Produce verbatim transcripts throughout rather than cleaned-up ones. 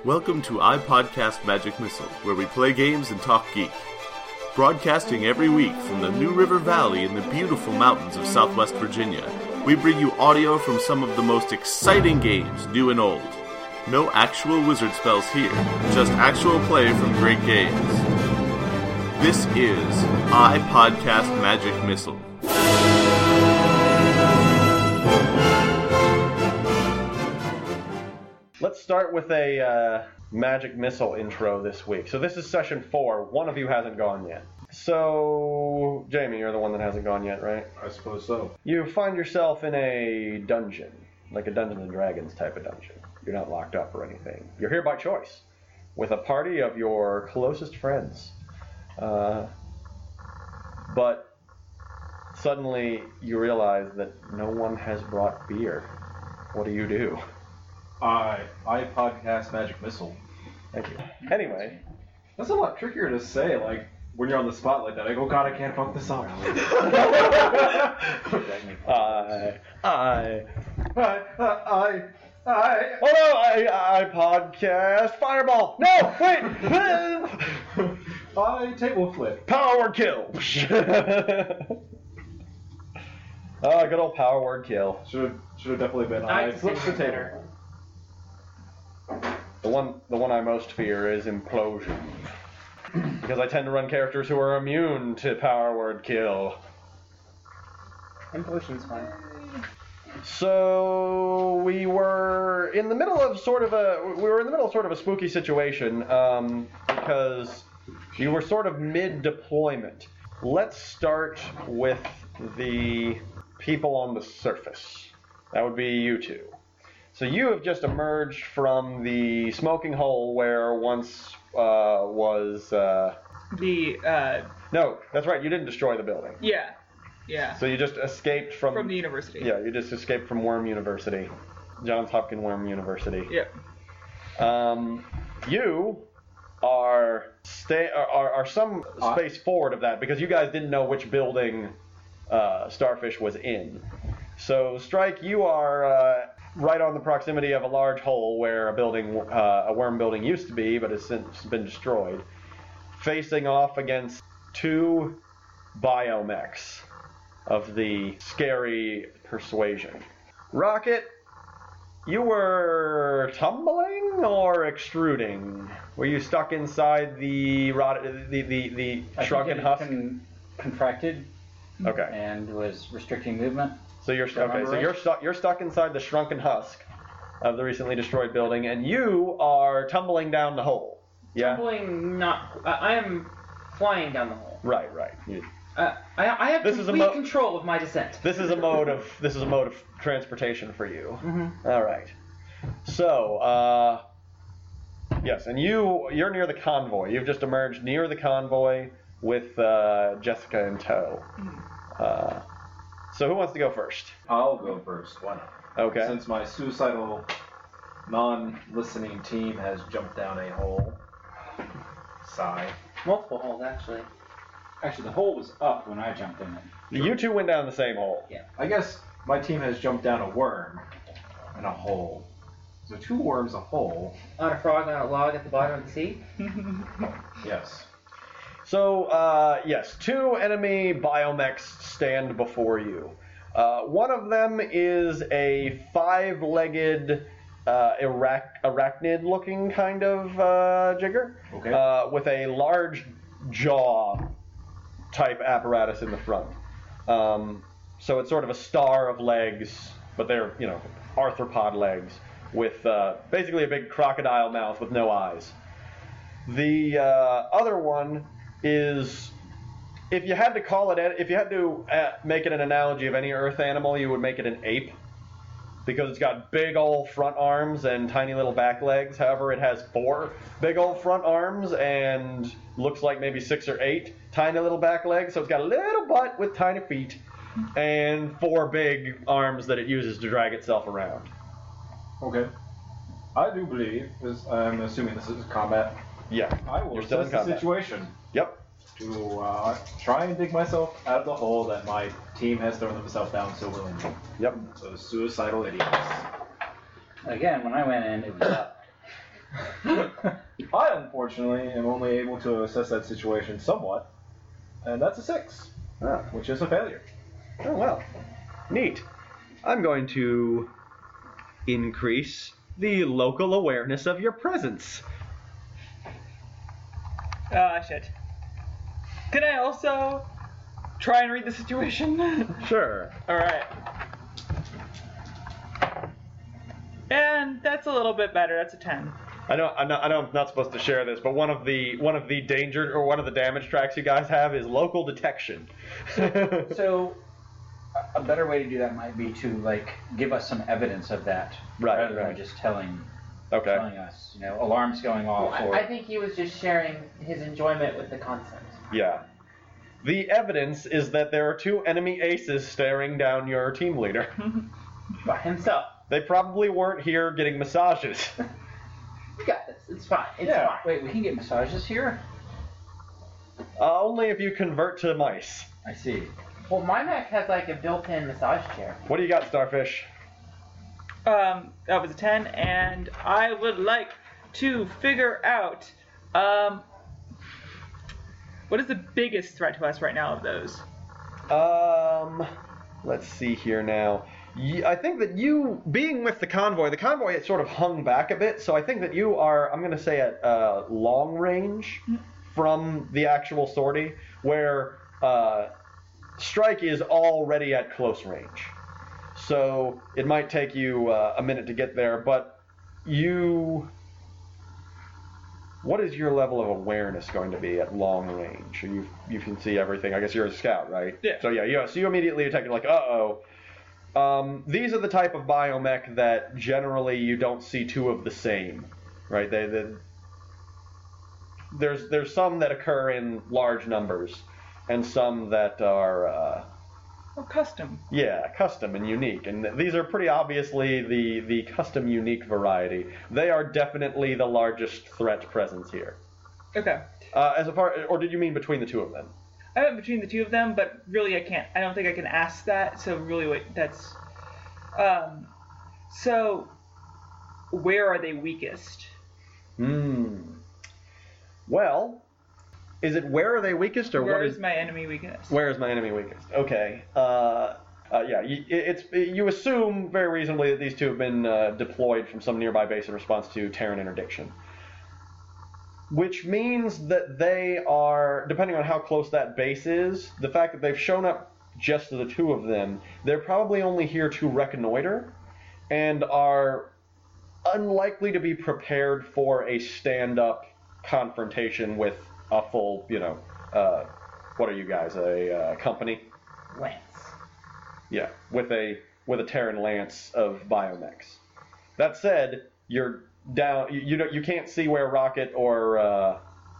Welcome to iPodcast Magic Missile, where we play games and talk geek. Broadcasting every week from the New River Valley in the beautiful mountains of Southwest Virginia, we bring you audio from some of the most exciting games, new and old. No actual wizard spells here, just actual play from great games. This is iPodcast Magic Missile. Let's start with a uh, Magic Missile intro this week. So this is session four. One of you hasn't gone yet. So, Jamie, you're the one that hasn't gone yet, right? I suppose so. You find yourself in a dungeon, like a Dungeons and Dragons type of dungeon. You're not locked up or anything. You're here by choice, with a party of your closest friends. Uh, but suddenly you realize that no one has brought beer. What do you do? I I podcast Magic Missile. Thank you. Anyway. That's a lot trickier to say, like, when you're on the spot like that. I go, God, I can't fuck this up. I, I, I, I, I, oh no, I, I podcast Fireball. No, wait. I table flip. Power word kill. Oh, good old power word kill. Should have should have definitely been I, I flip potato. The one, the one I most fear is implosion, because I tend to run characters who are immune to power word kill. Implosion's fine. So we were in the middle of sort of a we were in the middle of sort of a spooky situation um, because you were sort of mid-deployment. Let's start with the people on the surface. That would be you two. So you have just emerged from the smoking hole where once uh, was... Uh... The, uh... No, that's right, you didn't destroy the building. Yeah, yeah. So you just escaped from... From the university. Yeah, you just escaped from Worm University. Johns Hopkins Worm University. Yep. Um, you are, stay, are, are some space forward of that because you guys didn't know which building uh, Starfish was in. So, Strike, you are... Uh, right on the proximity of a large hole where a building, uh, a worm building used to be, but has since been destroyed, facing off against two biomechs of the scary persuasion. Rocket, you were tumbling or extruding? Were you stuck inside the rot- the the, the I shrunken think it husk? Con- contracted. Okay. And was restricting movement. So you're st- okay. So right? you're stuck. You're stuck inside the shrunken husk of the recently destroyed building, and you are tumbling down the hole. Yeah. Tumbling, not. Uh, I am flying down the hole. Right. Right. You, uh, I, I have this complete is a mo- control of my descent. This is a mode of this is a mode of transportation for you. Mm-hmm. All right. So, uh, yes, and you you're near the convoy. You've just emerged near the convoy with uh, Jessica in tow. Uh, So who wants to go first? I'll go first. Why not? Okay. Since my suicidal, non-listening team has jumped down a hole. Sigh. Multiple holes, actually. Actually, the hole was up when I jumped in it. You two went down the same hole. Yeah. I guess my team has jumped down a worm and a hole. So two worms, a hole. On a frog on a log at the bottom of the sea? Yes. So, uh, yes, two enemy biomechs stand before you. Uh, one of them is a five-legged uh, arach- arachnid-looking kind of uh, jigger, Okay. uh, with a large jaw-type apparatus in the front. Um, so it's sort of a star of legs, but they're, you know, arthropod legs, with uh, basically a big crocodile mouth with no eyes. The uh, other one is, if you had to call it, if you had to uh, make it an analogy of any earth animal, you would make it an ape, because it's got big old front arms and tiny little back legs. However, it has four big old front arms and looks like maybe six or eight tiny little back legs. So it's got a little butt with tiny feet and four big arms that it uses to drag itself around. Okay. I do believe, is, I'm assuming this is combat. Yeah. I will You're still in assess the combat. situation. Yep. To uh, try and dig myself out of the hole that my team has thrown themselves down so willingly. Yep. So suicidal idiots. Again, when I went in, it was up. I, unfortunately, am only able to assess that situation somewhat, and that's a six, Ah, which is a failure. oh well. Neat. I'm going to increase the local awareness of your presence. Ah, shit. Can I also try and read the situation? Sure. Alright. And that's a little bit better. That's a ten. I know, I know, I know I'm not supposed to share this, but one of the one of the danger or one of the damage tracks you guys have is local detection. So, a- a better way to do that might be to like give us some evidence of that, Right, rather right. than just telling Okay. telling us, you know, alarms going Well, off. I, or I think he was just sharing his enjoyment with the content. Yeah. The evidence is that there are two enemy aces staring down your team leader. By himself. They probably weren't here getting massages. You got this. It's fine. It's yeah. fine. Wait, we can get massages here. Uh, only if you convert to mice. I see. Well, my Mac has like a built-in massage chair. What do you got, Starfish? Um, that was a ten, and I would like to figure out, um, what is the biggest threat to us right now of those? Um, let's see here now. Y- I think that you, being with the convoy, the convoy is sort of hung back a bit, so I think that you are, I'm going to say at uh, long range from the actual sortie, where uh, Strike is already at close range. So it might take you uh, a minute to get there, but you... What is your level of awareness going to be at long range? You you can see everything. I guess you're a scout, right? Yeah. So yeah, you, so you immediately detect, like, uh-oh. Um, these are the type of biomech that generally you don't see two of the same, right? They, they, there's there's some that occur in large numbers, and some that are... Uh, Oh, custom. Yeah, custom and unique, and these are pretty obviously the the custom unique variety. They are definitely the largest threat presence here. Okay. Uh, as a part, or did you mean between the two of them? I went between the two of them, but really I can't. I don't think I can ask that. So really, wait, that's. Um. So, where are they weakest? Hmm. Well, is it where are they weakest, or Where what is my enemy weakest? Where is my enemy weakest? Okay. Uh, uh, yeah, you, it's you assume very reasonably that these two have been uh, deployed from some nearby base in response to Terran interdiction. Which means that they are, depending on how close that base is, the fact that they've shown up just the two of them, they're probably only here to reconnoiter and are unlikely to be prepared for a stand-up confrontation with a full, you know, uh, what are you guys, a uh, company? Lance. Yeah, with a with a Terran lance of biomechs. That said, you're down. You you, know, you can't see where Rocket or uh,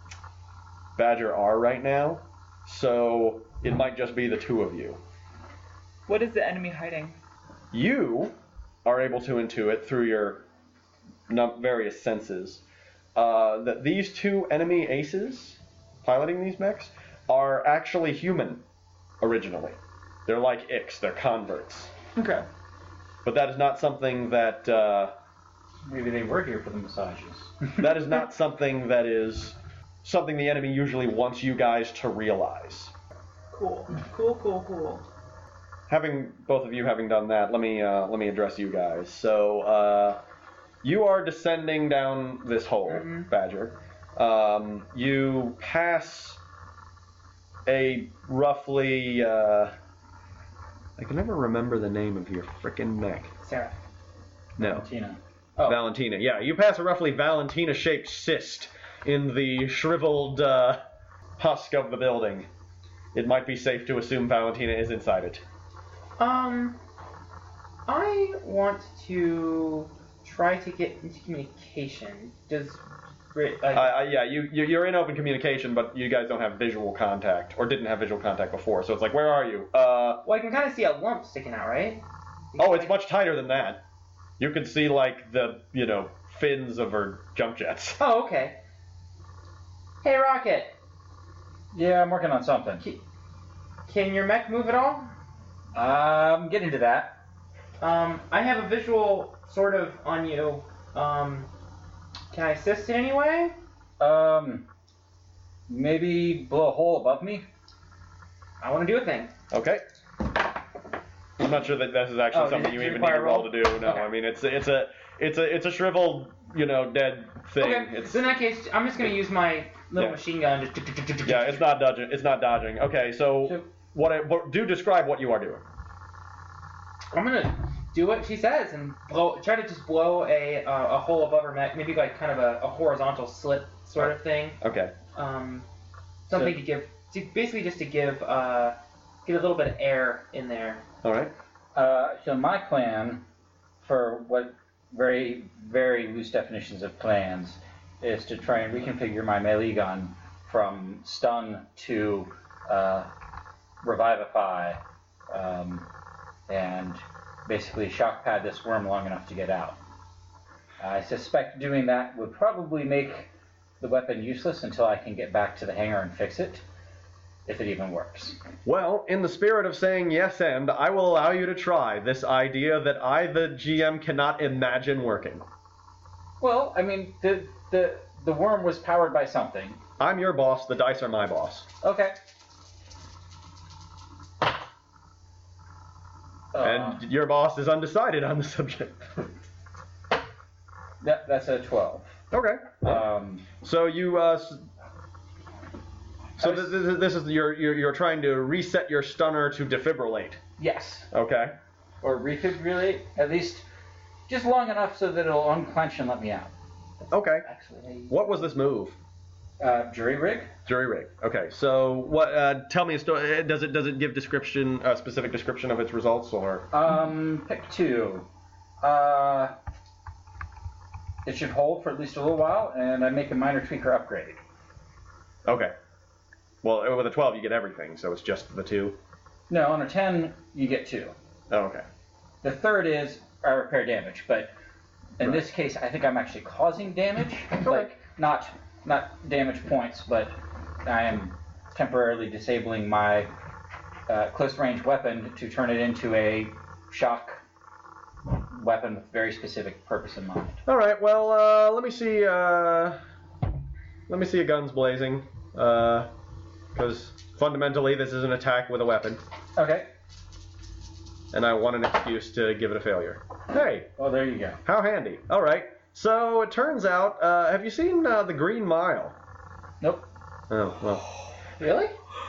Badger are right now, so it might just be the two of you. What is the enemy hiding? You are able to intuit through your num- various senses uh, that these two enemy aces piloting these mechs are actually human originally. They're like Ix, they're converts. Okay. But that is not something that uh, Maybe they were here for the massages. that is not something that is something the enemy usually wants you guys to realize. Cool. Cool. Cool. Cool. Having both of you having done that, let me uh, let me address you guys. So uh, you are descending down this hole, Mhm. Badger. Um, you pass a roughly uh, I can never remember the name of your frickin' mech. Sarah. No. Tina. Oh. Valentina. Yeah, you pass a roughly Valentina-shaped cyst in the shriveled uh, husk of the building. It might be safe to assume Valentina is inside it. Um, I want to try to get into communication. Does Brit Uh, like uh, yeah, you, you you're in open communication, but you guys don't have visual contact, or didn't have visual contact before. So it's like, where are you? Uh, well, I can kind of see a lump sticking out, right? oh, it's much tighter than that. You can see like the you know fins of her jump jets. Oh, okay. Hey, Rocket. Yeah, I'm working on something. Can, can your mech move at all? Um, get into that. Um, I have a visual sort of on you. Um, Can I assist in any way? Um, maybe blow a hole above me. I want to do a thing. Okay. I'm not sure that this is actually Oh, something does you it even need require to a roll roll? to do. No, Okay. I mean it's it's a it's a it's a shriveled, you know, dead thing. Okay. It's So in that case, I'm just gonna use my little Yeah. machine gun. Just yeah, it's not dodging. It's not dodging. Okay, so So- what? I, what do describe what you are doing. I'm gonna do what she says and blow. Try to just blow a uh, a hole above her neck, maybe like kind of a, a horizontal slit sort of thing. Okay. Um, something So- to give, to basically just to give uh, get a little bit of air in there. All right. Uh, so my plan, for what very, very loose definitions of plans, is to try and reconfigure my melee gun from stun to uh, revivify, um, and basically shock pad this worm long enough to get out. I suspect doing that would probably make the weapon useless until I can get back to the hangar and fix it, if it even works. Well, in the spirit of saying yes and, I will allow you to try this idea that I, the G M, cannot imagine working. Well, I mean, the the the worm was powered by something. I'm your boss, the dice are my boss. Okay. Uh, And your boss is undecided on the subject. that, that's a twelve. Okay. Um, So you, uh, s- so I th- was- th- this is, you're, you're, you're trying to reset your stunner to defibrillate. yes. Okay. Or refibrillate, at least just long enough so that it'll unclench and let me out. Okay. Actually, What was this move? Uh, jury rig? Jury rig. Okay. So what, uh, tell me a story. Does it, does it give description, a specific description of its results or? Um, pick two. Uh, it should hold for at least a little while, and I make a minor tweak or upgrade. Okay. Well, with a twelve, you get everything, so it's just the two. No, on a ten, you get two. Oh, okay. The third is I repair damage, but in Right. this case, I think I'm actually causing damage. Like, not not damage points, but I am temporarily disabling my uh, close-range weapon to turn it into a shock weapon with very specific purpose in mind. All right. Well, uh, let me see. Uh, let me see a guns blazing, because fundamentally this is an attack with a weapon, Okay. and I want an excuse to give it a failure. Hey, Well, there you go. how handy. All right. So it turns out, uh, have you seen uh, the Green Mile? Nope. Oh well. really?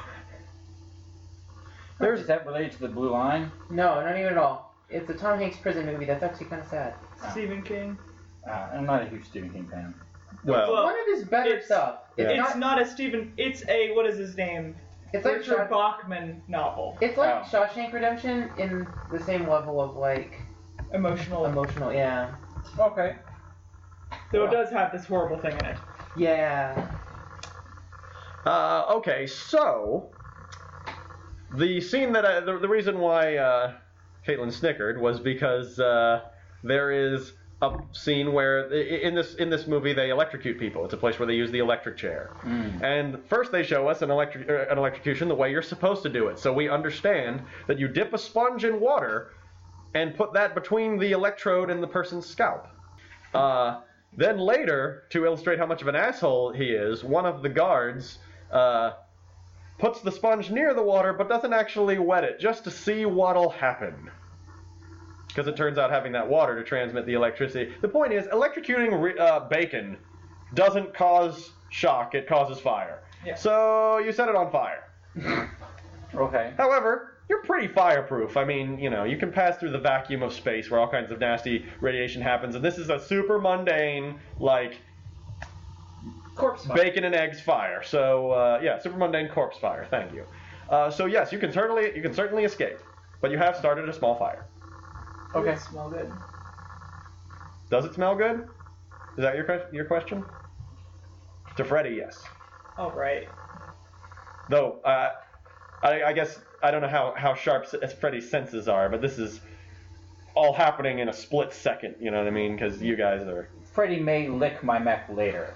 There's- Is that related to the blue line? No, not even at all. It's a Tom Hanks prison movie. That's actually kind of sad. Stephen King. Uh, I'm not a huge Stephen King fan. Well, Well, One of his better it's- stuff. It's Yeah. It's not. not a Stephen. It's a what is his name? It's like Richard Shaw- Bachman novel. It's like Oh. Shawshank Redemption in the same level of like Emotional. emotional. Yeah. Okay. Though it does have this horrible thing in it. Yeah. Uh, okay, so the scene that I, the, the reason why uh, Caitlin snickered was because uh, there is a scene where i- in this in this movie they electrocute people. It's a place where they use the electric chair, Mm. and first they show us an electric uh, an electrocution the way you're supposed to do it. So we understand that you dip a sponge in water and put that between the electrode and the person's scalp. Uh, then later, to illustrate how much of an asshole he is, one of the guards uh, puts the sponge near the water but doesn't actually wet it, just to see what'll happen. Because it turns out having that water to transmit the electricity. The point is, electrocuting re- uh, bacon doesn't cause shock, it causes fire. Yeah. So you set it on fire. Okay. However, you're pretty fireproof. I mean, you know, you can pass through the vacuum of space where all kinds of nasty radiation happens, and this is a super mundane, like, Corpse fire. bacon and eggs fire. So, uh, yeah, super mundane corpse fire. Thank you. Uh, so yes, you can certainly you can certainly escape, but you have started a small fire. Okay. It smell good. Does it smell good? Is that your que- your question? To Freddy, yes. All right. Though, uh, I, I guess I don't know how, how sharp s- Freddy's senses are, but this is all happening in a split second. You know what I mean? Because you guys are. Freddy may lick my mech later.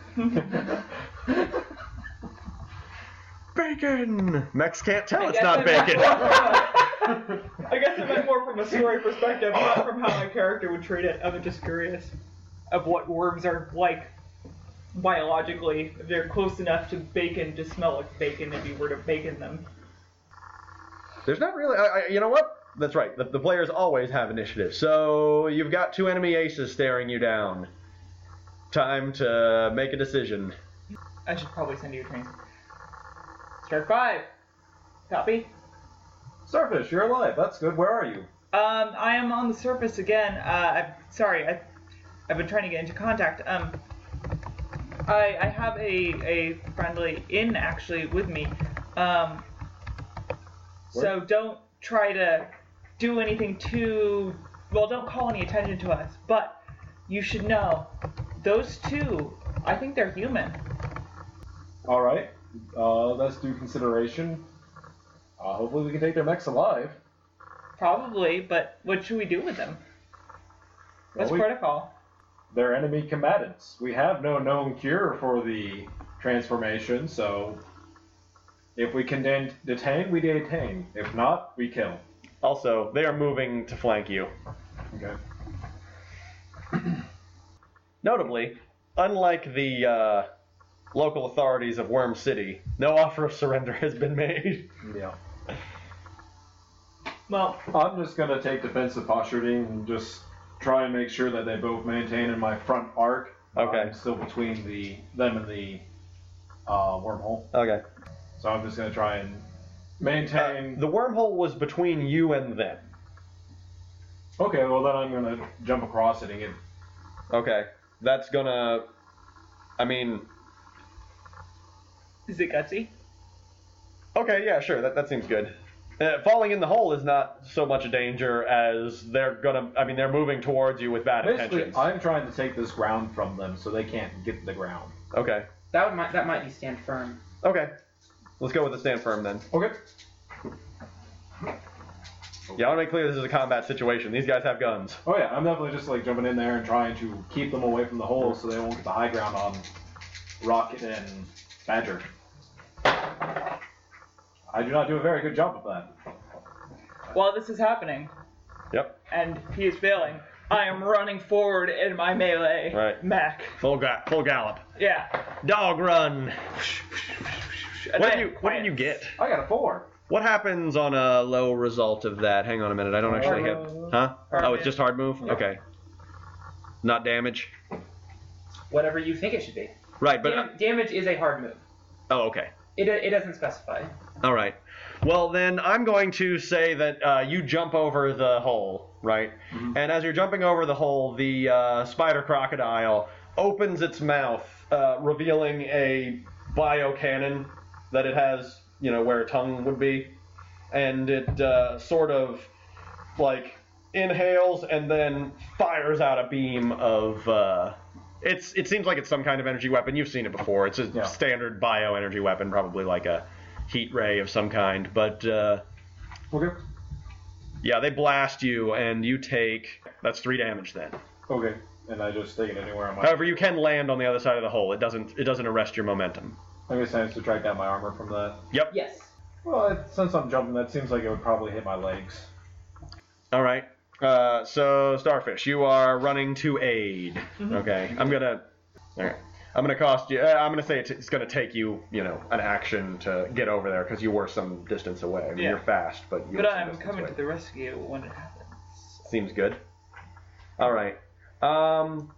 Bacon! Mechs can't tell it's guess not I meant bacon. more from a- I guess I meant more from a story perspective, not from how my character would treat it. I'm just curious of what worms are like biologically, if they're close enough to bacon to smell like bacon if you were to bacon them. There's not really. I, I, you know what? That's right. The, the players always have initiative. So you've got two enemy aces staring you down. Time to make a decision. I should probably send you a train. Start five. Copy. Starfish, you're alive. That's good. Where are you? Um, I am on the surface again. Uh, I'm sorry. I, I've been trying to get into contact. Um, I I have a a friendly in actually with me. Um, so don't try to do anything too. Well, don't call any attention to us. But you should know, those two. I think they're human. All right. Uh, that's due consideration. Uh, hopefully we can take their mechs alive. Probably, but what should we do with them? What's Well, we- protocol? They're enemy combatants. We have no known cure for the transformation, so if we can den- detain, we detain. If not, we kill. Also, they are moving to flank you. Okay. Notably, unlike the uh, local authorities of Worm City, no offer of surrender has been made. Yeah. Well, I'm just gonna take defensive posturing and just try and make sure that they both maintain in my front arc. Okay. I'm still between the them and the uh, wormhole, Okay. so I'm just gonna try and maintain. Uh, the wormhole was between you and them. Okay, well then I'm gonna jump across it and get. Okay. That's gonna. I mean. is it gutsy? Okay, yeah, sure. That, that seems good. Uh, falling in the hole is not so much a danger as they're gonna. I mean, they're moving towards you with bad Basically, intentions. I'm trying to take this ground from them so they can't get the ground. Okay. That would might that might be stand firm. Okay. Let's go with the stand firm then. Okay. Yeah, I want to make clear this is a combat situation. These guys have guns. Oh yeah, I'm definitely just like jumping in there and trying to keep them away from the hole so they won't get the high ground on Rocket and Badger. I do not do a very good job of that. While this is happening, Yep. and he is failing, I am running forward in my melee Right. mech. Full ga- full gallop. Yeah. Dog run. And What I did you am What did you quiet. get? I got a four. What happens on a low result of that? Hang on a minute. I don't actually Hard hit. move. Huh? Hard Oh, it's move. just hard move. Yep. Okay. Not damage. Whatever you think it should be. Right, but Dam- damage is a hard move. oh, okay. It it doesn't specify. All right. Well, then I'm going to say that uh, you jump over the hole, right? And as you're jumping over the hole, the uh, spider crocodile opens its mouth, uh, revealing a bio cannon that it has, you know, where a tongue would be, and it uh, sort of like inhales and then fires out a beam of. Uh, it's it seems like it's some kind of energy weapon. You've seen it before. It's a Yeah. standard bio energy weapon, probably like a heat ray of some kind. But uh, Okay. yeah, they blast you, and you take that's three damage then. Okay. And I just take it anywhere on my. However, you can land on the other side of the hole. It doesn't it doesn't arrest your momentum. I guess I have to track down my armor from that. Yep. Yes. Well, it, since I'm jumping, that seems like it would probably hit my legs. All right. Uh, so Starfish, you are running to aid. Okay. I'm gonna. All right. I'm gonna cost you. Uh, I'm gonna say it's, it's gonna take you, you know, an action to get over there because you were some distance away. I mean, Yeah. you're fast, but you But were some I'm distance coming away. to the rescue when it happens. Seems good. All right. Um,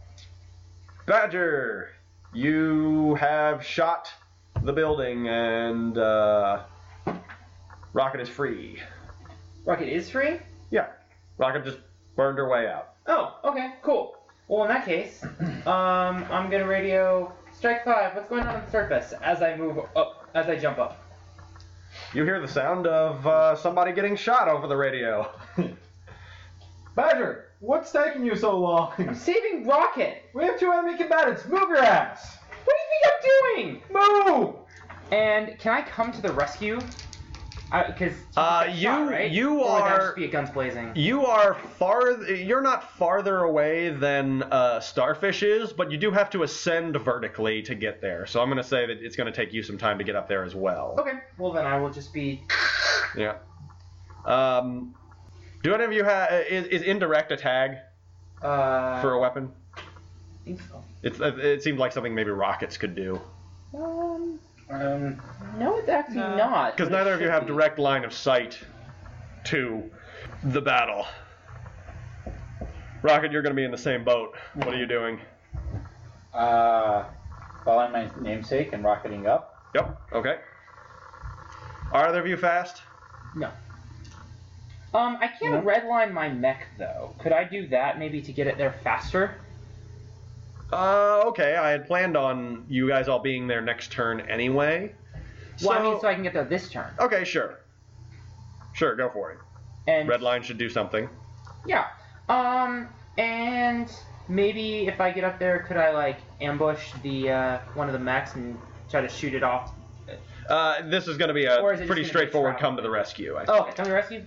Badger, you have shot the building, and uh, Rocket is free. Rocket is free? Yeah, Rocket just burned her way out. Oh, okay, cool. Well, in that case, um, I'm gonna radio strike five. What's going on on the surface as I move up, as I jump up? You hear the sound of uh, somebody getting shot over the radio. Badger, what's taking you so long? I'm saving Rocket. We have two enemy combatants. Move your ass. What do you think I'm doing? Move. And can I come to the rescue? Because Uh, you- right? you or would that are- just be a guns blazing? You are far. You're not farther away than uh, Starfish is, but you do have to ascend vertically to get there. So I'm going to say that it's going to take you some time to get up there as well. Okay. Well, then I will just be. Yeah. Um, do any of you have is, is indirect a tag Uh, for a weapon? think so. It's, it seemed like something maybe rockets could do. Um, Um, no, it's actually No. not. Because but it neither of you should have be. direct line of sight to the battle. Rocket, you're going to be in the same boat. What are you doing? uh, following my namesake and rocketing up. Yep. Okay. Are either of you fast? No. Um, I can't redline my mech though. Could I do that maybe to get it there faster? Uh, okay. I had planned on you guys all being there next turn anyway. Well, I mean, so I can get there this turn. Okay, sure. Sure, go for it. And Red line should do something. yeah. Um, and maybe if I get up there, could I like ambush the uh, one of the mechs and try to shoot it off? Uh, this is going to be a Or is it just pretty gonna be straightforward travel? come to the rescue. I Oh, think. okay, come to the rescue.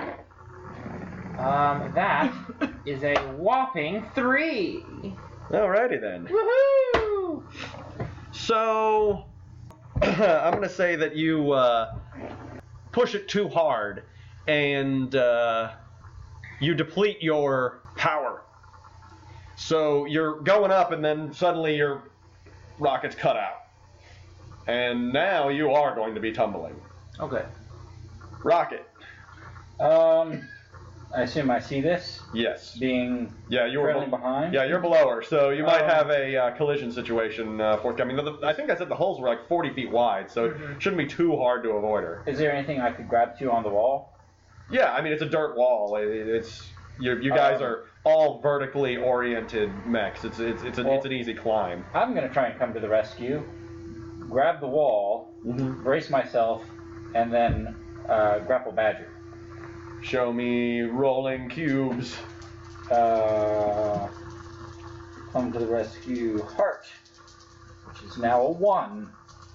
Um, that is a whopping three. Alrighty then. Woohoo! So, I'm going to say that you uh, push it too hard and uh, you deplete your power. So you're going up and then suddenly your rocket's cut out. And now you are going to be tumbling. Okay. Rocket. Um, I assume I see this Yes. being Yeah, you were trailing be- behind. Yeah, you're below her, so you might Um, have a uh, collision situation uh, forthcoming. The- I think I said the holes were like forty feet wide, so Mhm. it shouldn't be too hard to avoid her. Is there anything I could grab to on the wall? Yeah, I mean it's a dirt wall. It, it's you, you guys Um, are all vertically oriented mechs. It's it's it's, a, Well- it's an easy climb. I'm gonna try and come to the rescue, grab the wall, Mm-hmm. brace myself, and then uh, grapple Badger. Show me rolling cubes. Uh, come to the rescue, Heart, which is now a one.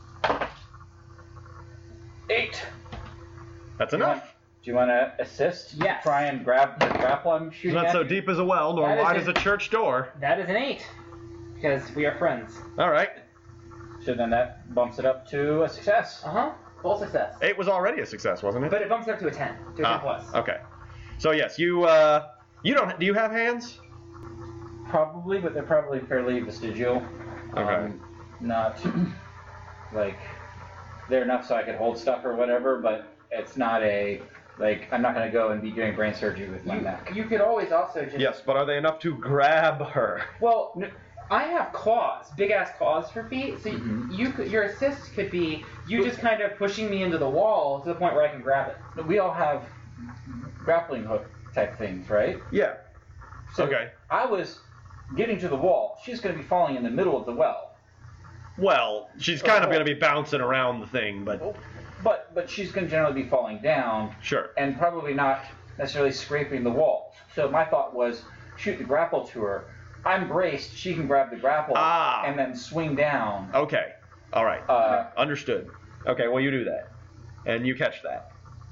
Eight. That's Do you want- enough. Do you want to assist? Yes. Try and grab the grapple I'm It's shooting not at so you? deep as a well, nor That is wide it. as a church door. That is an eight. Because we are friends. All right, So then that bumps it up to a success. Uh huh. Full success. eight was already a success, wasn't it? But it bumps it up to a ten. To a ten Ah, plus. Okay. So yes, you uh, you don't. Do you have hands? Probably, but they're probably fairly vestigial. Okay. Um, not like they're enough so I could hold stuff or whatever, but it's not a like I'm not gonna go and be doing brain surgery with my You, neck. you could always also just. Yes, but are they enough to grab her? Well, n- I have claws, big ass claws for feet. So Mhm. you could, your assist could be you just kind of pushing me into the wall to the point where I can grab it. We all have grappling hook type things, right? Yeah. So Okay. I was getting to the wall. She's gonna be falling in the middle of the well. Well, she's kind of going to be bouncing around the thing, but But but she's gonna generally be falling down sure. and probably not necessarily scraping the wall. So my thought was shoot the grapple to her. I'm braced, she can grab the grapple Ah. and then swing down. Okay. All right. Uh, Understood. Okay, well, you do that. And you catch that.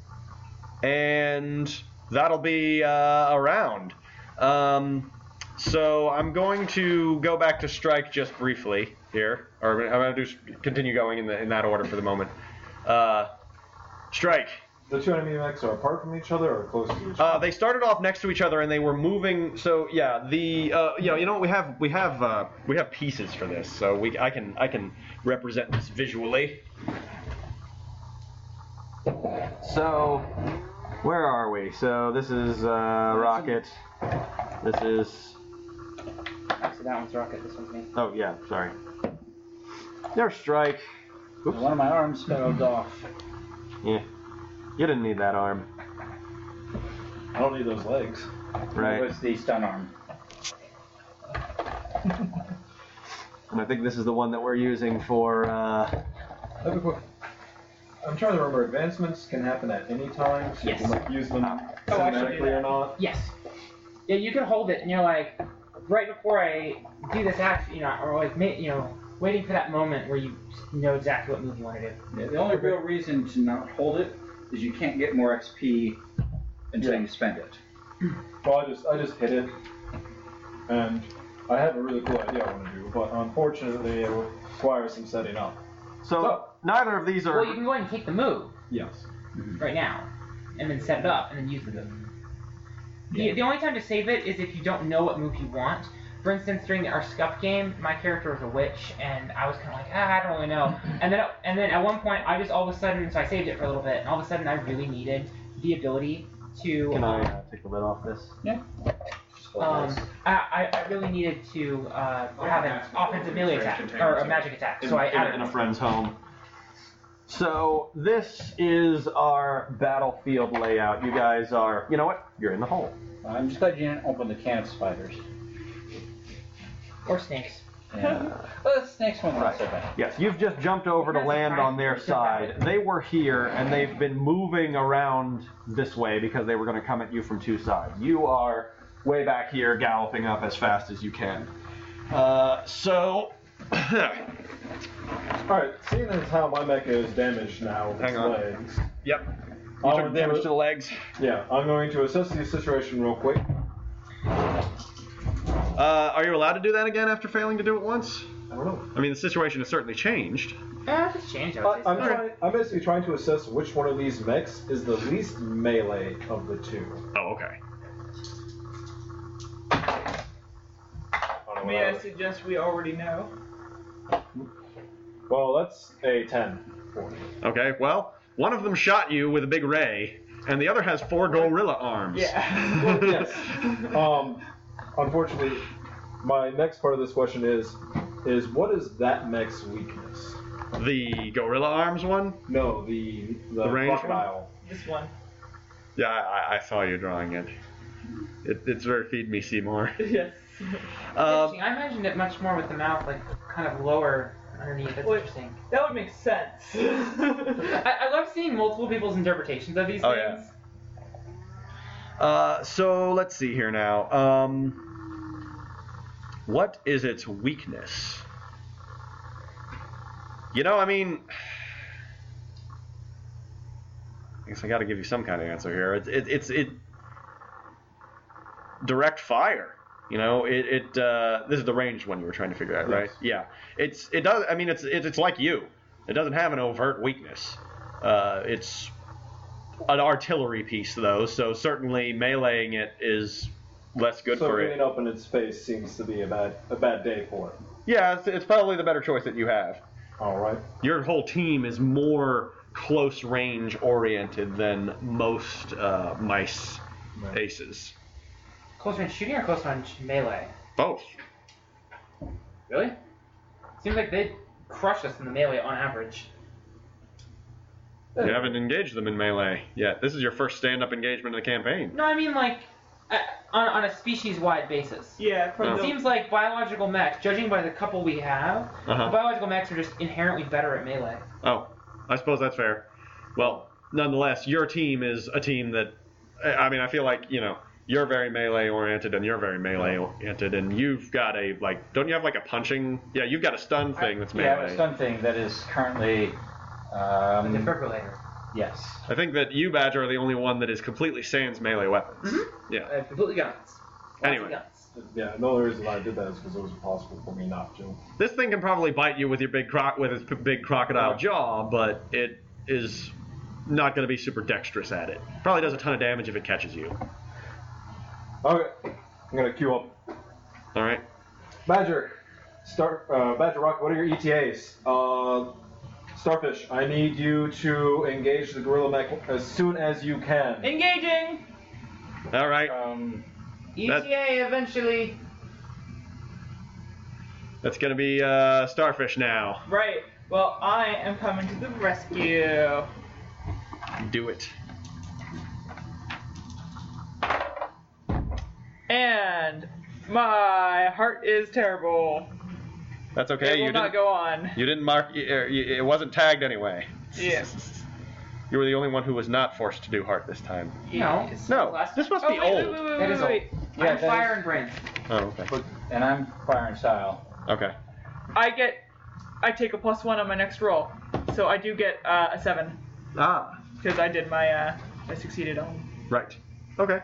And that'll be uh, a round. Um, so I'm going to go back to Strike just briefly here. Or I'm going to do continue going in, the, in that order for the moment. Uh, Strike. The two enemy mechs are apart from each other or close to each other? Uh, they started off next to each other and they were moving. So yeah, the uh, you know you know what we have we have uh, we have pieces for this. So we I can I can represent this visually. So where are we? So this is uh, Rocket. This is Actually, that one's Rocket. This one's me. oh yeah sorry. There's Strike. Oops. One of my arms fell off. Yeah, you didn't need that arm, I don't need those legs. right? It was the stun arm. And I think this is the one that we're using for. Uh, I have a quick- I'm trying to remember. Advancements can happen at any time, so Yes. you can like, use them Oh, I should do cinematically or that. not. Yes. Yeah, you can hold it, and you're like, right before I do this action, you know, or like, ma- you know, waiting for that moment where you know exactly what move you want to do. Yeah, the only real reason to not hold it is you can't get more X P until Yeah. you spend it. Well, I just I just hit it, and I have a really cool idea I want to do, but unfortunately it requires some setting up. so, So- neither of these are. Well, you can go ahead and take the move Yes. right now, and then set it up, and then use the move. The, the only time to save it is if you don't know what move you want. for instance, during our Scuff game, my character was a witch, and I was kind of like, ah, I don't really know. And then, and then at one point, I just all of a sudden, so I saved it for a little bit, and all of a sudden, I really needed the ability to. Can I uh, take the lid off this? Yeah. Um, I, I really needed to uh, have an offensive melee attack or a magic attack, so I in, added in a friend's home. So this is our battlefield layout. You guys are, you know what? You're in the hole. I'm just glad you didn't open the can of spiders. or snakes. Yeah. Well, the snakes one's not so bad. Yes, you've just jumped over to land on their side. They were here, and they've been moving around this way because they were going to come at you from two sides. You are way back here, galloping up as fast as you can. Uh, so... Alright, seeing as how my mecha is damaged now with Hang its on. legs. Yep. I You want took damage to- to the legs. Yeah, I'm going to assess the situation real quick. Uh, are you allowed to do that again after failing to do it once? I don't know. I mean, the situation has certainly changed. Uh, it's changed, I I, would say. I'm, so. trying, I'm basically trying to assess which one of these mechs is the least melee of the two. Oh, okay. I don't know May I what suggest we already know? Well, that's a ten for me. Okay, well, one of them shot you with a big ray, and the other has four gorilla arms. Yeah. Well, yes. Um, unfortunately, my next part of this question is, is what is that mech's weakness? The gorilla arms one? No, the the, The ranged one? crocodile. This one. Yeah, I, I saw you drawing it. it. It's very Feed Me Seymour. Yes. Um, Interesting. I imagined it much more with the mouth, like, kind of lower underneath. That's Wait. interesting. That would make sense. I, I love seeing multiple people's interpretations of these Oh, things. yeah. uh, so let's see here now. Um, what is its weakness? You know, I mean, I guess I got to give you some kind of answer here. It's it, it's it direct fire. You know, it it uh, this is the ranged one you were trying to figure out, right? Yes. Yeah. It's it does. I mean, it's it's it's like you. It doesn't have an overt weakness. Uh, it's an artillery piece though, so certainly meleeing it is less good so for getting it. up in its face seems to be a bad a bad day for it. Yeah, it's, it's probably the better choice that you have. All right. Your whole team is more close range oriented than most uh, mice Right. aces. Close range shooting or close range melee? Both. Really? Seems like they crush us in the melee on average. You haven't engaged them in melee yet. This is your first stand-up engagement in the campaign. No, I mean like uh, on, on a species-wide basis. Yeah, from Oh. It the, seems like biological mechs, judging by the couple we have, Uh-huh. the biological mechs are just inherently better at melee. Oh, I suppose that's fair. Well, nonetheless, your team is a team that, I I mean, I feel like, you know, you're very melee oriented and you're very melee oriented, and you've got a, like, don't you have like a punching? Yeah, you've got a stun thing that's Yeah, melee. a stun thing that is currently. A Um, defibrillator. yes. I think that you, Badger, are the only one that is completely sans melee weapons. Yeah. Uh, completely guns. Lots Anyway. of guns. Yeah, the only reason I did that is because it was impossible for me not to. This thing can probably bite you with your big croc with its p- big crocodile jaw, but it is not going to be super dexterous at it. Probably does a ton of damage if it catches you. Okay, I'm gonna queue up. All right. Badger, start. Uh, Badger Rock. What are your E T As? Uh, Starfish, I need you to engage the gorilla mech as soon as you can. engaging. All right. Um, E T A eventually. That's going to be uh, Starfish now. Right. Well, I am coming to the rescue. Do it. And my heart is terrible. That's okay. It will You not didn't. go on. You didn't mark. y- er, y- It wasn't tagged anyway. Yeah. You were the only one who was not forced to do heart this time. No. Yes. No, Last- this must Oh, be wait, old. wait, wait, wait, That is wait, old. wait. Yeah, I'm that fire is- and brain. Oh, okay. and I'm fire and style. Okay. I get, I take a plus one on my next roll, so I do get uh, a seven Ah. because I did my, uh, I succeeded on. Right. Okay.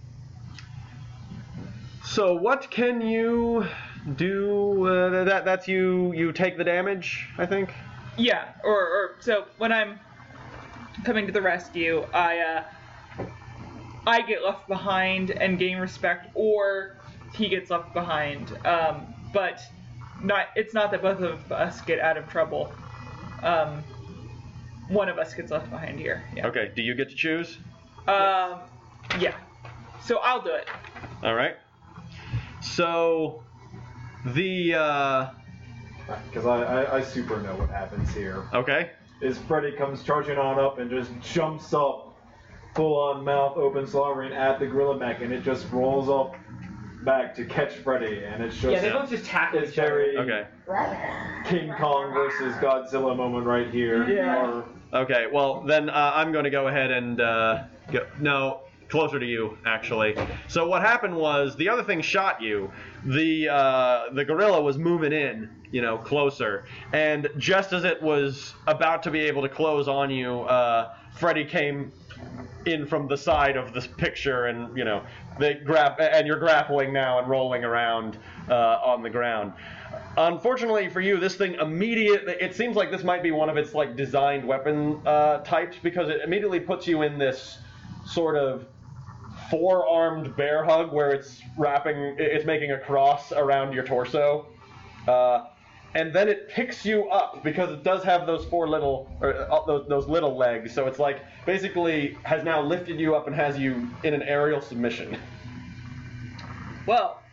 So what can you do? Uh, that that's you. You take the damage, I think. Yeah. Or, or so when I'm coming to the rescue, I, uh, I get left behind and gain respect, or he gets left behind. Um, but not it's not that both of us get out of trouble. Um, one of us gets left behind here. Yeah. Okay, do you get to choose? Um, yeah. So I'll do it. All right. So, the, uh... Because I, I, I super know what happens here. Okay. Is Freddy comes charging on up and just jumps up, full on mouth open, slobbering at the gorilla mech, and it just rolls up back to catch Freddy, and it's just... Yeah, they both just tackle It's each other. very Okay. King Kong versus Godzilla moment right here. Yeah. Or, Okay, well, then uh, I'm going to go ahead and, uh... Go, no, closer to you, actually. So what happened was, the other thing shot you. The, uh, the gorilla was moving in, you know, closer. And just as it was about to be able to close on you, uh, Freddy came in from the side of this picture, and you know they grab, and you're grappling now and rolling around uh, on the ground. Unfortunately for you, this thing immediately, it seems like this might be one of its like designed weapon uh, types, because it immediately puts you in this sort of four-armed bear hug where it's wrapping, it's making a cross around your torso. Uh, and then it picks you up because it does have those four little, or uh, those, those little legs. So it's like basically has now lifted you up and has you in an aerial submission. Well,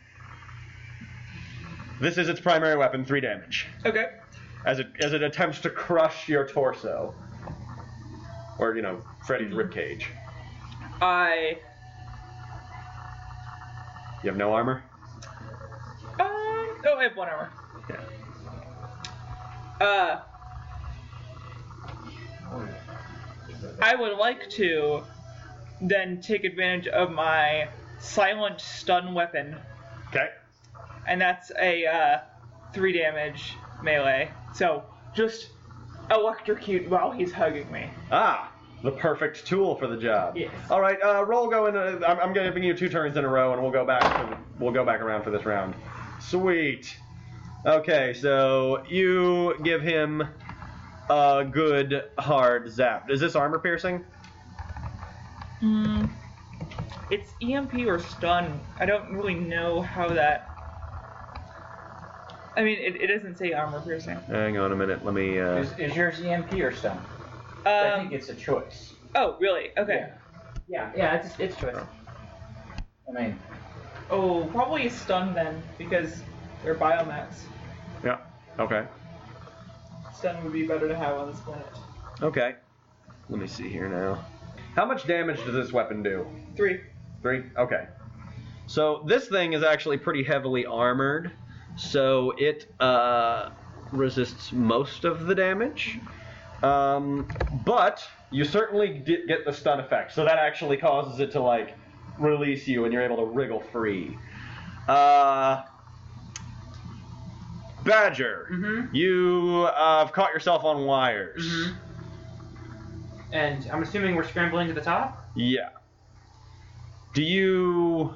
This is its primary weapon, three damage, okay. as it as it attempts to crush your torso, or you know, Freddy's ribcage. I You have no armor. um oh I have one armor. Yeah. Uh, I would like to then take advantage of my silent stun weapon, Okay. and that's a uh, three damage melee. So just electrocute while he's hugging me. Ah, the perfect tool for the job. Yes. All right, uh, roll go in. Uh, I'm, I'm giving you two turns in a row, and we'll go back. For the, we'll go back around for this round. Sweet. Okay, so you give him a good hard zap. Is this armor piercing? Mm, it's E M P or stun. I don't really know how that. I mean, it, it doesn't say armor piercing. Hang on a minute. Let me. Uh... Is, is yours E M P or stun? I Um, think it's a choice. oh, really? Okay. Yeah, yeah, it's it's choice. I mean, Oh, probably stun then, because they're biomechs. Yeah. Okay. Stun would be better to have on this planet. Okay. Let me see here now. How much damage does this weapon do? Three. Three? Okay. So this thing is actually pretty heavily armored, so it uh, resists most of the damage. Um, but you certainly did get the stun effect, so that actually causes it to like release you, and you're able to wriggle free. Uh, Badger, Mhm. you uh, have caught yourself on wires. Mhm. And I'm assuming we're scrambling to the top. Yeah. Do you...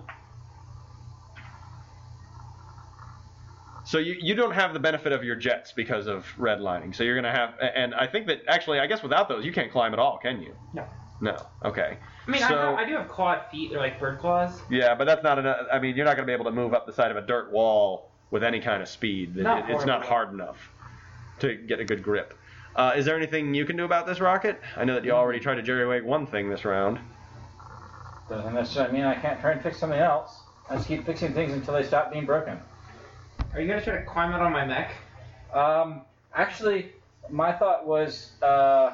So you, you don't have the benefit of your jets because of redlining. So you're going to have... And I think that, actually, I guess without those, you can't climb at all, can you? No. No. Okay. I mean, so, I, have, I do have clawed feet. They're like bird claws. Yeah, but that's not enough. I mean, you're not going to be able to move up the side of a dirt wall with any kind of speed. It- Not it- it's not horrible. hard enough to get a good grip. Uh, is there anything you can do about this rocket? I know that you already tried to jerry-rig one thing this round. doesn't necessarily mean I can't try and fix something else. I just keep fixing things until they stop being broken. Are you gonna try to climb out on my mech? Um, actually, my thought was, uh,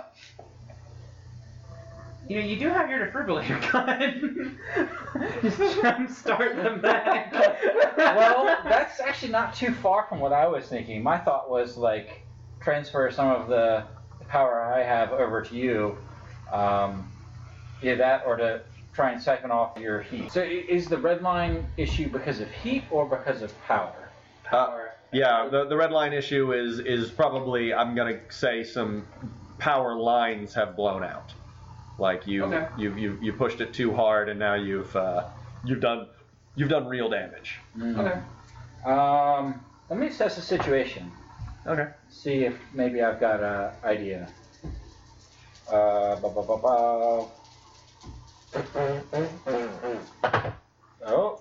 You know, you do have your defibrillator gun. Just jump start the mech. well, that's actually not too far from what I was thinking. My thought was like transfer some of the power I have over to you, um, either that or to try and siphon off your heat. So i- is the red line issue because of heat or because of power? Uh, yeah, the the red line issue is is probably, I'm gonna say, some power lines have blown out. Like you Okay. you you you pushed it too hard, and now you've uh, you've done you've done real damage. Mm. Okay. Um, let me assess the situation. Okay. See if maybe I've got an idea. Uh, ba, ba, ba, ba. Oh,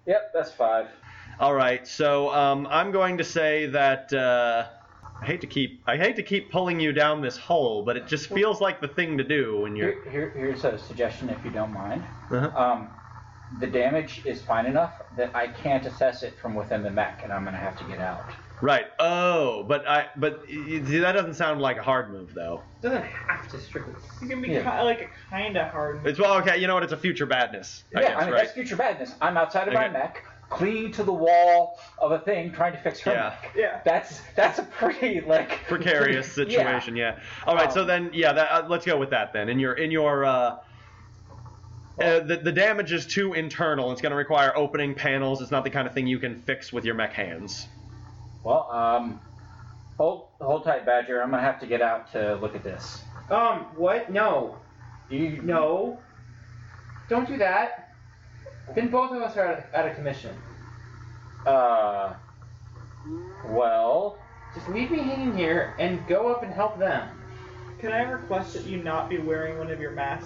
Yep, that's five. All right, so um, I'm going to say that uh, I hate to keep I hate to keep pulling you down this hole, but it just feels like the thing to do when you're. Here, here, here's a suggestion, if you don't mind. Uh-huh. Um, the damage is fine enough that I can't assess it from within the mech, and I'm going to have to get out. Right. Oh, but I but y- y- that doesn't sound like a hard move though. Doesn't have to strictly. You can be Yeah. ki- like a kind of hard. It's well, okay. You know what? It's a future badness. I yeah, guess, I mean, right? that's future badness. I'm outside of my Okay. mech, clinging to the wall of a thing, trying to fix her Yeah. mech. Yeah. That's that's a pretty, like... Precarious pretty- situation. Yeah. All right. so Um, then, yeah. That, uh, let's go with that then. In your in your. Uh, Uh, the, the damage is too internal. It's going to require opening panels. It's not the kind of thing you can fix with your mech hands. Well, um, hold, hold tight, Badger. I'm going to have to get out to look at this. Um, what? No. You, No. Don't do that. Then both of us are out of, out of commission. Uh, well, Just leave me hanging here and go up and help them. Can I request that you not be wearing one of your masks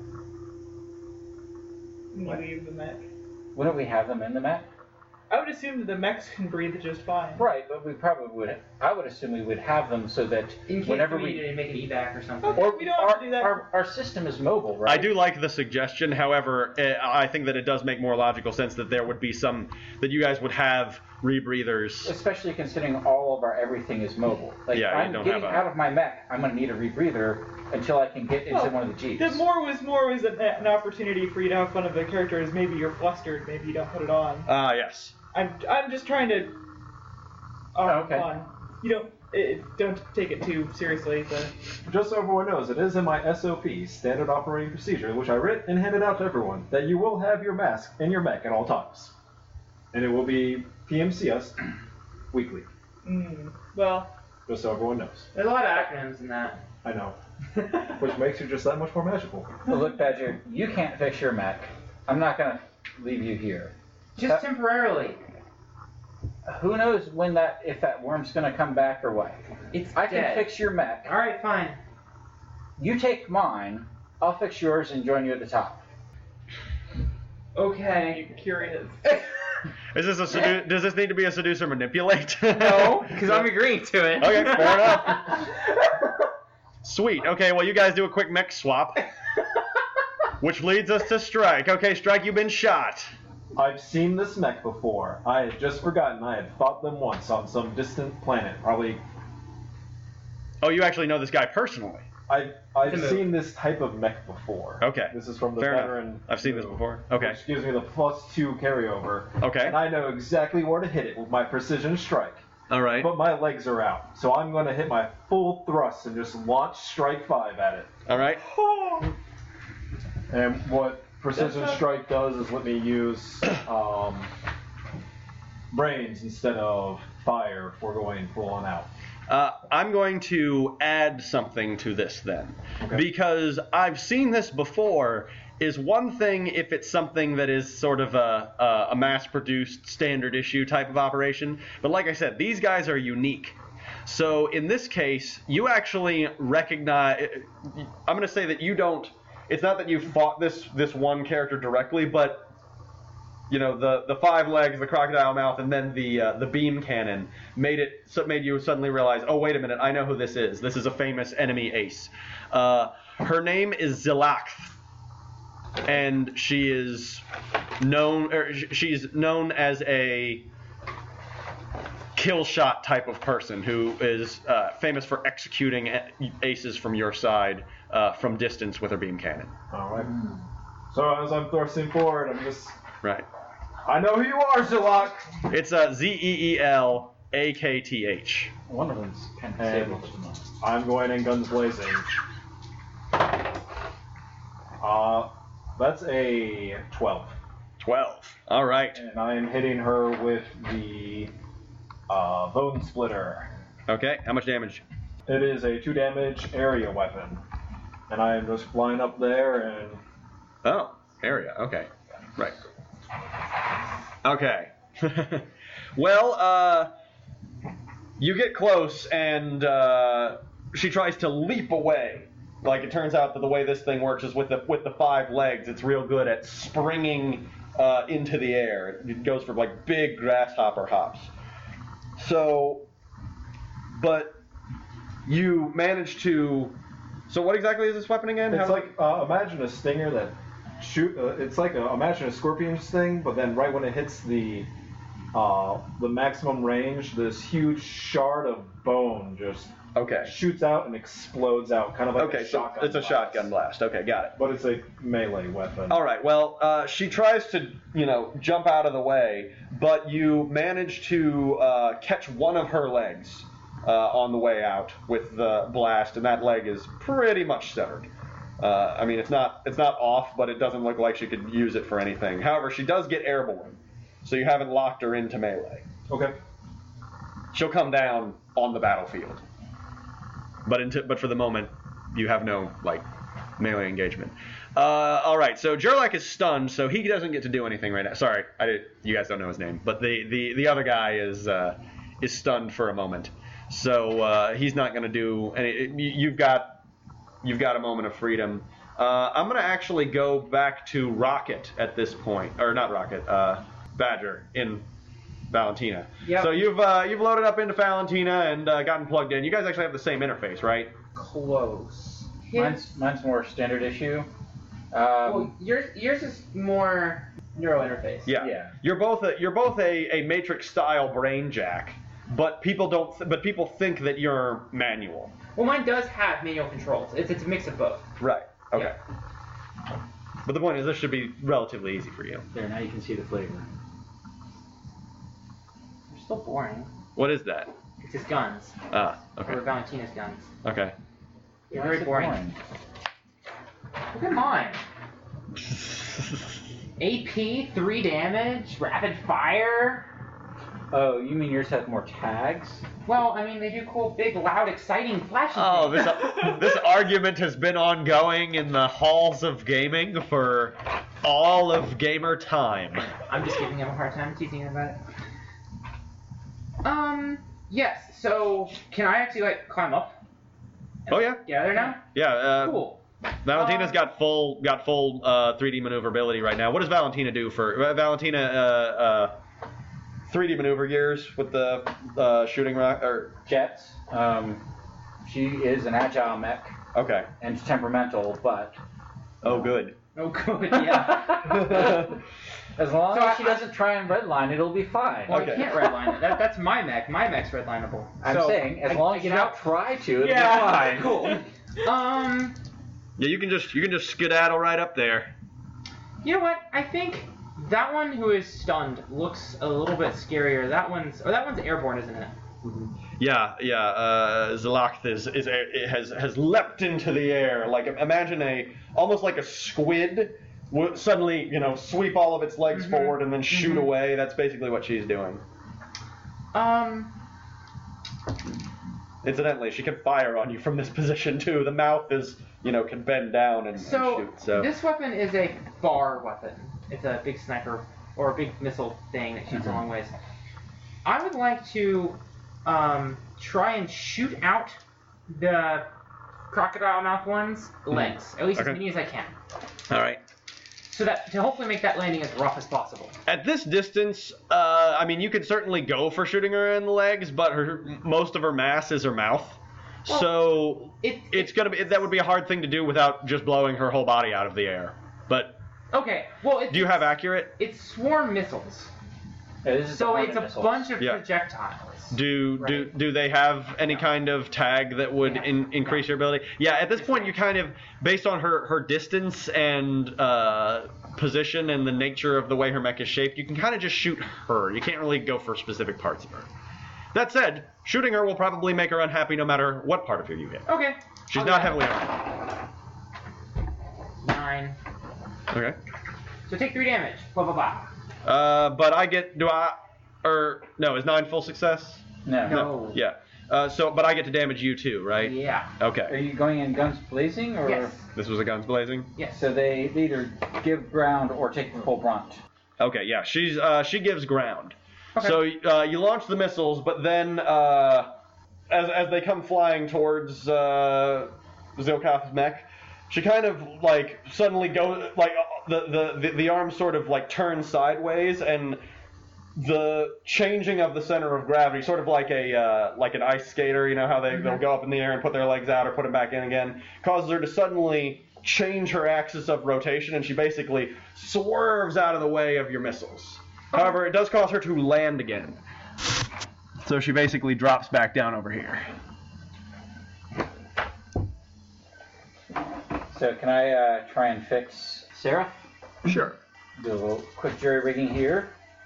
when you What? leave the mech? wouldn't we have them in the mech? I would assume that the mechs can breathe just fine. Right, but we probably would. I would assume we would have them so that In case whenever we we... need to make an evac or something. Okay. Or We don't have our, to do that. Our, our system is mobile, right? I do like the suggestion. However, uh, I think that it does make more logical sense that there would be some that you guys would have rebreathers. Especially considering all of our everything is mobile. Like, Yeah, if you I'm don't getting have a- out of my mech, I'm going to need a rebreather until I can get into Well, one of the jeeps. The more was more was an, an opportunity for you to have fun of the characters. Maybe you're flustered. Maybe you don't put it on. Ah, yes. I'm I'm just trying to. Oh, Oh, okay. fun. You don't it, don't take it too seriously. But Just so everyone knows, it is in my S O P, Standard Operating Procedure, which I writ and handed out to everyone, that you will have your mask in your mech at all times. And it will be P M C S weekly, mm, well, just so everyone knows. There's a lot of acronyms in that. I know. Which makes you just that much more magical. Well, look, Badger, you can't fix your mech. I'm not going to leave you here. Just Uh, temporarily. Who knows when that, if that worm's going to come back or what? It's I can dead. fix your mech. All right, fine. You take mine, I'll fix yours and join you at the top. Okay. I'm curious. Is this a sedu- does this need to be a seducer manipulate? No, because I'm agreeing to it. Okay, fair enough. Sweet. Okay, well, you guys do a quick mech swap. Which leads us to Strike. Okay, Strike, you've been shot. I've seen this mech before. I had just forgotten I had fought them once on some distant planet. Probably. Oh, you actually know this guy personally. I've, I've It's a seen this type of mech before. Okay. This is from the Fair enough. veteran. I've seen this move, before. Okay. Which gives me the plus two carryover. Okay. And I know exactly where to hit it with my precision strike. All right. But my legs are out, so I'm going to hit my full thrust and just launch strike five at it. All right. And what precision That's not- strike does is let me use um, brains instead of fire if we're going full on out. Uh, I'm going to add something to this then. Okay. Because I've seen this before, is one thing if it's something that is sort of a, a, a mass-produced standard issue type of operation. But like I said, these guys are unique. So in this case, you actually recognize... I'm going to say that you don't... It's not that you fought this this one character directly, but... You know, the, the five legs, the crocodile mouth, and then the uh, the beam cannon made it so made you suddenly realize, oh wait a minute, I know who this is. This is a famous enemy ace. Uh, her name is Zilakth, and she is known. Or she's known as a kill shot type of person who is uh, famous for executing a- aces from your side uh, from distance with her beam cannon. All right. So as I'm thrusting forward, I'm just... Right. I know who you are, Zilak! It's uh, Z E E L A K T H. One of them's kind of And disabled at the moment. I'm going in guns blazing. Uh, that's a twelve. twelve. All right. And I am hitting her with the uh, Bone Splitter. Okay. How much damage? It is a two damage area weapon. And I am just flying up there and... Oh, area. Okay. Right. Okay. Well, uh, you get close and uh, she tries to leap away. Like, it turns out that the way this thing works is with the with the five legs, it's real good at springing uh, into the air. It goes for like big grasshopper hops. So, but you manage to. So what exactly is this weapon again? It's How- like uh, imagine a stinger that shoot. Uh, it's like a, imagine a scorpion sting, but then right when it hits the uh, the maximum range, this huge shard of bone just okay. shoots out and explodes out, kind of like Okay, a so shotgun. it's a blast. shotgun blast. Okay, got it. But it's a melee weapon. All right. Well, uh, she tries to, you know, jump out of the way, but you manage to uh, catch one of her legs uh, on the way out with the blast, and that leg is pretty much severed. Uh, I mean, it's not it's not off, but it doesn't look like she could use it for anything. However, she does get airborne, so you haven't locked her into melee. Okay. She'll come down on the battlefield, but into but for the moment, you have no like melee engagement. Uh, all right, so Jerlak is stunned, so he doesn't get to do anything right now. Sorry, I did. You guys don't know his name, but the the, the other guy is uh, is stunned for a moment, so uh, he's not going to do any. You've got you've got a moment of freedom. Uh, I'm going to actually go back to Rocket at this point, or not Rocket, uh, Badger in Valentina. Yep. So you've uh, you've loaded up into Valentina and uh, gotten plugged in. You guys actually have the same interface, right? Close. Mine's, mine's more standard issue. Um, Well, yours yours is more neural interface. Yeah. Yeah. You're both a, you're both a, a Matrix style brain jack, but people don't th- but people think that you're manual. Well, mine does have manual controls. It's it's a mix of both. Right. Okay. Yeah. But the point is, this should be relatively easy for you. there, now you can see the flavor. They're still boring. What is that? It's his guns. Ah. Or Okay. Valentina's guns. Okay. They're Why very is it boring. Look at mine. A P, three damage, rapid fire. Oh, you mean yours has more tags? Well, I mean, they do cool, big, loud, exciting, flashy Oh, things. this this argument has been ongoing in the halls of gaming for all of gamer time. I'm just giving him a hard time, teasing him about it. Um, yes, so can I actually, like, climb up? Oh yeah. Get out of there now? Yeah. Uh, Cool. Valentina's Uh, got full got full uh, three D maneuverability right now. What does Valentina do for uh, Valentina? Uh, uh, three D maneuver gears with the uh, shooting rock. Or Jets. Um, she is an agile mech okay. and temperamental, but Oh, good. Oh, good, yeah. as long So as she I- doesn't try and redline, it'll be fine. Well, Okay. I can't redline it. That, that's my mech. My mech's redlineable. I'm So, saying, as I- long I as you get don't out. try to, it'll Yeah, be fine. cool. Um, Yeah, you can just you can just skedaddle right up there. you know what? I think that one who is stunned looks a little bit scarier. That one's, or that one's airborne, isn't it? Yeah, yeah. Uh, Zalakth is is a, has has leapt into the air like imagine a almost like a squid would suddenly you know sweep all of its legs Mhm. forward and then shoot Mhm. away. That's basically what she's doing. Um, Incidentally, she can fire on you from this position too. The mouth is you know can bend down and, so, and shoot. So this weapon is a bar weapon. It's a big sniper or a big missile thing that shoots a long ways. I would like to um, try and shoot out the crocodile mouth one's legs, at least Okay. as many as I can, all right. so that to hopefully make that landing as rough as possible. At this distance, uh, I mean, you could certainly go for shooting her in the legs, but her most of her mass is her mouth. Well, so It, it's gonna be that would be a hard thing to do without just blowing her whole body out of the air. But okay. Well, it, do you have accurate? it's swarm missiles, Yeah, this is so the it's a missiles. bunch of Yeah. projectiles. Do do Right. do they have any kind of tag that would Yeah. in, increase your ability? Yeah, at this point you kind of based on her her distance and uh, position and the nature of the way her mech is shaped, you can kind of just shoot her. You can't really go for specific parts of her. That said, shooting her will probably make her unhappy no matter what part of her you hit. Okay. She's I'll not go. heavily armed. Nine. Okay. So take three damage. Blah blah blah. Uh, but I get do I or no is nine full success? No. No. Yeah. Uh, so but I get to damage you too, right? Yeah. Are Okay. you going in guns blazing, or Yes. This was a guns blazing. Yes. so they, they either give ground or take the full brunt? Okay, yeah, she's uh, she gives ground. Okay. So uh, you launch the missiles, but then uh, as as they come flying towards uh, Zilkath's mech, she kind of like suddenly goes like the, the the the arm sort of like turns sideways, and the changing of the center of gravity, sort of like a uh, like an ice skater, you know how they mm-hmm. they'll go up in the air and put their legs out or put them back in again, causes her to suddenly change her axis of rotation, and she basically swerves out of the way of your missiles. However, it does cause her to land again. So she basically drops back down over here. So can I uh, try and fix Sarah? Sure. Do a little quick jury rigging here.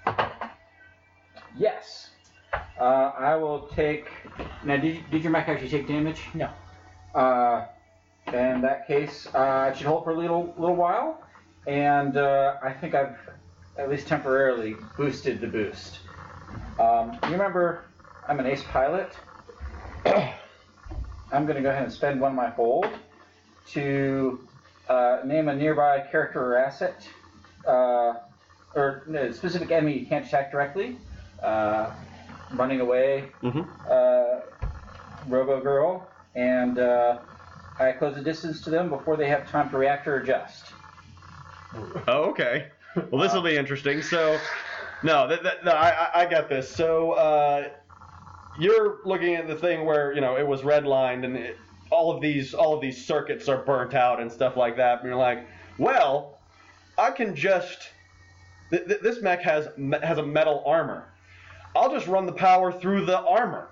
Yes. Uh, I will take... Now, did, did your mech actually take damage? No. Uh, in that case, uh, I should hold for a little little while. And uh, I think I've, at least temporarily, boosted the boost. Um, you remember, I'm an ace pilot. I'm going to go ahead and spend one of my hold to uh, name a nearby character or asset, uh, or no, specific enemy you can't attack directly, uh, running away, mm-hmm. uh, Robo Girl, and uh, I close the distance to them before they have time to react or adjust. Oh, okay. Well, this will be interesting. So, no, th- th- no I, I get this. So, uh, you're looking at the thing where, you know, it was redlined and it, all of these all of these circuits are burnt out and stuff like that. And you're like, well, I can just th- th- this mech has has a metal armor. I'll just run the power through the armor.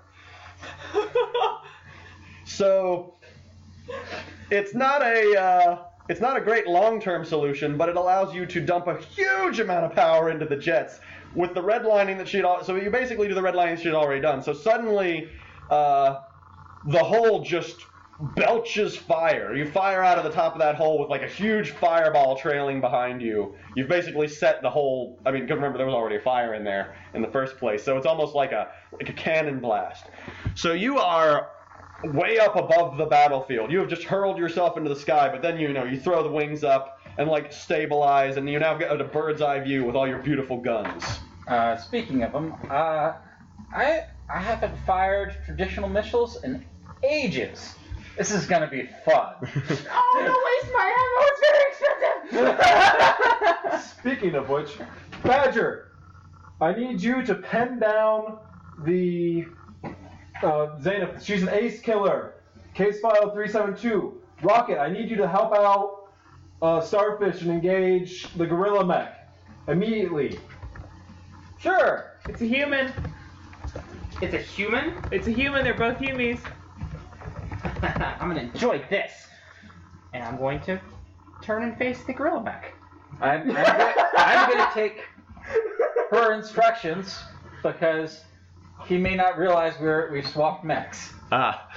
So it's not a uh, it's not a great long-term solution, but it allows you to dump a huge amount of power into the jets with the redlining that she'd al- so you basically do the redlining she'd already done. So suddenly uh, the hole just belches fire. You fire out of the top of that hole with like a huge fireball trailing behind you. You've basically set the whole, I mean, because remember there was already a fire in there in the first place, so it's almost like a like a cannon blast. So you are way up above the battlefield. You have just hurled yourself into the sky, but then you know you throw the wings up and like stabilize, and you now get a bird's eye view with all your beautiful guns. Uh, speaking of them, uh, I I haven't fired traditional missiles in ages. This is gonna be fun. Oh, don't waste my ammo, it's very expensive! Speaking of which, Badger, I need you to pen down the uh, Zainab. She's an ace killer. Case file three seven two. Rocket, I need you to help out uh, Starfish and engage the gorilla mech immediately. Sure. It's a human. It's a human? It's a human. They're both humies. I'm gonna enjoy this. And I'm going to turn and face the gorilla mech. I'm, I'm, gonna, I'm gonna take her instructions because he may not realize we're we've swapped mechs. Ah.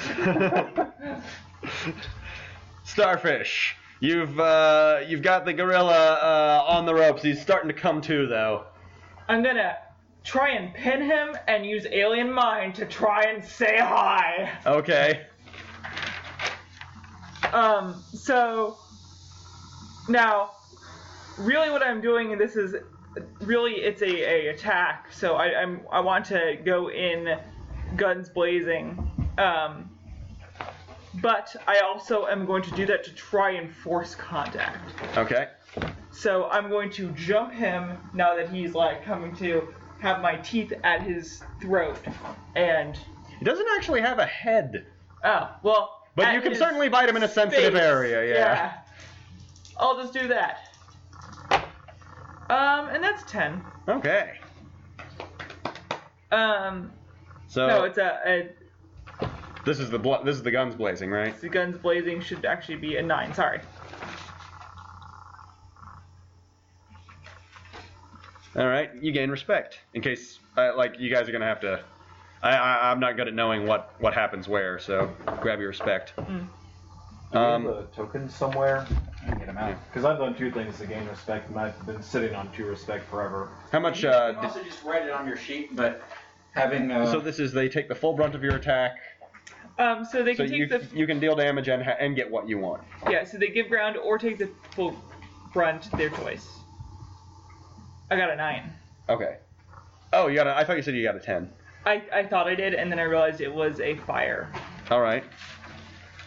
Starfish, you've uh, you've got the gorilla uh, on the ropes. He's starting to come to, though. I'm gonna try and pin him and use alien mind to try and say hi. Okay. Um, so, now, really what I'm doing, and this is, really it's a, a attack, so I, I'm, I want to go in guns blazing, um, but I also am going to do that to try and force contact. Okay. So I'm going to jump him now that he's, like, coming to have my teeth at his throat, and... He doesn't actually have a head. Oh, well... But you can certainly bite him in a sensitive space. area, yeah. Yeah. I'll just do that. Um, and that's ten. Okay. Um, So no, it's a, a this is the bl- this is the guns blazing, right? the guns blazing should actually be a nine. Sorry. All right, you gain respect in case uh, like you guys are gonna have to. I, I I'm not good at knowing what what happens where, so grab your respect. Mm. Do Um, we have a token somewhere? I can get him out. Because I've done two things to gain respect, and I've been sitting on two respect forever. How much? You Uh, can also just write it on your sheet, but having uh, so this is they take the full brunt of your attack. Um, so they So can you take the you can deal damage and ha- and get what you want. yeah. So they give ground or take the full brunt, their choice. I got a nine. Okay. Oh, you got a, I thought you said you got a ten. I I thought I did, and then I realized it was a fire. All right.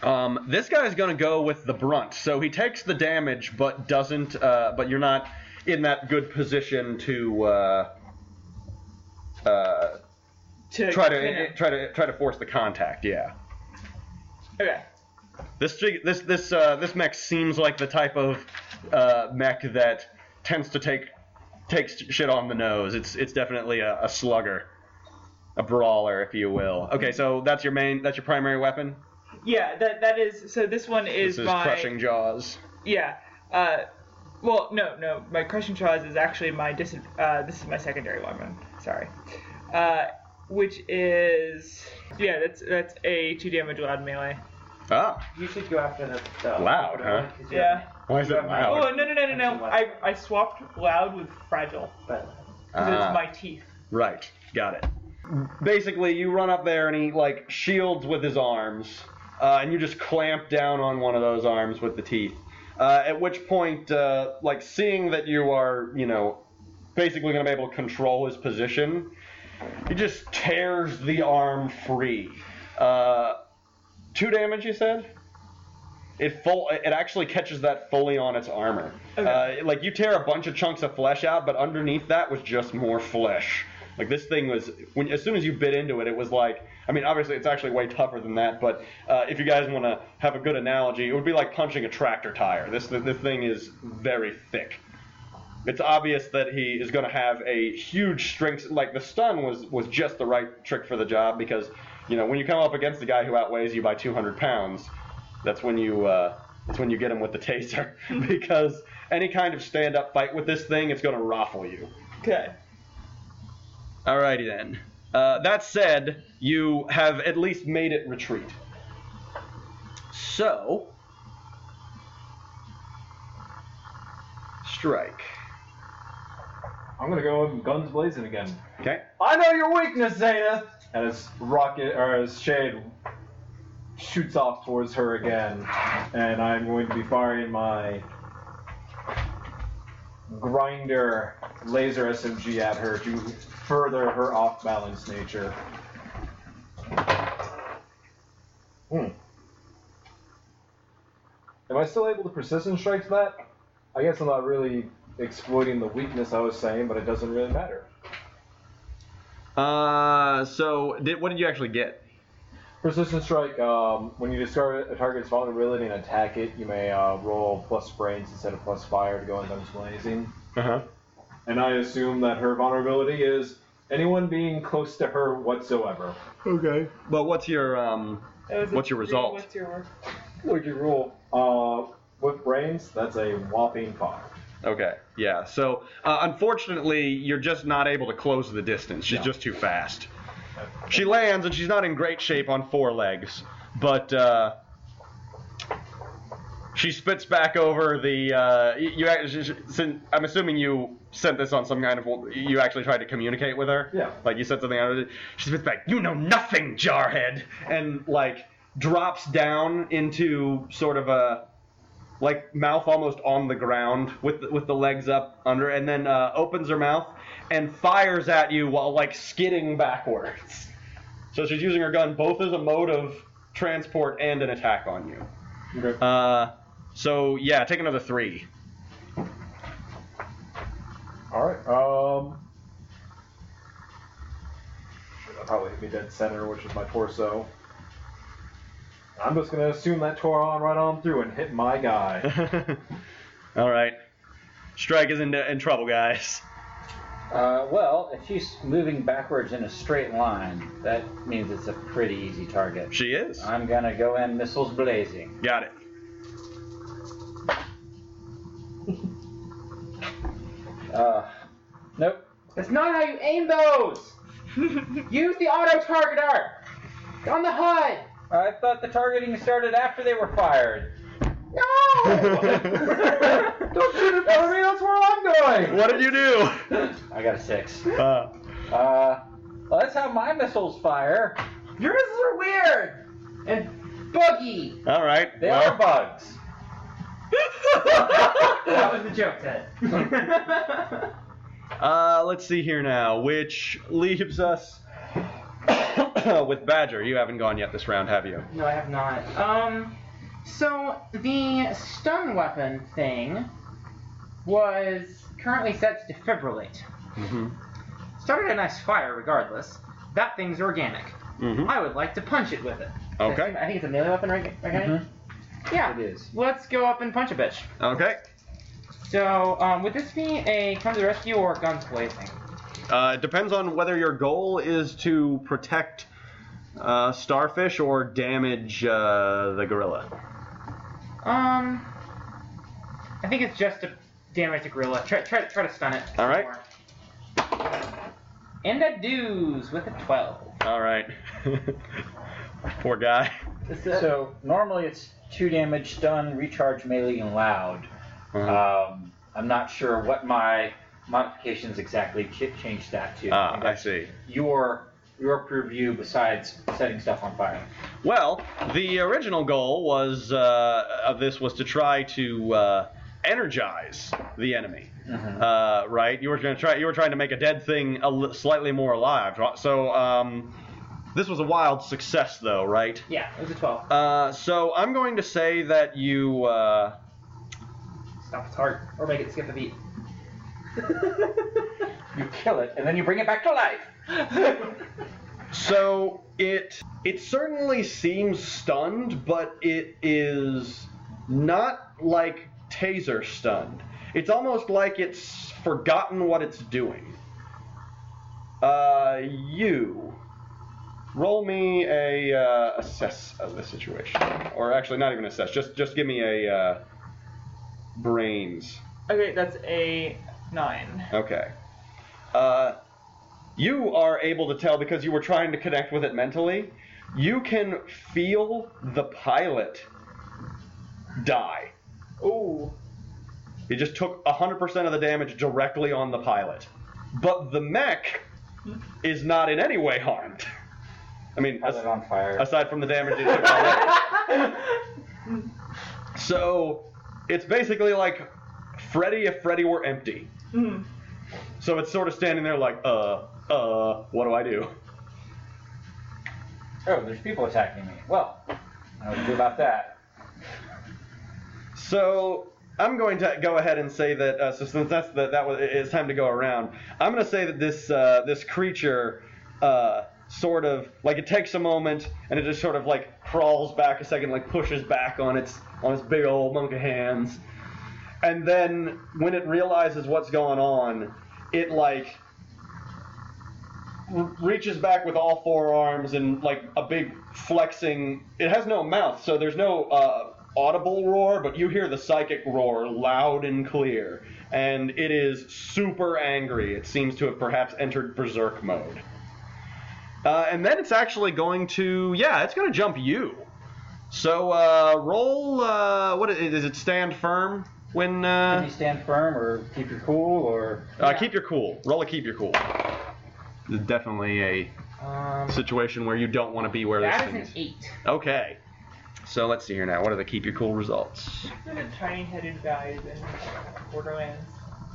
Um, this guy's gonna go with the brunt, so he takes the damage, but doesn't. Uh, but you're not in that good position to uh, uh, To try to you know. try to try to force the contact. Yeah. Okay. This jig- this this uh, this mech seems like the type of uh, mech that tends to take takes shit on the nose. It's it's definitely a, a slugger, a brawler, if you will. Okay, so that's your main that's your primary weapon. Yeah, that that is. So this one is, This is my crushing jaws. Yeah. Uh, well, no, no. My crushing jaws is actually my dis. Uh, this is my secondary weapon. Sorry. Uh, which is yeah. That's that's a two damage loud melee. Ah, You should go after the, the Loud, huh? Yeah. why is it Oh loud? no no no no no! I I swapped loud with fragile because Ah. it's my teeth. Right, got it. Basically, you run up there and he like shields with his arms, uh, and you just clamp down on one of those arms with the teeth. Uh, at which point, uh, like seeing that you are, you know, basically going to be able to control his position, he just tears the arm free. Uh, two damage, you said? It full. It actually catches that fully on its armor. Okay. Uh, like you tear a bunch of chunks of flesh out, but underneath that was just more flesh. Like this thing was, when as soon as you bit into it, it was like. I mean, obviously it's actually way tougher than that. But uh, if you guys want to have a good analogy, it would be like punching a tractor tire. This this thing is very thick. It's obvious that he is going to have a huge strength. Like the stun was was just the right trick for the job because you know when you come up against a guy who outweighs you by two hundred pounds. That's when you uh, that's when you get him with the taser, because any kind of stand-up fight with this thing, it's going to raffle you. Okay. Alrighty then. Uh, that said, you have at least made it retreat. So, strike. I'm gonna go in guns blazing again. Okay. I know your weakness, Zenith! And as rocket or as Shade shoots off towards her again, and I'm going to be firing my grinder laser S M G at her to further her off-balance nature. Hmm. Am I still able to precision strike that? I guess I'm not really exploiting the weakness I was saying, but it doesn't really matter. Uh, so did what did you actually get? Precision strike, um, when you discover a target's vulnerability and attack it, you may uh, roll plus brains instead of plus fire to go in guns blazing. Uh huh. And I assume that her vulnerability is anyone being close to her whatsoever. Okay. But what's your um? That was a What's your three. result? What's your What'd you roll? Uh, with brains, that's a whopping five. Okay. Yeah. So uh, unfortunately, you're just not able to close the distance. She's No. just too fast. She lands, and she's not in great shape on four legs, but uh, she spits back over the. Uh, you, you actually, I'm assuming you sent this on some kind of. You actually tried to communicate with her. Yeah. Like you said something out of it. She spits back. You know nothing, Jarhead, and like drops down into sort of a. Like mouth almost on the ground with the, with the legs up under, and then uh, opens her mouth and fires at you while like skidding backwards. So she's using her gun both as a mode of transport and an attack on you. Okay. Uh, so yeah, take another three. Alright, um... That'll probably hit me dead center, which is my torso. I'm just gonna assume that tore on right on through and hit my guy. All right, Strike is in in trouble, guys. Uh, well, if she's moving backwards in a straight line, that means it's a pretty easy target. She is. I'm gonna go in missiles blazing. Got it. Uh, nope. That's not how you aim those! Use the auto targeter! On the H U D! I thought the targeting started after they were fired. No! Don't shoot it for me, that's where I'm going! What did you do? I got a six. Uh, Uh, well, that's how my missiles fire. Your missiles are weird! And buggy! all right. They well, are bugs. That was the joke, Ted. Uh, let's see here now, which leaves us with Badger. You haven't gone yet this round, have you? No, I have not. Um, so the stun weapon thing was currently set to defibrillate. Mm-hmm. Started a nice fire regardless. That thing's organic. Mm-hmm. I would like to punch it with it. Okay. I think it's a melee weapon, right? right Mm-hmm. Yeah. It is. Let's go up and punch a bitch. Okay. So, um, would this be a come to the rescue or guns blazing? Uh, it depends on whether your goal is to protect uh, Starfish or damage uh, the gorilla. Um, I think it's just to damage the gorilla. Try, try, try to stun it. All right. More. And that does with a twelve. All right. Poor guy. So normally it's two damage, stun, recharge, melee, and loud. Uh-huh. Um, I'm not sure what my modifications exactly ch- changed that to. Ah, think I that's see. Your your purview besides setting stuff on fire. Well, the original goal was uh, of this was to try to uh, energize the enemy. Mm-hmm. Uh, right? You were going to try. You were trying to make a dead thing a li- slightly more alive. So um, this was a wild success, though, right? Yeah, it was a twelve. Uh, so I'm going to say that you. Uh, Stop its heart, or make it skip a beat. You kill it, and then you bring it back to life. So it it certainly seems stunned, but it is not like taser stunned. It's almost like it's forgotten what it's doing. Uh, you roll me a uh, assess of the situation, or actually not even assess. Just just give me a uh, brains. Okay, that's a nine. Okay. Uh, you are able to tell because you were trying to connect with it mentally. You can feel the pilot die. Ooh. He just took one hundred percent of the damage directly on the pilot. But the mech is not in any way harmed. I mean, Set it on fire. aside from the damage it took already. So, it's basically like Freddy if Freddy were empty. Mm. So it's sort of standing there like, uh, uh, what do I do? Oh, there's people attacking me. Well, I know what to do about that. So I'm going to go ahead and say that uh, so since that's the, that was it's time to go around. I'm going to say that this uh, this creature uh, sort of like it takes a moment and it just sort of like crawls back a second, like pushes back on its on its big old monkey hands, and then when it realizes what's going on, it like r- reaches back with all four arms and like a big flexing. It has no mouth, so there's no uh, audible roar, but you hear the psychic roar loud and clear, and it is super angry. It seems to have perhaps entered berserk mode. Uh, and then it's actually going to, yeah, it's going to jump you. So uh, roll, uh, what is, is it stand firm when... Can Uh, you stand firm or keep your cool or... uh, keep your cool. Roll a keep your cool. This is definitely a Um, situation where you don't want to be where this that is thing an is. eight. Okay. So let's see here now. What are the keep your cool results? What are the tiny-headed guys in Borderlands?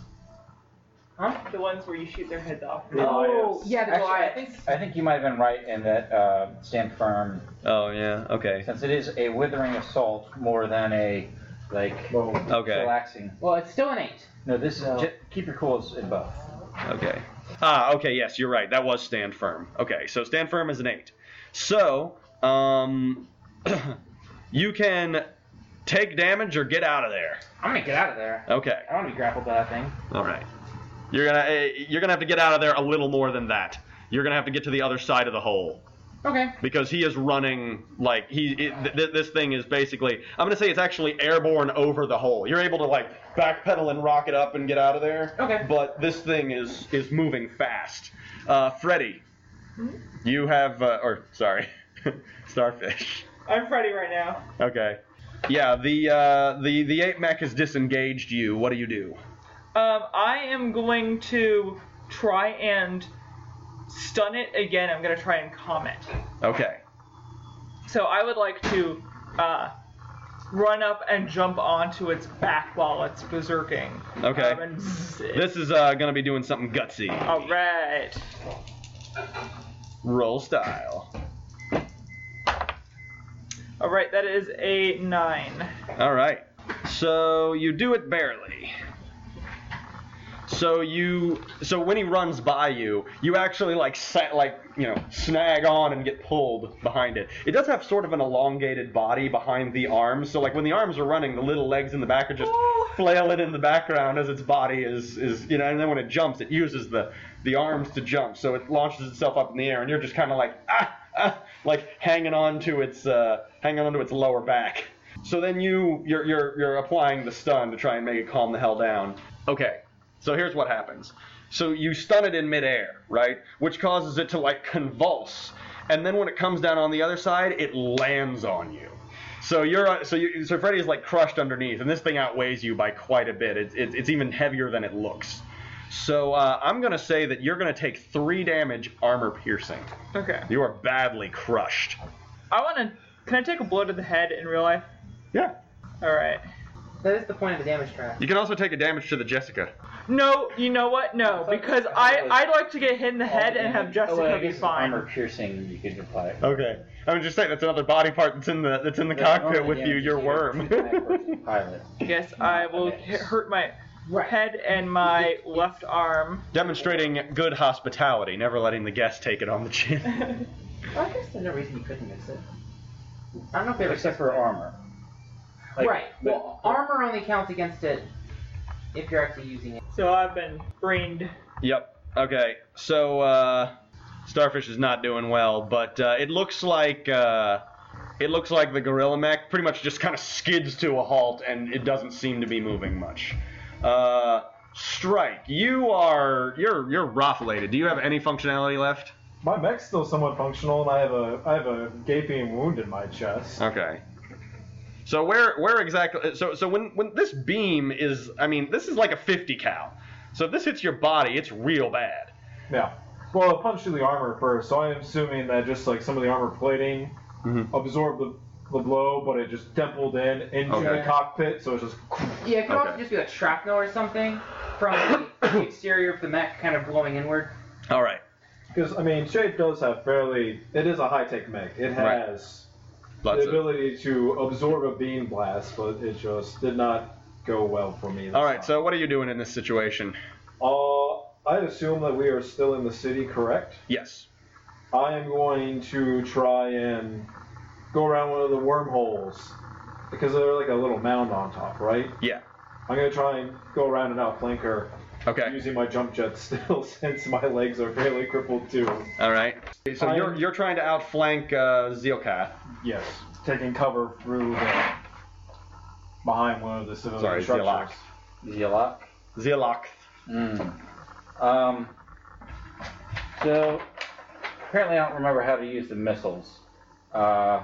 Huh? The ones where you shoot their heads off. Oh, yeah, the Actually, I Goliath. think I think you might have been right in that uh, stand firm, Oh, yeah. Okay. since it is a withering assault more than a like Okay. relaxing. Well, it's still an eight. No, this No. is ju- keep your cool is in both. Okay. Ah, okay, yes, you're right. That was stand firm. Okay, so stand firm is an eight. So, um, you can take damage or get out of there. I'm gonna get out of there. Okay. I don't want to be grappled by that thing. All right. You're gonna eh, you're gonna have to get out of there a little more than that. You're gonna have to get to the other side of the hole Okay. because he is running like he. It, th- this thing is basically. I'm gonna say it's actually airborne over the hole. You're able to like backpedal and rocket up and get out of there. Okay. But this thing is is moving fast. Uh, Freddy, you have uh, or sorry, Starfish. I'm Freddy right now. Okay. Yeah, the uh, the the ape mech has disengaged you. What do you do? Um, I am going to try and stun it again. I'm going to try and calm it. Okay. So I would like to uh, run up and jump onto its back while it's berserking. Okay. Um, and zzz it. This is uh, going to be doing something gutsy. All right. Roll style. All right, that is a nine. All right. So you do it barely. So you, so when he runs by you, you actually like set, like you know snag on and get pulled behind it. It does have sort of an elongated body behind the arms, so like when the arms are running, the little legs in the back are just flailing in the background as its body is is you know, and then when it jumps, it uses the the arms to jump, so it launches itself up in the air, and you're just kind of like ah ah like hanging on to its uh, hanging on to its lower back. So then you you're you're you're applying the stun to try and make it calm the hell down. Okay. So here's what happens. So you stun it in midair, right? Which causes it to like convulse, and then when it comes down on the other side, it lands on you. So you're so you so Freddy is like crushed underneath, and this thing outweighs you by quite a bit. It's it's, it's even heavier than it looks. So uh, I'm gonna say that you're gonna take three damage armor piercing. Okay. You are badly crushed. I want to. Can I take a blow to the head in real life? Yeah. All right. That is the point of the damage track. You can also take a damage to the Jessica. No, you know what? No, because I I'd like to get hit in the head and have Jessica oh, wait, I be guess fine. Armor piercing, you could apply. Okay. I was just saying that's another body part that's in the that's in the cockpit with you. Your worm. Pilot. Yes, I will hit, hurt my head and my left arm. Demonstrating good hospitality, never letting the guest take it on the chin. Well, I guess there's no reason you couldn't miss it. I don't know if they have Except for armor. Like, right. but- Well, armor only counts against it if you're actually using it. So I've been brained. Yep. Okay. So uh, Starfish is not doing well, but uh, it looks like uh, it looks like the gorilla mech pretty much just kind of skids to a halt, and it doesn't seem to be moving much. Uh, Strike, you are you're you're rothelated. Do you have any functionality left? My mech's still somewhat functional, and I have a I have a gaping wound in my chest. Okay. So where where exactly? So so when when this beam is, I mean, this is like a fifty cal. So if this hits your body, it's real bad. Yeah. Well, it punched through the armor first, so I'm assuming that just like some of the armor plating Mm-hmm. absorbed the, the blow, but it just dimpled in into Okay. the cockpit, so it's just. Yeah, it could also Okay. just be like shrapnel or something from the exterior of the mech kind of blowing inward. All right. Because I mean, Shape does have fairly. It is a high tech mech. It Right. has Lots the of- ability to absorb a beam blast, but it just did not go well for me. This All right. time. So what are you doing in this situation? Uh, I assume that we are still in the city, correct? Yes. I am going to try and go around one of the wormholes because they're like a little mound on top, right? Yeah. I'm going to try and go around and outflank her Okay. using my jump jet still, since my legs are fairly crippled too. All right. So I'm- you're you're trying to outflank uh, Zealcath. Yes, taking cover through the behind one of the civilian Sorry, structures. Zealok. Zealok. Mm. Um. So apparently, I don't remember how to use the missiles. Uh.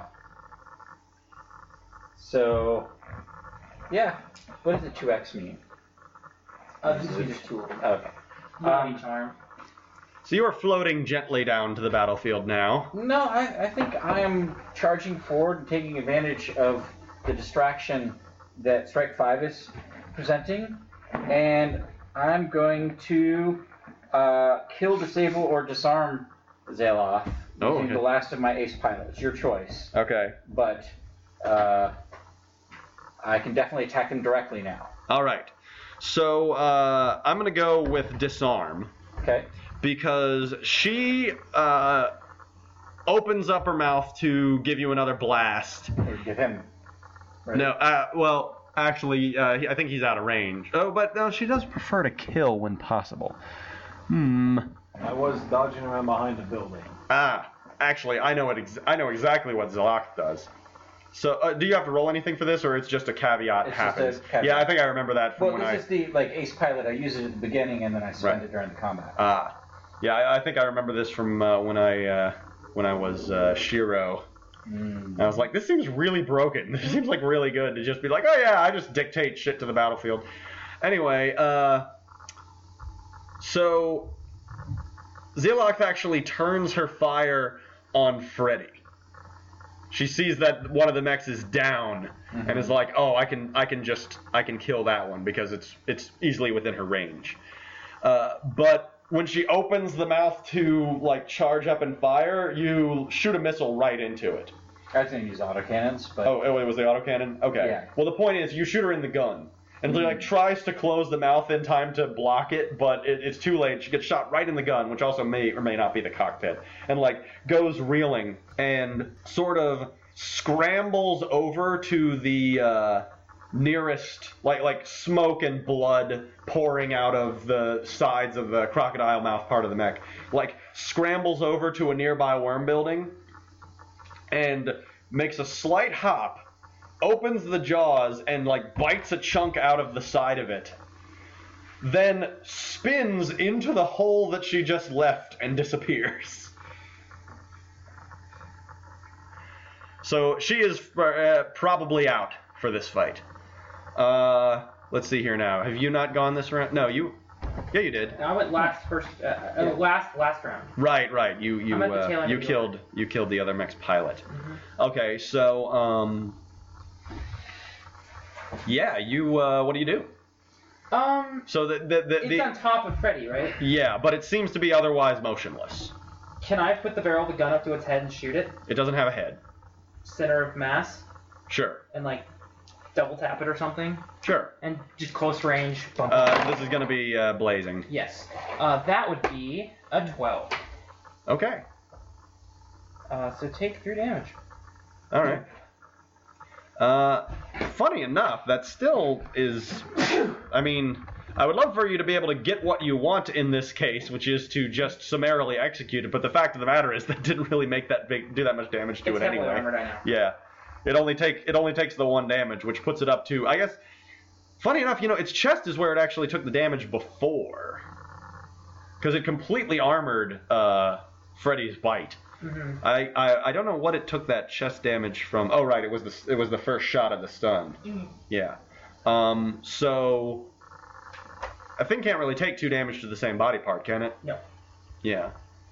So yeah, what does the two X mean? Uh, this is just two of them. Okay. One on Um, each arm. So you are floating gently down to the battlefield now. No, I, I think I am charging forward and taking advantage of the distraction that Strike five is presenting, and I'm going to uh, kill, disable, or disarm Zaloth Oh, using okay. the last of my ace pilots. Your choice, Okay. but uh, I can definitely attack him directly now. All right. So uh, I'm gonna go with disarm. Okay. Because she uh, opens up her mouth to give you another blast. Or give him. Right. No, uh, well, actually, uh, he- I think he's out of range. Oh, but no, she does prefer to kill when possible. Hmm. I was dodging around behind the building. Ah, actually, I know it. Ex- I know exactly what Zalak does. So, uh, do you have to roll anything for this, or it's just a caveat It's just happens? a caveat. Yeah, I think I remember that from Well, when this I. is the like ace pilot. I use it at the beginning, and then I spend Right. it during the combat. Ah, yeah, I, I think I remember this from uh, when I uh, when I was uh, Shiro. Mm. I was like, this seems really broken. This seems like really good to just be like, oh yeah, I just dictate shit to the battlefield. Anyway, uh, so Zealoth actually turns her fire on Freddy. She sees that one of the mechs is down Mhm. and is like, oh, I can, I can just, I can kill that one because it's, it's easily within her range. Uh, but when she opens the mouth to like charge up and fire, you shoot a missile right into it. I was going to use autocannons, but... Oh, it was the autocannon? Okay. Yeah. Well, the point is, you shoot her in the gun. And she like tries to close the mouth in time to block it, but it, it's too late. She gets shot right in the gun, which also may or may not be the cockpit, and like goes reeling and sort of scrambles over to the uh, nearest, like like smoke and blood pouring out of the sides of the crocodile mouth part of the mech. Like scrambles over to a nearby worm building and makes a slight hop. Opens the jaws and like bites a chunk out of the side of it, then spins into the hole that she just left and disappears. So she is uh, probably out for this fight. Uh, let's see here now. Have you not gone this round? No, you. Yeah, you did. I went last first. Uh, uh, last last round. Right, right. You you I'm at the tail uh, end you of the killed you killed the other mech's pilot. Okay, so um. Yeah, you. Uh, what do you do? Um, So the the, the, it's the on top of Freddy, right? yeah, but it seems to be otherwise motionless. Can I put the barrel of the gun up to its head and shoot it? It doesn't have a head. Center of mass, Sure, and like double tap it or something, sure. and just close range. Bump it. Uh, this is going to be uh, blazing. Yes. Uh, that would be a twelve. Okay. Uh, so take three damage. All right. Uh, funny enough, that still is. I mean, I would love for you to be able to get what you want in this case, which is to just summarily execute it. But the fact of the matter is, that didn't really make that big, do that much damage to It's it heavily anyway. armored, I know. Yeah. It only take it only takes the one damage, which puts it up to, I guess. Funny enough, you know, its chest is where it actually took the damage before, because it completely armored uh, Freddy's bite. Mm-hmm. I, I I don't know what it took that chest damage from. Oh right, it was the it was the first shot of the stun. Mm. Yeah. Um. So a thing can't really take two damage to the same body part, can it? No. Yeah.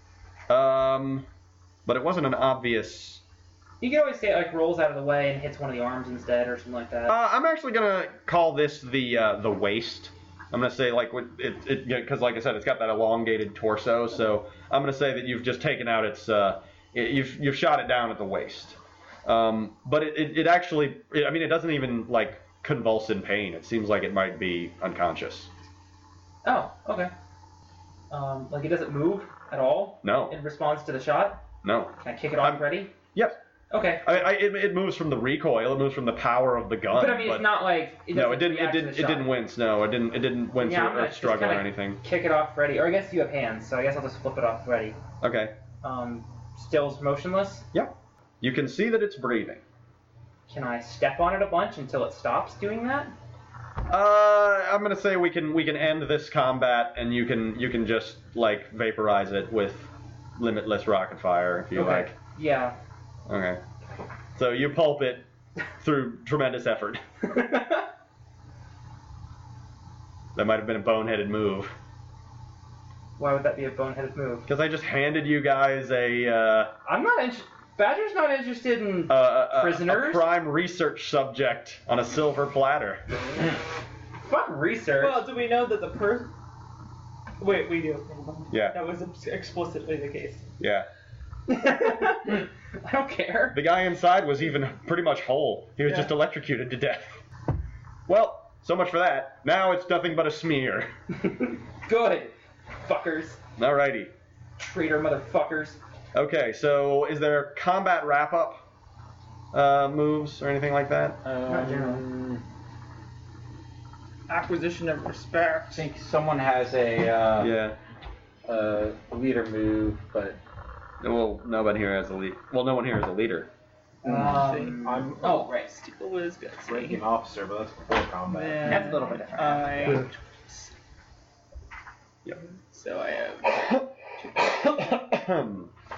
Um. But it wasn't an obvious. You can always say it like rolls out of the way and hits one of the arms instead, or something like that. Uh, I'm actually gonna call this the uh, the waist. I'm gonna say like what it it because like I said, it's got that elongated torso. So I'm gonna say that you've just taken out its uh, it, you've you've shot it down at the waist. Um, but it, it, it actually it, I mean it doesn't even like convulse in pain. It seems like it might be unconscious. Oh, okay. Um, like it doesn't move at all No, in response to the shot. no. Can I kick it off, I'm- Freddy? Yes. Okay. I, I it, it moves from the recoil. It moves from the power of the gun. But I mean, it's not like it no, doesn't it didn't. It react to didn't. the It shot. didn't wince. No, it didn't. It didn't wince Yeah, I'm or, gonna or just struggle or kinda anything. Kick it off, Freddy. Or I guess you have hands, so I guess I'll just flip it off Freddy. Okay. Um, still's motionless. Yep. You can see that it's breathing. Can I step on it a bunch until it stops doing that? Uh, I'm gonna say we can we can end this combat, and you can you can just like vaporize it with limitless rocket fire if you Okay. like. Yeah. Okay. So you pulp it through tremendous effort. That might have been a boneheaded move. Why would that be a boneheaded move? Because I just handed you guys a uh, I'm not interested. Badger's not interested in a, a, a, prisoners. a prime research subject on a silver platter. Fuck research. Well, do we know that the person? Wait, we do. Yeah. That was ex- explicitly the case. Yeah. I don't care. The guy inside was even pretty much whole. He was Yeah. just electrocuted to death. Well, so much for that. Now it's nothing but a smear. Good. Fuckers. Alrighty. Traitor motherfuckers. Okay, so is there combat wrap-up uh, moves or anything like that? Not generally. Um, Acquisition of I respect. think someone has a uh, Yeah. uh, leader move, but Well, no one here has a lead. Well, no one here has a leader. Um, I'm oh, right. Steel Wiz ranking Gutsy. officer, but that's before combat. Then That's a little bit different. I. Yep. So I have.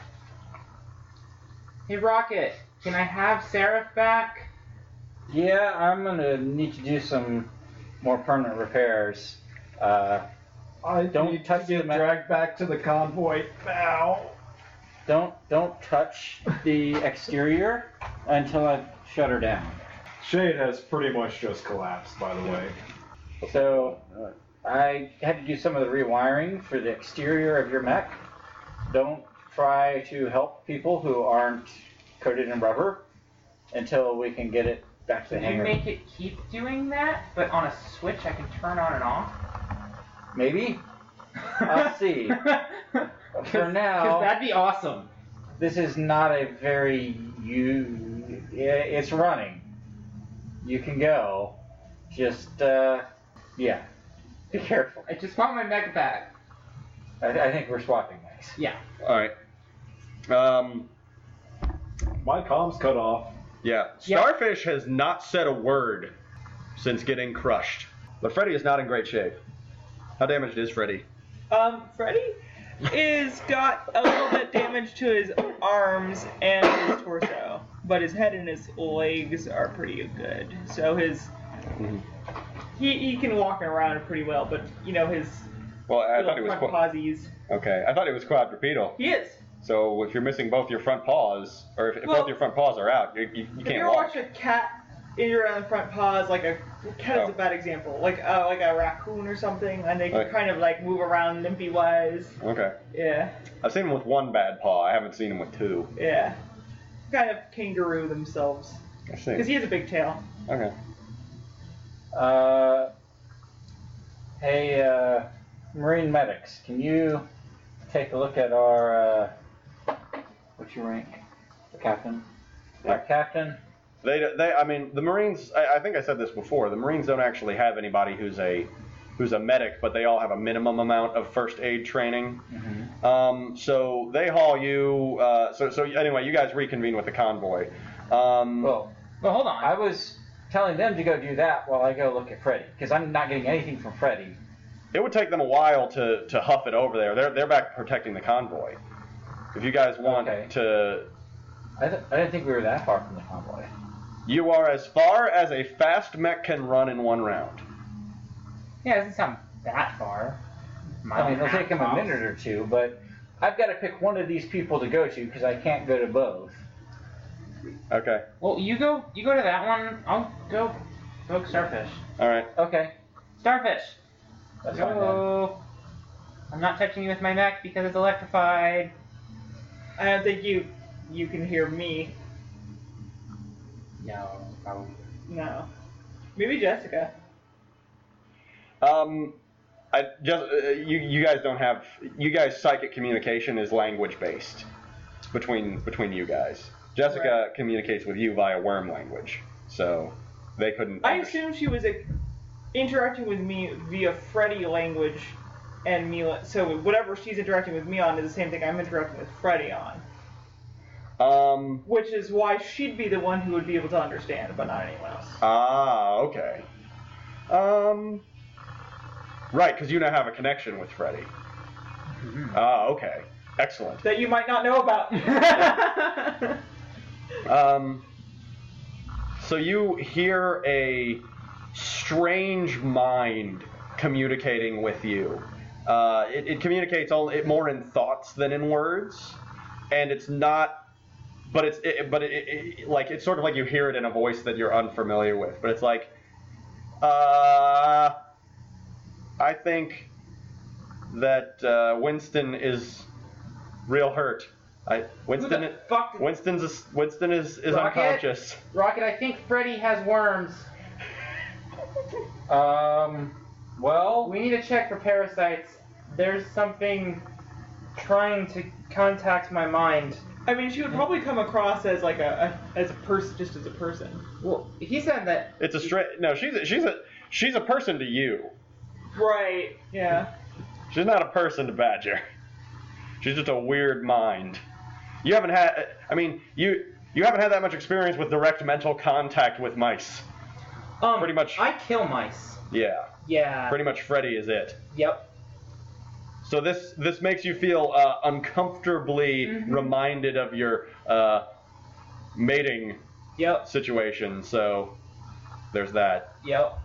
Hey, Rocket. Can I have Seraph back? yeah, I'm gonna need to do some more permanent repairs. Uh, I Don't need touch to get the ma- dragged back to the convoy now. don't don't touch the exterior until I shut her down. Shade has pretty much just collapsed, by the way. So I had to do some of the rewiring for the exterior of your mech. Don't try to help people who aren't coated in rubber until we can get it back to the Can you hangar. make it keep doing that, but on a switch I can turn on and off? Maybe. I'll see. For now, Because that'd be awesome. this is not a very you. It's running. You can go. Just uh, yeah. Be careful. I just want my mech back. I, I think we're swapping mechs. Yeah. All right. Um, My comms cut off. yeah. Yeah. Starfish has not said a word since getting crushed. But Freddy is not in great shape. How damaged is Freddy? Um, Freddy is got a little bit damage to his arms and his torso, but his head and his legs are pretty good. So his he he can walk around pretty well, but you know his Well, I little thought he was front quad- pawsies. okay. I thought he was quadrupedal. He is. So if you're missing both your front paws, or if, if Well, both your front paws are out, you, you, you If can't you ever walk. watch a cat injured on the front paws, like a cat is Oh. a bad example, like uh, like a raccoon or something, and they can Right. kind of like move around limpy wise. Okay. Yeah, I've seen him with one bad paw. I haven't seen him with two. yeah. Kind of kangaroo themselves, I see. because he has a big tail. Okay. Uh, hey, uh, Marine medics, can you take a look at our, uh, what's your rank? The captain? Our captain? They, they, I mean, the Marines. I, I think I said this before. The Marines don't actually have anybody who's a, who's a medic, but they all have a minimum amount of first aid training. Mm-hmm. Um, so they haul you. Uh, so, so anyway, you guys reconvene with the convoy. Um, Well, Well, hold on. I was telling them to go do that while I go look at Freddy, because I'm not getting anything from Freddy. it would take them a while to, to huff it over there. They're they're back protecting the convoy. If you guys want Okay. to, I, th- I didn't think we were that far from the convoy. you are as far as a fast mech can run in one round. Yeah, it doesn't sound that far. I mean, it'll take them a minute or two, but I've got to pick one of these people to go to, because I can't go to both. Okay. Well, you go. You go to that one. I'll go. Go Starfish. All right. Okay, Starfish. that's fine then. Go. I'm not touching you with my mech because it's electrified. I don't think you you can hear me. No. No. No. Maybe Jessica. Um, I just uh, you you guys don't have you guys psychic communication is language based between between you guys. Jessica communicates with you via worm language, so they couldn't. I understand. assumed she was uh, interacting with me via Freddy language, and me. So whatever she's interacting with me on is the same thing I'm interacting with Freddy on, Um. which is why she'd be the one who would be able to understand, but not anyone else. Ah. Okay. Um. Right, because you now have a connection with Freddy. Ah. Okay. Excellent. That you might not know about. Um, so you hear a strange mind communicating with you. Uh, it, it communicates all, it more in thoughts than in words, and it's not. But it's it, but it, it, it like it's sort of like you hear it in a voice that you're unfamiliar with. But it's like, uh, I think that uh, Winston is real hurt. I Winston. Who the fuck? Winston's a, Winston is, is Rocket? unconscious. Rocket, I think Freddy has worms. Um, well, We need to check for parasites. There's something trying to contact my mind. I mean, she would probably come across as like a, a as a person, just as a person. Well, he said that. It's a straight. No, she's a, she's a she's a person to you. Right. Yeah. She's not a person to Badger. She's just a weird mind. You haven't had. I mean, you you haven't had that much experience with direct mental contact with mice. Um, Pretty much- I kill mice. Yeah. Yeah. Pretty much Freddy is it. Yep. So this this makes you feel uh, uncomfortably Mhm. reminded of your uh, mating Yep. situation. So there's that. Yep.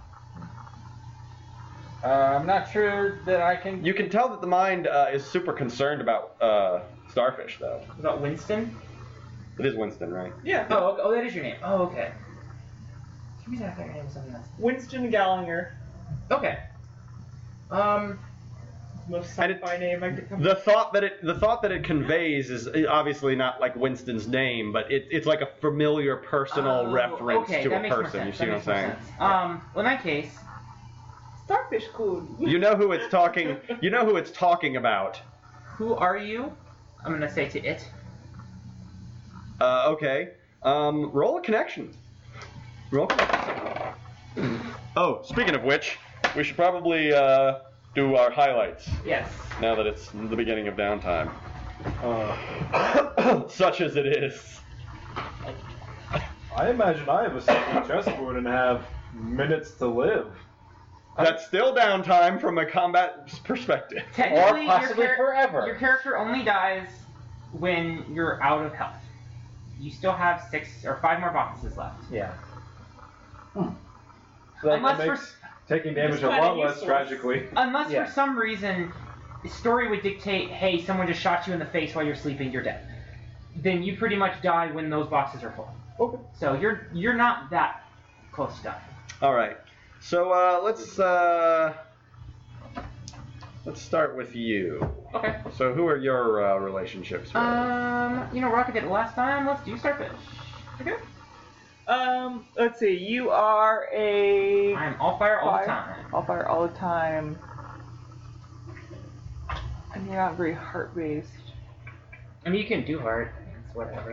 uh, I'm not sure that I can. You can tell that the mind uh, is super concerned about uh, Starfish, though. About Winston? It is Winston, right? Yeah. Oh, okay. Oh, that is your name. Oh, okay. Give me that. I thought your name was something else. Winston Gallinger. Okay. Um, Most And it- sci-fi name I could come The thought that it the thought that it conveys is obviously not like Winston's name, but it, it's like a familiar personal oh, reference okay, to that a makes more person. You sense. see That what I'm makes saying? more sense. Um, well, in that case, Starfish Coon. You know who it's talking. You know who it's talking about. who are you? I'm gonna say to it. Uh, okay. Um, roll a connection. Roll a connection. Oh, speaking of which, we should probably uh, do our highlights Yes. now that it's the beginning of downtime, Uh, such as it is. I imagine I have a second chessboard and have minutes to live. That's still downtime from a combat perspective. Technically, possibly your char- forever. Your character only dies when you're out of health. You still have six or five more boxes left. Yeah. Like, Unless it for makes taking damage It's a kinda lot less useless. tragically. unless Yeah. for some reason the story would dictate, hey, someone just shot you in the face while you're sleeping, you're dead. Then you pretty much die when those boxes are full. Okay. So you're you're not that close to dying. All right. So uh, let's uh, let's start with you. Okay. So who are your uh, relationships with? Um, you know, Rocket did it last time. Let's do Starfish. Okay. Um, let's see. You are a I am all fire all fire, the time. all fire all the time, and you're not very heart based. I mean, you can do hard. It's whatever.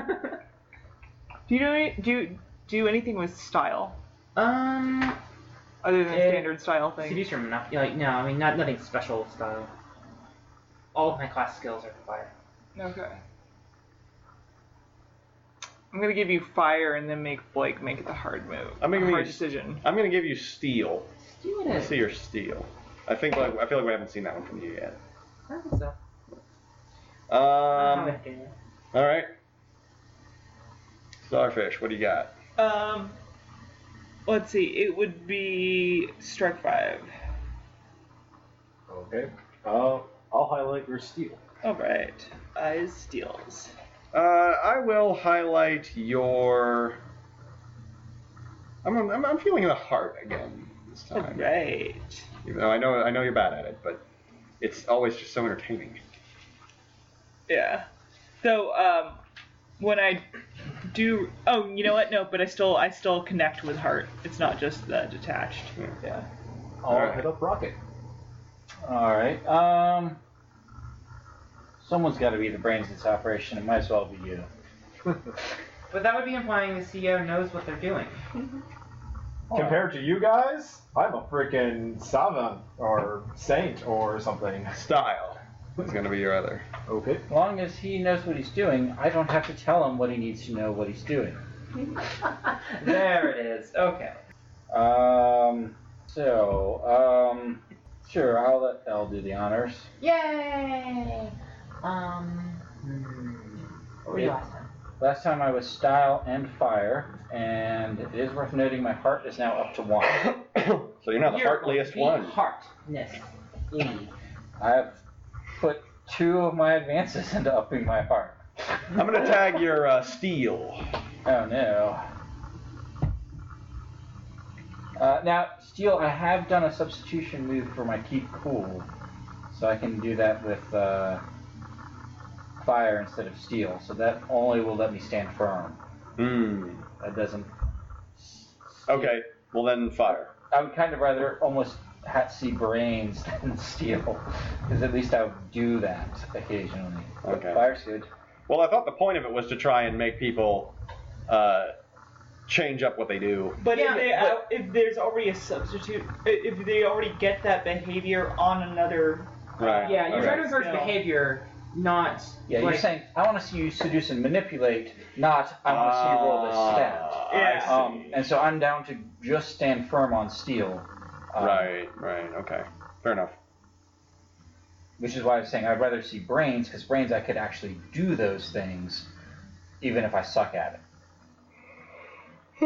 Do you do any, do you do anything with style um, other than Eh, standard style things? seducer, not like no. I mean, not nothing special style. All of my class skills are fire. Okay. I'm gonna give you fire and then make Blake make the hard move. I'm gonna a give hard you- decision. I'm gonna give you steel. Do Let's it. see your steel. I think like I feel like we haven't seen that one from you yet. I think so. Um. All right. Starfish, what do you got? Um, let's see. It would be strike five. Okay. Uh, I'll highlight your steel. All right. Eyes steals. Uh, I will highlight your. I'm I'm, I'm feeling the heart again this All time. right. Even though I know I know you're bad at it, but it's always just so entertaining. Yeah. So um, when I do, oh, you know what? No, but I still I still connect with heart. It's not just the detached. Yeah. I'll Alright. hit up Rocket. All right. Um. Someone's got to be the brains of this operation. It might as well be you. But that would be implying the C E O knows what they're doing. Compared to you guys, I'm a freaking savant or saint or something. Style is gonna be your other. Okay. As long as he knows what he's doing, I don't have to tell him what he needs to know what he's doing. There it is. Okay. Um. So. Um. Sure. I'll let Elle do the honors. Yay! Um. Hmm. What were you Yeah. last time? Last time I was style and fire, and it is worth noting my heart is now up to one. So you're not the You're heartliest the one. Heartness. E. I've put two of my advances into upping my heart. I'm gonna tag your uh, steel. Oh no. Uh, now, Steel, I have done a substitution move for my keep cool, so I can do that with uh, fire instead of steel. So that only will let me stand firm. Hmm. That doesn't. Okay. Well then, fire. I would kind of rather almost ha see brains than steel, because at least I would do that occasionally. But Okay. Fire's good. Well, I thought the point of it was to try and make people uh, change up what they do. But, Yeah, if, they, but- uh, if there's already a substitute, i- if they already get that behavior on another, Right. Yeah, you're Okay. trying to encourage No. behavior, not Yeah, like, you're saying I want to see you seduce and manipulate, not I want to see you roll this stat. Ah, Yeah. I see. Um, and so I'm down to just stand firm on steel. Um, Right. Right. Okay. Fair enough. Which is why I was saying I'd rather see brains, because brains I could actually do those things, even if I suck at it.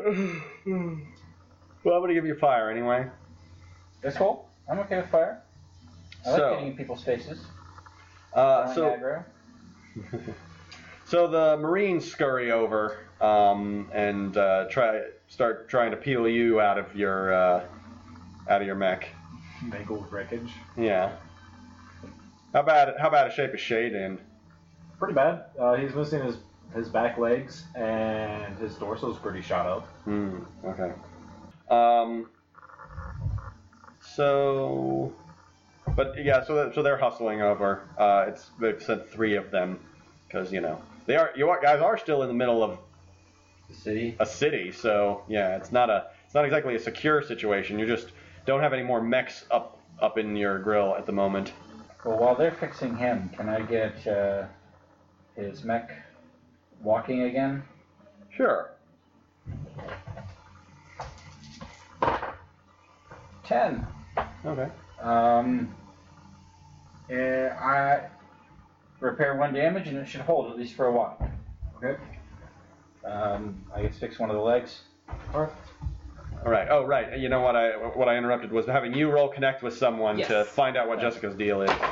Well, I'm gonna give you fire anyway. That's cool. I'm okay with fire. I like So- getting in people's faces. Uh, Throwing so, aggro. so the Marines scurry over um, and uh, try start trying to peel you out of your uh, out of your mech. Mangled wreckage. Yeah. How bad? How bad a shape is Shade in? Pretty bad. Uh, he's missing his his back legs, and his torso is pretty shot up. Hmm. Okay. Um. So, but yeah, so that, so they're hustling over. Uh, it's they've sent three of them because you know they are you guys are still in the middle of The city. a city, so yeah, it's not a it's not exactly a secure situation. You just don't have any more mechs up up in your grill at the moment. Well, while they're fixing him, can I get uh, his mech walking again? Sure. Ten. Okay. Um, eh, I repair one damage and it should hold at least for a while. Okay. Um, I guess fix one of the legs. Alright. All right. Oh, right. You know what I what I interrupted was having you roll connect with someone Yes. to find out what Jessica's deal is.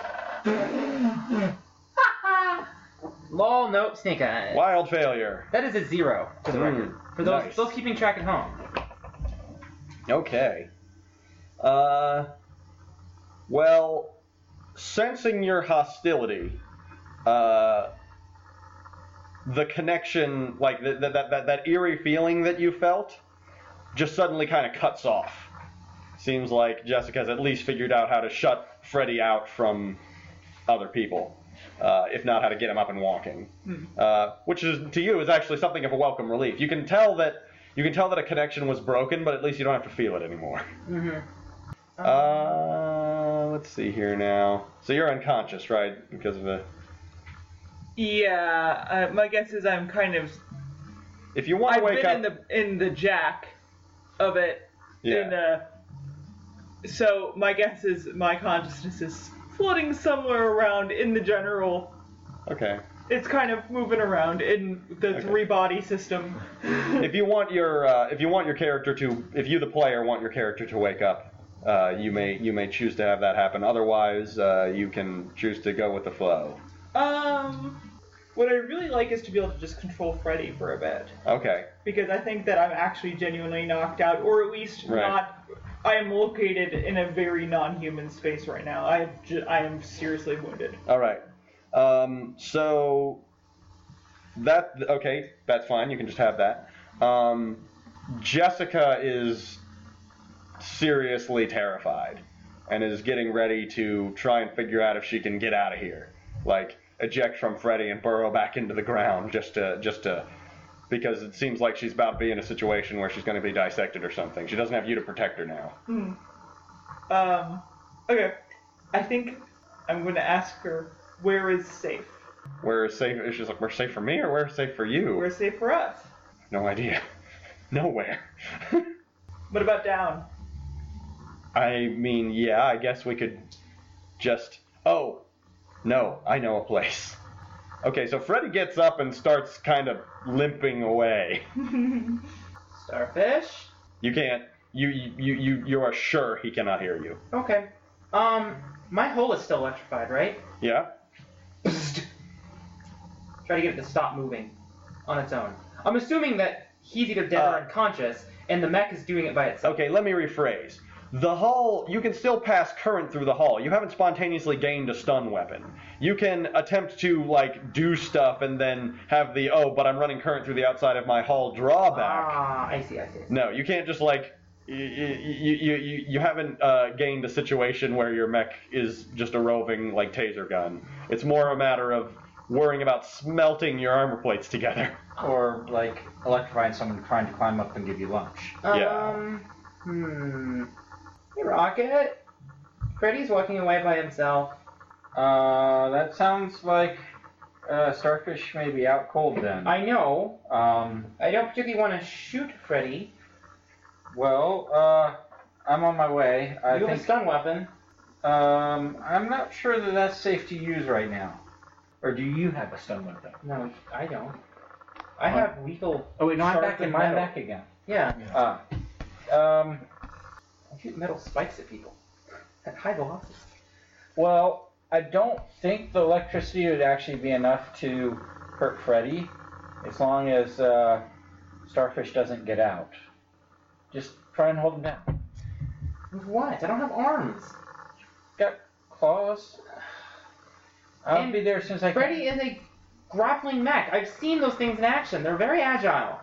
Lol, nope, snake eyes. Wild failure. That is a zero for the Mm, record. For those nice. those keeping track at home. Okay. Uh. Well, sensing your hostility, uh, the connection, like the, the, that that that eerie feeling that you felt, just suddenly kind of cuts off. Seems like Jessica's at least figured out how to shut Freddy out from other people, uh, if not how to get him up and walking. Uh, which is to you is actually something of a welcome relief. You can tell that you can tell that a connection was broken, but at least you don't have to feel it anymore. Mm-hmm. Uh, let's see here now. So you're unconscious, right? Because of the. Yeah, uh, my guess is I'm kind of. If you want to I've wake been up. in the in the jack of it. Yeah. In, uh, so my guess is my consciousness is floating somewhere around in the general. Okay. It's kind of moving around in the Okay. three body system. If you want your uh, if you want your character to if you the player want your character to wake up, uh, you may you may choose to have that happen. Otherwise, uh, you can choose to go with the flow. Um, what I really like is to be able to just control Freddy for a bit. Okay. Because I think that I'm actually genuinely knocked out, or at least Right. not. I am located in a very non-human space right now. I have ju- I am seriously wounded. All right. Um, so that okay, that's fine. You can just have that. Um, Jessica is seriously terrified and is getting ready to try and figure out if she can get out of here, like eject from Freddy and burrow back into the ground just to just to because it seems like she's about to be in a situation where she's going to be dissected or something. She doesn't have you to protect her now. Hmm. Um. Okay. I think I'm going to ask her where is safe. Where is safe? She's like, "We're safe for me, or where's safe for you?" Where's safe for us? No idea. Nowhere. What about down? I mean, yeah, I guess we could just... Oh, no, I know a place. Okay, so Freddy gets up and starts kind of limping away. Starfish. You can't... You, you, you, you are sure he cannot hear you. Okay. Um, my hole is still electrified, right? Yeah? Try to get it to stop moving on its own. I'm assuming that he's either dead Uh, or unconscious, and the mech is doing it by itself. Okay, let me rephrase. The hull, you can still pass current through the hull. You haven't spontaneously gained a stun weapon. You can attempt to, like, do stuff and then have the, oh, but I'm running current through the outside of my hull drawback. Ah, I see, I see. I see. No, you can't just, like, you, you, you, you haven't uh, gained a situation where your mech is just a roving, like, taser gun. It's more a matter of worrying about smelting your armor plates together. Or, like, electrifying someone trying to climb up and give you lunch. Yeah. Um, hmm. Hey, Rocket. Freddy's walking away by himself. Uh, that sounds like uh, Starfish may be out cold then. I know. Um, I don't particularly want to shoot Freddy. well, uh, I'm on my way. I you have a think. stun weapon. Um, I'm not sure that that's safe to use right now. Or do you have a stun weapon? No, I don't. I have lethal. Oh wait, no, I'm back. sharpened I'm metal. back again. Yeah. Uh, um, I shoot metal spikes at people at high velocity. well, I don't think the electricity would actually be enough to hurt Freddy, as long as uh, Starfish doesn't get out. Just try and hold him down. With what? I don't have arms. Got claws. I'll And be there as soon as I can. Freddy is a grappling mech. I've seen those things in action. They're very agile.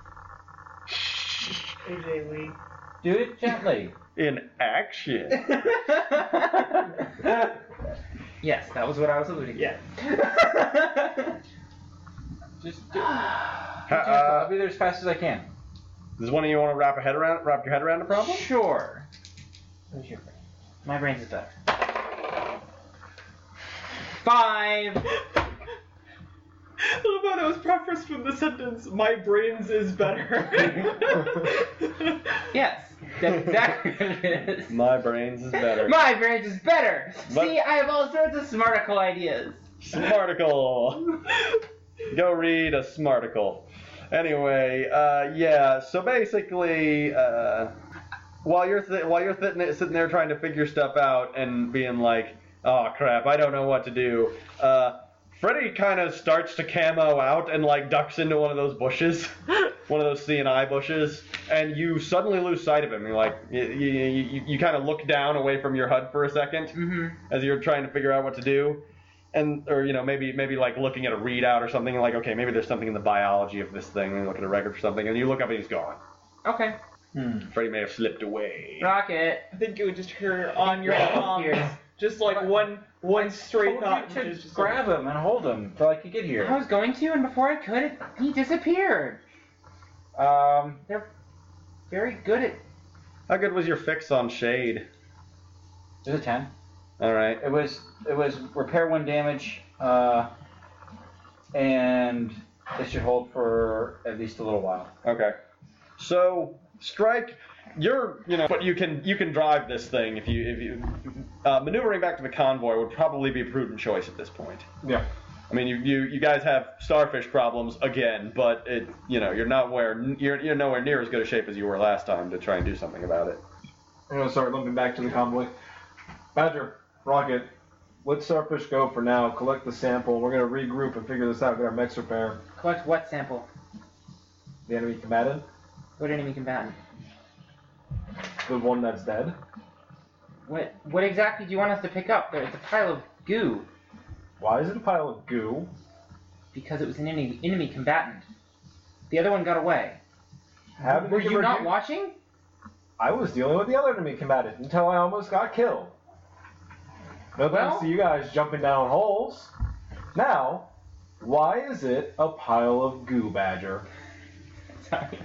A J Lee. Do it gently. In action. Yes, that was what I was alluding to. Yeah. Just do it. Uh, I'll be there as fast as I can. does one of you want to wrap a head around, wrap your head around the problem? Sure. Who's your brain? My brain's is better. Five. I love how that was prefaced with the sentence, "My brains is better." Yes, that's exactly what it is. My brains is better. My brains is better. But- See, I have all sorts of smarticle ideas. Smarticle. Go read a Smarticle. Anyway, uh, yeah. So basically, uh, while you're th- while you're th- sitting there trying to figure stuff out and being like, "Oh crap, I don't know what to do," uh, Freddy kind of starts to camo out and like ducks into one of those bushes, one of those C and I bushes, and you suddenly lose sight of him. You're like, you you, you, you kind of look down away from your H U D for a second Mm-hmm. as you're trying to figure out what to do. And, or, you know, maybe maybe like looking at a readout or something, like, okay, maybe there's something in the biology of this thing, and you look at a record for something, and you look up and he's gone. Okay. Freddy may have slipped away. Rocket. I think you would just hear on your Right. palm, Here's- just like one one straight Told thought, you which to is just grab him and hold him till I could get I here. was going to, and before I could, he disappeared. Um, They're very good at. How good was your fix on Shade? it was a ten. All right. It was it was repair one damage, uh, and it should hold for at least a little while. Okay. So, Strike, you're, you know, but you can you can drive this thing if you if you uh, maneuvering back to the convoy would probably be a prudent choice at this point. Yeah. I mean, you, you, you guys have starfish problems again, but it you know you're not where you're you're nowhere near as good a shape as you were last time to try and do something about it. I'm gonna start limping back to the convoy. Badger, Rocket, let Starfish go for now. Collect the sample. We're gonna regroup and figure this out. Get our mechs repaired. Collect what sample? The enemy combatant, What enemy combatant? the one that's dead. What What exactly do you want us to pick up? There, it's a pile of goo. Why is it a pile of goo? Because it was an enemy, enemy combatant. The other one got away. How did Were they you give her not goo? watching? I was dealing with the other enemy combatant until I almost got killed. No Well- thanks to you guys jumping down holes. Now, why is it a pile of goo, Badger? Sorry.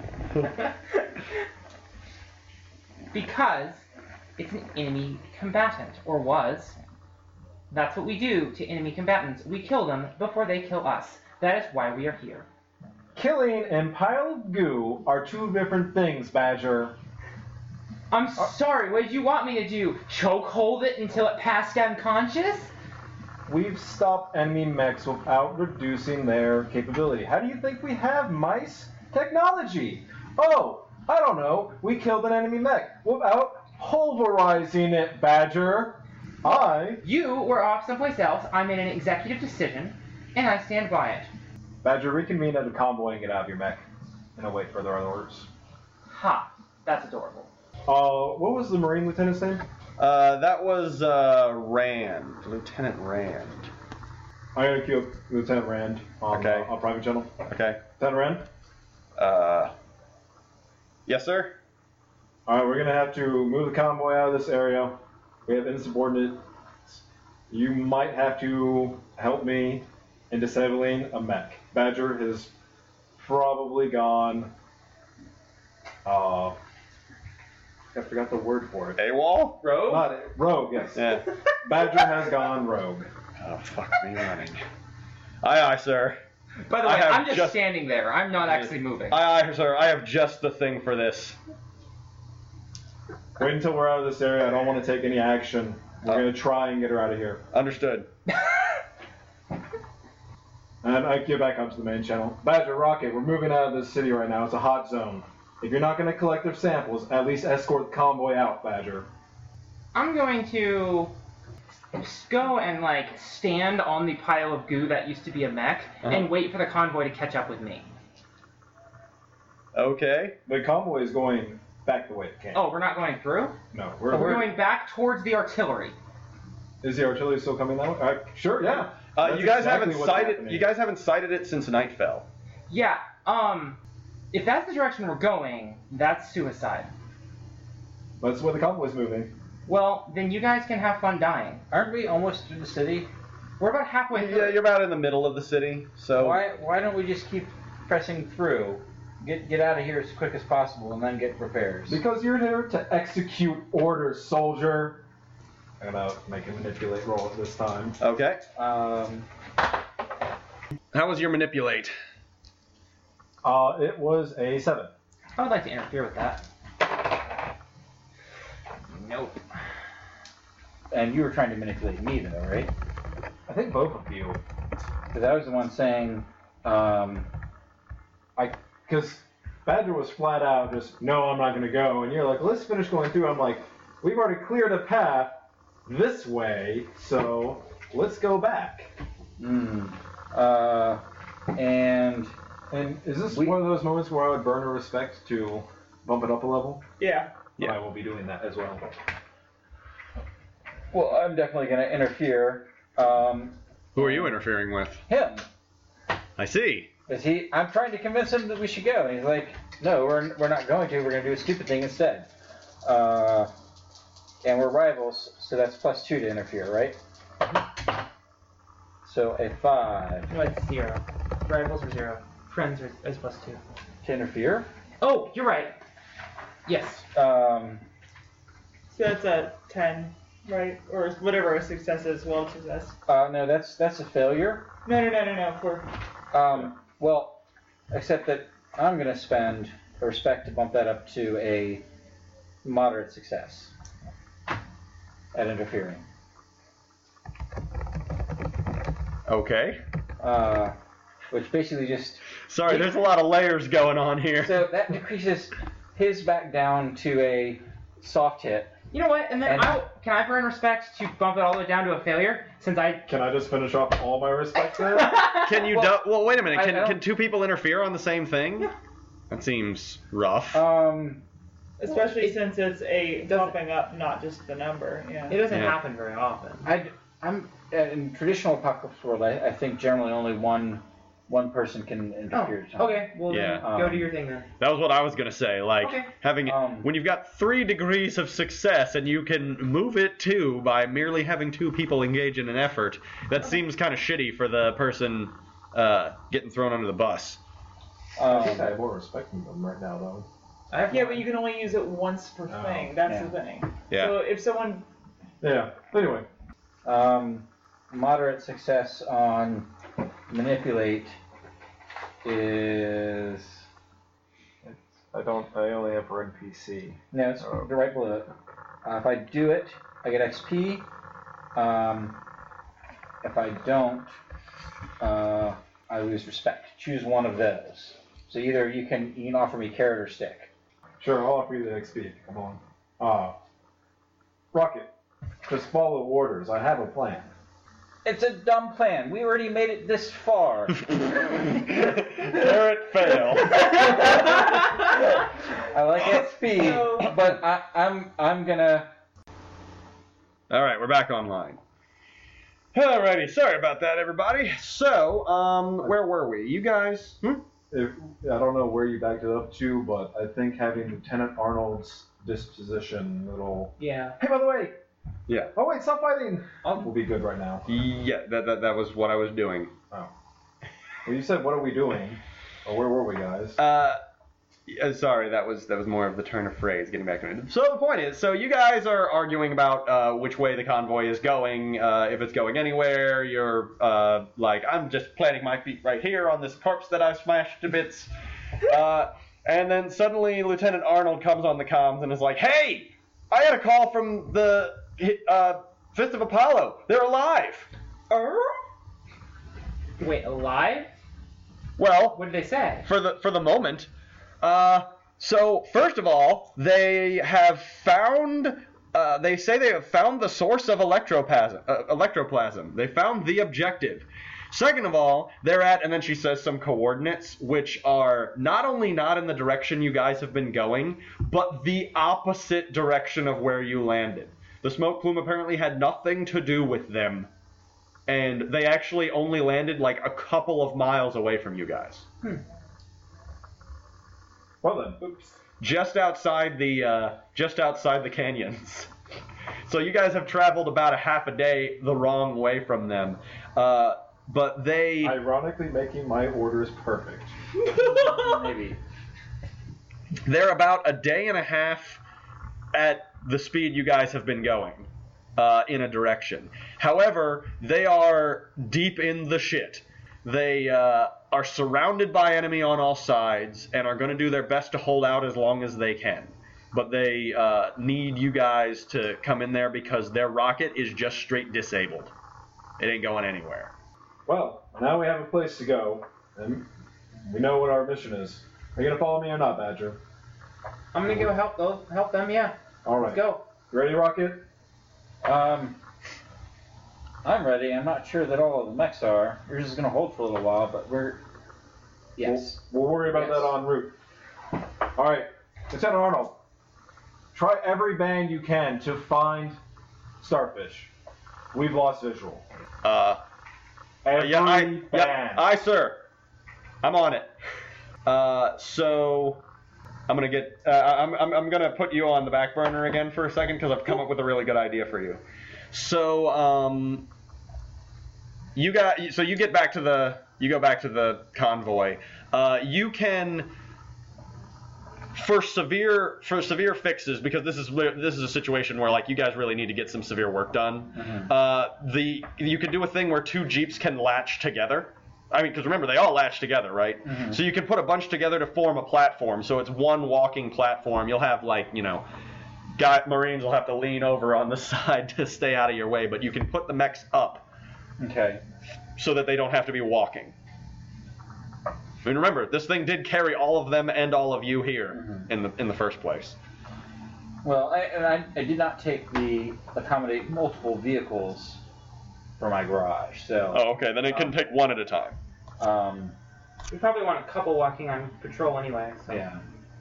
Because it's an enemy combatant, or was. That's what we do to enemy combatants. We kill them before they kill us. That is why we are here. Killing and pile of goo are two different things, Badger. I'm sorry, what did you want me to do? Choke hold it until it passed unconscious? We've stopped enemy mechs without reducing their capability. How do you think we have mice technology? Oh, I don't know. We killed an enemy mech without pulverizing it, Badger. I, You were off someplace else. I made an executive decision, and I stand by it. Badger, reconvene at the convoy and get out of your mech. And await further orders. Ha, that's adorable. Uh, what was the Marine Lieutenant's name? Uh, that was uh, Rand, Lieutenant Rand. I'm gonna queue up Lieutenant Rand on, Okay. uh, on private channel. Okay. Lieutenant Rand? Uh, yes, sir. Alright, we're gonna have to move the convoy out of this area. We have insubordinates. You might have to help me in disabling a mech. Badger has probably gone. Uh, I forgot the word for it. AWOL? Rogue? Not rogue, yes. Yeah. Badger has gone rogue. Oh, fuck me running. Aye, aye, sir. By the I way, have I'm just, just- standing there. I'm not actually moving. Aye, aye, sir. I have just the thing for this. Wait until we're out of this area. I don't want to take any action. We're Oh. gonna try and get her out of here. Understood. And I get back onto the main channel. Badger, Rocket, we're moving out of this city right now. It's a hot zone. If you're not going to collect their samples, at least escort the convoy out, Badger. I'm going to go and like stand on the pile of goo that used to be a mech Uh-huh. and wait for the convoy to catch up with me. Okay. The convoy is going back the way it came. Oh, we're not going through? No, Oh, we're, we're going back towards the artillery. Is the artillery still coming that way? Uh, sure, yeah. Uh, That's you guys exactly haven't what's sighted. happening. You guys haven't sighted it since night fell. Yeah, um, if that's the direction we're going, that's suicide. That's where the convoy's moving. Well, then you guys can have fun dying. Aren't we almost through the city? We're about halfway through. Yeah, you're about in the middle of the city. So Why why don't we just keep pressing through, get get out of here as quick as possible, and then get repairs? Because you're here to execute orders, soldier. I'm gonna make a manipulate roll at this time. okay. Um, How was your manipulate? Uh, it was a seven. I would like to interfere with that. Nope. and you were trying to manipulate me, though, right? I think both of you. Because I was the one saying, um, I, because Badger was flat out just, no, I'm not going to go. And you're like, let's finish going through. I'm like, we've already cleared a path this way, so let's go back. mm, uh, and And is this We- one of those moments where I would burn a respect to bump it up a level? Yeah. Yeah. I will be doing that as well. well, I'm definitely going to interfere. Um, Who are you interfering with? him. I see. Because he, I'm trying to convince him that we should go. And he's like, no, we're, we're not going to. We're going to do a stupid thing instead. Uh, and we're rivals, so that's plus two to interfere, right? So a five No, it's zero. Rivals are zero. Friends are is plus two. to interfere. Oh, you're right. Yes. Um, So that's a ten, right? Or whatever a success is, well success. uh, no, that's that's a failure. No, no, no, no, no. For Um, well, except that I'm going to spend a respect to bump that up to a moderate success at interfering. Okay. Uh, which basically just Sorry, there's a lot of layers going on here. so that decreases his back down to a soft hit. You know what? And then And- I will, can I burn respect to bump it all the way down to a failure? Since I. Can I just finish off all my respect there? Can you? Well, do- well, wait a minute. I- Can I don't- can two people interfere on the same thing? Yeah. That seems rough. Um, especially it- since it's a doesn't- bumping up, not just the number. Yeah. It doesn't Yeah. happen very often. I, I'm in traditional apocalypse world. I, I think generally only one one person can Oh, interfere. at a time. okay. Well, Yeah. then go Um, to your thing then. That was what I was gonna say. Like Okay. having Um, when you've got three degrees of success and you can move it two by merely having two people engage in an effort. That seems kind of shitty for the person uh, getting thrown under the bus. I think I Um, have more respect from them right now, though. I have Yeah, one. but you can only use it once per Oh, thing. That's yeah. the thing. Yeah. So if someone, Yeah. Anyway. um, moderate success on manipulate is I don't. I only have for N P C. no, it's Oh. right below it. Uh, if I do it, I get X P. Um, if I don't, uh, I lose respect. Choose one of those. So either you can you can offer me carrot or stick. Sure, I'll offer you the X P. Come on. Uh, Rocket. Just follow orders. I have a plan. It's a dumb plan. We already made it this far. Carrot fail. I like X P, No. but I, I'm I'm gonna. All right, we're back online. Alrighty, sorry about that, everybody. So, um, where were we? You guys? Hmm? If, I don't know where you backed it up to, but I think having Lieutenant Arnold's disposition little. Yeah. Hey, by the way. Yeah. Oh wait, stop fighting. Will be good right now. Yeah, that, that that was what I was doing. Oh. Well, you said, what are we doing? Or where were we, guys? Uh, yeah, sorry, that was that was more of the turn of phrase. Getting back to it. So the point is, so you guys are arguing about uh, which way the convoy is going, uh, if it's going anywhere. You're uh, like, I'm just planting my feet right here on this corpse that I smashed to bits. Uh, and then suddenly Lieutenant Arnold comes on the comms and is like, "Hey, I had a call from the uh, Fist of Apollo. They're alive." Wait, alive? Well, What did they say? for the for the moment. Uh, so first of all, they have found. Uh, they say they have found the source of electroplasm. Uh, electroplasm. They found the objective. Second of all, they're at, and then she says some coordinates, which are not only not in the direction you guys have been going, but the opposite direction of where you landed. The smoke plume apparently had nothing to do with them, and they actually only landed like a couple of miles away from you guys. Hmm. Well then, oops. Just outside the uh, just outside the canyons. So you guys have traveled about a half a day the wrong way from them, uh, but they Ironically making my orders perfect. Maybe. they're about a day and a half at the speed you guys have been going uh, in a direction. However, they are deep in the shit. They uh, are surrounded by enemy on all sides and are going to do their best to hold out as long as they can. But they uh, need you guys to come in there because their rocket is just straight disabled. It ain't going anywhere. Well, now we have a place to go, and we know what our mission is. Are you gonna follow me or not, Badger? I'm gonna go help those, help them. Yeah. All right. Let's go. You ready, Rocket? Um, I'm ready. I'm not sure that all of the mechs are. We're just going to hold for a little while, but we're... Yes. We'll, we'll worry about Yes. that en route. All right, Lieutenant Arnold. Try every band you can to find Starfish. We've lost visual. Uh, Every yeah, I, band. yeah, aye, sir. I'm on it. Uh, so I'm gonna get. Uh, I'm, I'm I'm gonna put you on the back burner again for a second because I've come up with a really good idea for you. So um, you got. So you get back to the. You go back to the convoy. Uh, you can. For severe for severe fixes, because this is this is a situation where like you guys really need to get some severe work done. Mhm. Uh, the you can do a thing where two jeeps can latch together. I mean, because remember they all latch together, right? Mhm. So you can put a bunch together to form a platform. So it's one walking platform. You'll have like you know, guy Marines will have to lean over on the side to stay out of your way, but you can put the mechs up Okay. so that they don't have to be walking. I mean, remember, this thing did carry all of them and all of you here Mhm. in the in the first place. Well, I, and I, I did not take the accommodate multiple vehicles for my garage, so... Oh, okay. Then it can Um, take one at a time. Um, We probably want a couple walking on patrol anyway. So. yeah.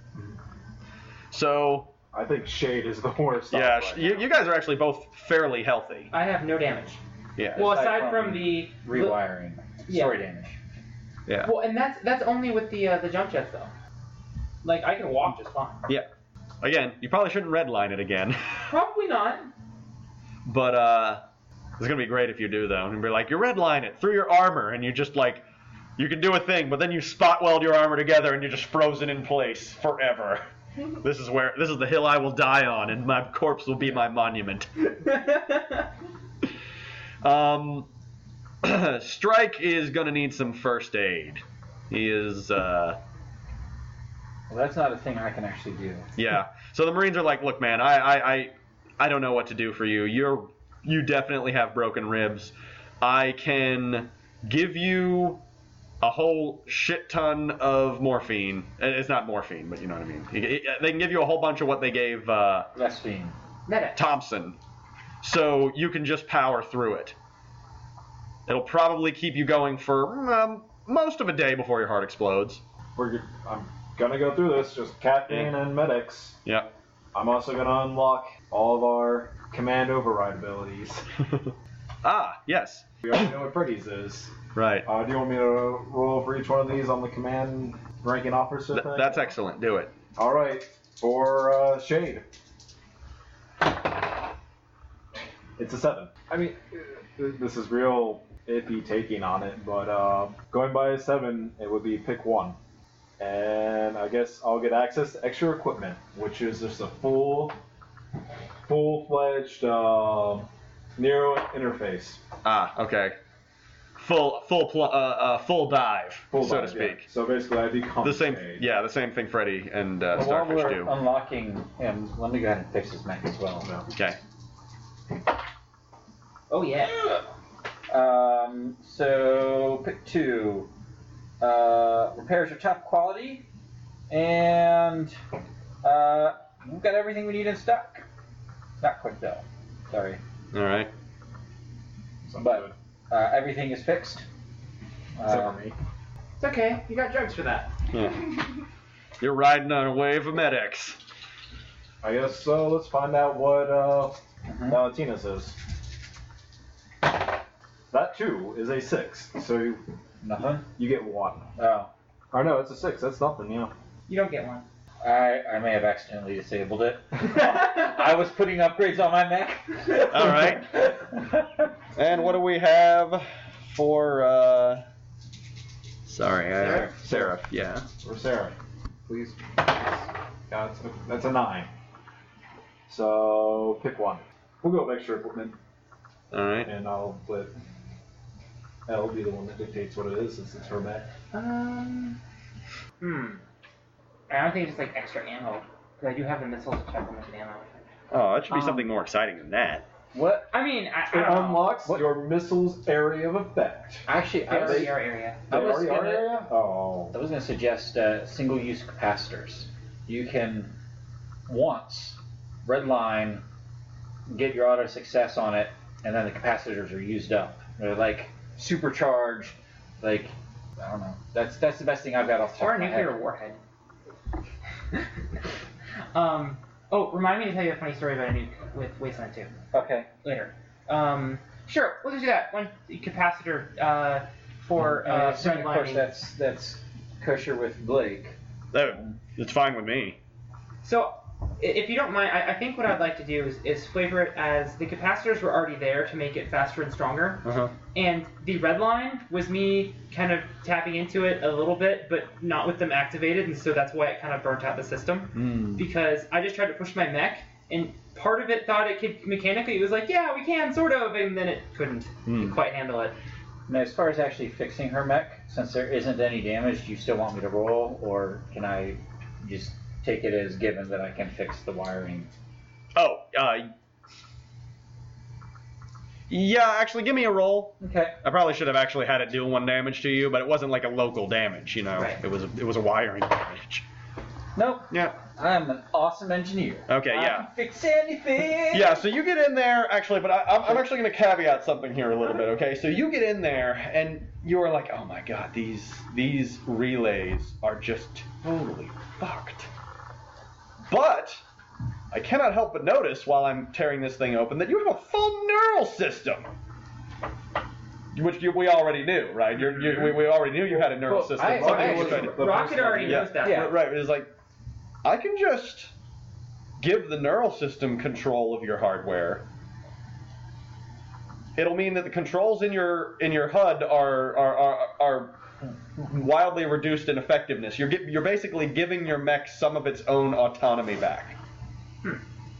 So, I think Shade is the worst. yeah, off right you, now. you guys are actually both fairly healthy. I have no damage. Yeah. Well, Aside aside from from the Rewiring. Yeah. Story damage. Yeah. Well, and that's that's only with the uh, the jump jets though. Like I can walk just fine. Yeah. Again, you probably shouldn't redline it again. Probably not. But, uh, it's going to be great if you do, though. And be like, you redline it through your armor, and you just, like, you can do a thing, but then you spot weld your armor together, and you're just frozen in place forever. This is where, this is the hill I will die on, and my corpse will be my monument. Um, Strike is going to need some first aid. He is, uh, Well, that's not a thing I can actually do. yeah. So the Marines are like, look, man, I, I, I, I don't know what to do for you. You're, you definitely have broken ribs. I can give you a whole shit ton of morphine. It's not morphine, but you know what I mean. It- it- They can give you a whole bunch of what they gave uh, Lesphine. Medic. Thompson, so you can just power through it. It'll probably keep you going for um, most of a day before your heart explodes. We're, g- I'm gonna go through this, just caffeine and medics. Yeah. I'm also gonna unlock all of our command override abilities. Ah, yes. We already know what Pretty's is. Right. Uh, do you want me to roll for each one of these on the command ranking officer Th- thing? that's excellent. Do it. All right. For uh, Shade. It's a seven. I mean, uh, this is real iffy taking on it, but uh, going by a seven, it would be pick one. And I guess I'll get access to extra equipment, which is just a full, full-fledged uh, Nero interface. Ah, okay. Full, full, pl- uh, uh, full dive, Full so dive, to speak. yeah. So basically, I become The same, Shade. yeah, the same thing Freddy and uh, Well, while Starfish we're do. unlocking him, let me go ahead and fix his mech as well. No. Okay. Oh yeah. Um, so pick two. Uh, repairs are top quality, and uh, we've got everything we need in stock. Not quick though. Sorry, All right. Sounds but good. uh, everything is fixed. Except Um, for me. It's okay. You got drugs for that. Yeah. You're riding on a wave of medics. I guess so. Let's find out what uh, Mhm. Valentina says. That too is a six, so you, Nothing? you get one. Oh. Or no, it's a six. That's nothing. Yeah. You don't get one. I, I may have accidentally disabled it. I was putting upgrades on my mech. All right. And what do we have for? Uh... Sorry, I... Seraph. Seraph. Yeah. Or Sarah, please. Yeah, that's a, that's a nine. So pick one. We'll go with extra equipment, All right. and I'll let Elle be the one that dictates what it is, since it's her mech. Um. Hmm. I don't think it's just like extra ammo. Because I do have the missiles to check how much ammo. Oh, that should be Um, something more exciting than that. What? I mean, I, I It don't know. unlocks What? your missile's area of effect. Actually, I They was, already are area. I They was already are gonna- area? Oh. I was going to suggest uh, single-use capacitors. You can once redline, get your auto success on it, and then the capacitors are used up. They're like supercharged. Like I don't know. That's that's the best thing I've got off the top Or a of my nuclear head. warhead. um. Oh, remind me to tell you a funny story about a nuke with Wasteland two Okay. later. Um. Sure, we'll just do that. One capacitor uh, for And I uh, assume, of course, redlining. that's that's kosher with Blake. That, it's fine with me. So, i- if you don't mind, I, I think what I'd like to do is, is flavor it as the capacitors were already there to make it faster and stronger. Uh-huh. And the red line was me kind of tapping into it a little bit, but not with them activated, and so that's why it kind of burnt out the system. Mm. Because I just tried to push my mech, and part of it thought it could mechanically, it was like, yeah, we can, sort of, and then it couldn't Hmm. quite handle it. Now, as far as actually fixing her mech, since there isn't any damage, do you still want me to roll, or can I just take it as given that I can fix the wiring? Oh, uh... Yeah, actually, give me a roll. Okay. I probably should have actually had it deal one damage to you, but it wasn't like a local damage, you know. Right. It was a, it was a wiring damage. Nope. Yeah. I'm an awesome engineer. Okay, I yeah. can fix anything. Yeah, so you get in there, actually, but I, I'm, I'm actually going to caveat something here a little bit, okay? So you get in there, and you are like, oh my god, these these relays are just totally fucked. But I cannot help but notice while I'm tearing this thing open that you have a full neural system. Which you, we already knew, right? You're, you, we, we already knew you had a neural Well, system. I- Something I you were actually- trying to- Rocket already yeah, knows that. yeah. Right, it was like, I can just give the neural system control of your hardware. It'll mean that the controls in your in your H U D are are, are, are wildly reduced in effectiveness. You're get, you're basically giving your mech some of its own autonomy back. Hmm.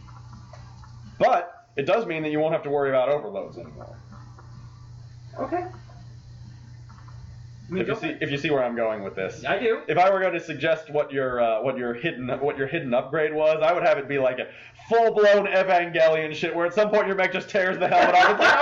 But it does mean that you won't have to worry about overloads anymore. Okay. I mean, If you go see for it. if you see where I'm going with this. I do. If I were going to suggest what your uh, what your hidden what your hidden upgrade was, I would have it be like a full blown Evangelion shit, where at some point your mech just tears the helmet off. It's like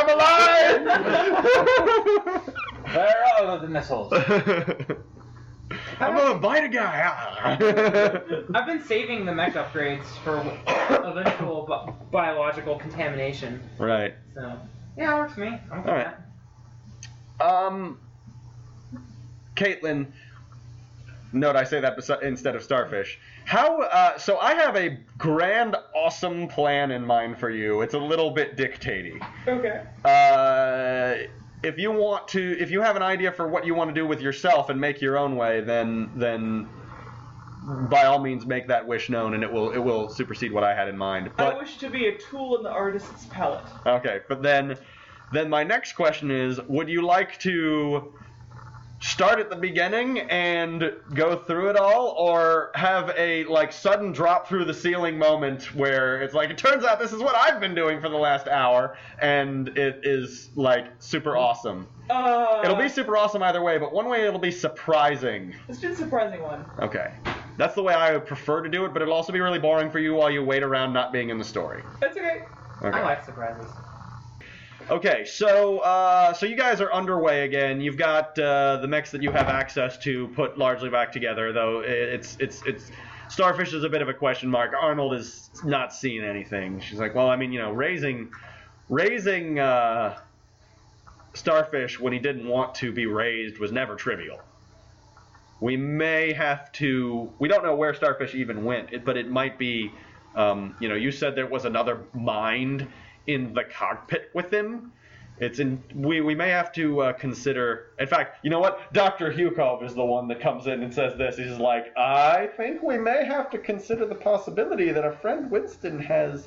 I'm alive. Where are the missiles? I'm gonna bite a guy. I've been saving the mech upgrades for eventual bi- biological contamination. Right. So, yeah, it works for me. I'm okay All with right. that. Um, Caitlin. Note I say that besi- instead of Starfish. How? Uh, so I have a grand, awesome plan in mind for you. It's a little bit dictatey. Okay. Uh, if you want to, if you have an idea for what you want to do with yourself and make your own way, then then by all means make that wish known, and it will it will supersede what I had in mind. But I wish to be a tool in the artist's palette. okay, but then then my next question is: would you like to start at the beginning and go through it all, or have a like sudden drop through the ceiling moment where it's like, it turns out this is what I've been doing for the last hour, and it is like super awesome? Uh, It'll be super awesome either way, but one way it'll be surprising. Let's do the surprising one. Okay. That's the way I would prefer to do it, but it'll also be really boring for you while you wait around not being in the story. That's okay. Okay. I like surprises. Okay, so uh, so you guys are underway again. You've got uh, the mechs that you have access to put largely back together, though it's it's it's Starfish is a bit of a question mark. Arnold is not seeing anything. She's like, well, I mean, you know, raising raising uh, Starfish, when he didn't want to be raised, was never trivial. We may have to... We don't know where Starfish even went, it, but it might be... Um, you know, you said there was another mind in the cockpit with him. It's in. We, we may have to uh, consider. In fact, you know what? Doctor Hukov is the one that comes in and says this. He's like, I think we may have to consider the possibility that our friend Winston has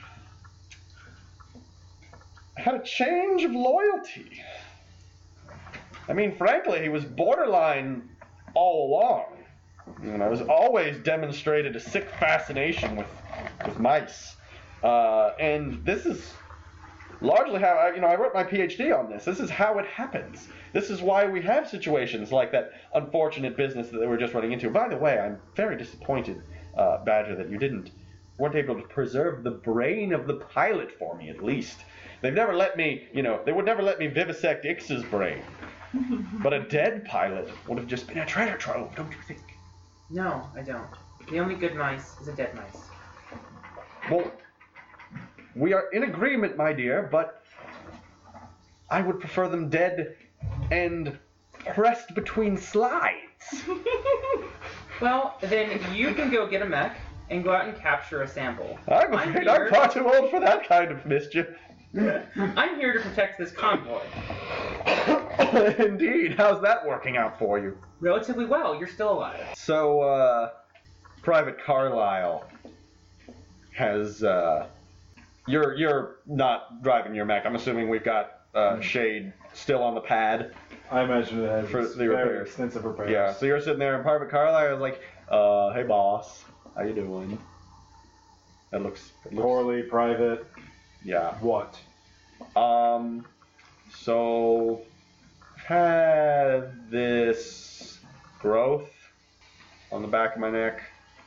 had a change of loyalty. I mean, frankly, he was borderline all along. You know, has always demonstrated a sick fascination with with mice, uh, and this is largely how I, you know I wrote my PhD on this. This is how it happens. This is why we have situations like that unfortunate business that they were just running into. By the way, I'm very disappointed, uh, Badger, that you didn't weren't able to preserve the brain of the pilot for me at least. They've never let me, you know, they would never let me vivisect Ix's brain, but a dead pilot would have just been a treasure trove, don't you think? No, I don't. The only good mice is a dead mice. Well, we are in agreement, my dear, but I would prefer them dead and pressed between slides. Well, then you can go get a mech and go out and capture a sample. I'm I'm afraid I'm here- far too old for that kind of mischief. I'm here to protect this convoy. Indeed. How's that working out for you? Relatively well. You're still alive. So, uh, Private Carlisle has, uh, you're, you're not driving your mech. I'm assuming we've got, uh, Shade still on the pad. I imagine it has For the very repairs. extensive repairs. Yeah, so you're sitting there and Private Carlisle is like, uh, hey boss, how you doing? That looks, it looks Poorly, private, yeah. what? Um, so, had this growth on the back of my neck.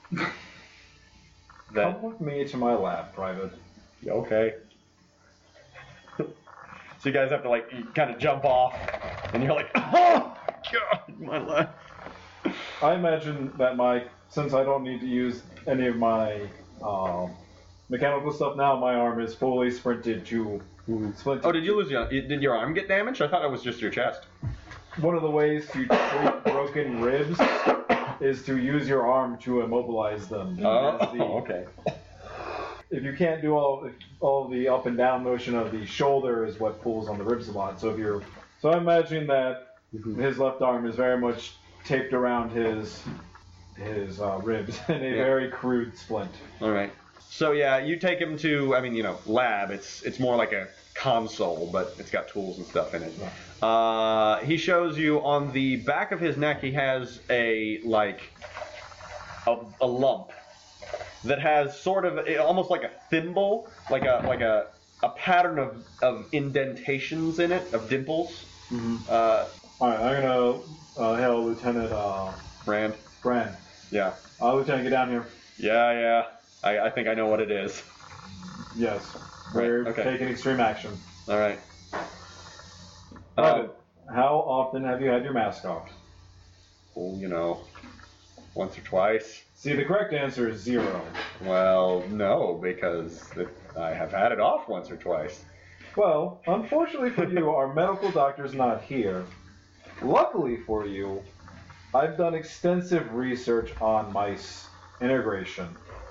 That, Come with me to my lab, private. okay. So you guys have to like kind of jump off, and you're like, oh God, my life. I imagine that my, since I don't need to use any of my um, mechanical stuff now, my arm is fully sprinted to splinter. Oh, did you lose your, did your arm get damaged? I thought it was just your chest. One of the ways to treat broken ribs is to use your arm to immobilize them. Oh, As the- okay. If you can't do all all the up and down motion of the shoulder is what pulls on the ribs a lot. So if you're, so I imagine that his left arm is very much taped around his his uh, ribs in a Yeah. very crude splint. All right. So yeah, you take him to, I mean, you know, lab. It's it's more like a console, but it's got tools and stuff in it. Uh, he shows you on the back of his neck. He has a like a, a lump that has sort of almost like a thimble, like a like a a pattern of, of indentations in it, of dimples. Mm-hmm. Uh, All right, I'm gonna uh, hail Lieutenant uh, Brand. Brand. Yeah. Uh, Lieutenant, get down here. Yeah, yeah. I, I think I know what it is. Yes, Right, we're okay. taking extreme action. All right. Uh, Private, how often have you had your mask off? well, you know, once or twice. See, the correct answer is zero. Well, no, because it, I have had it off once or twice. Well, unfortunately for you, our medical doctor's not here. Luckily for you, I've done extensive research on mice integration.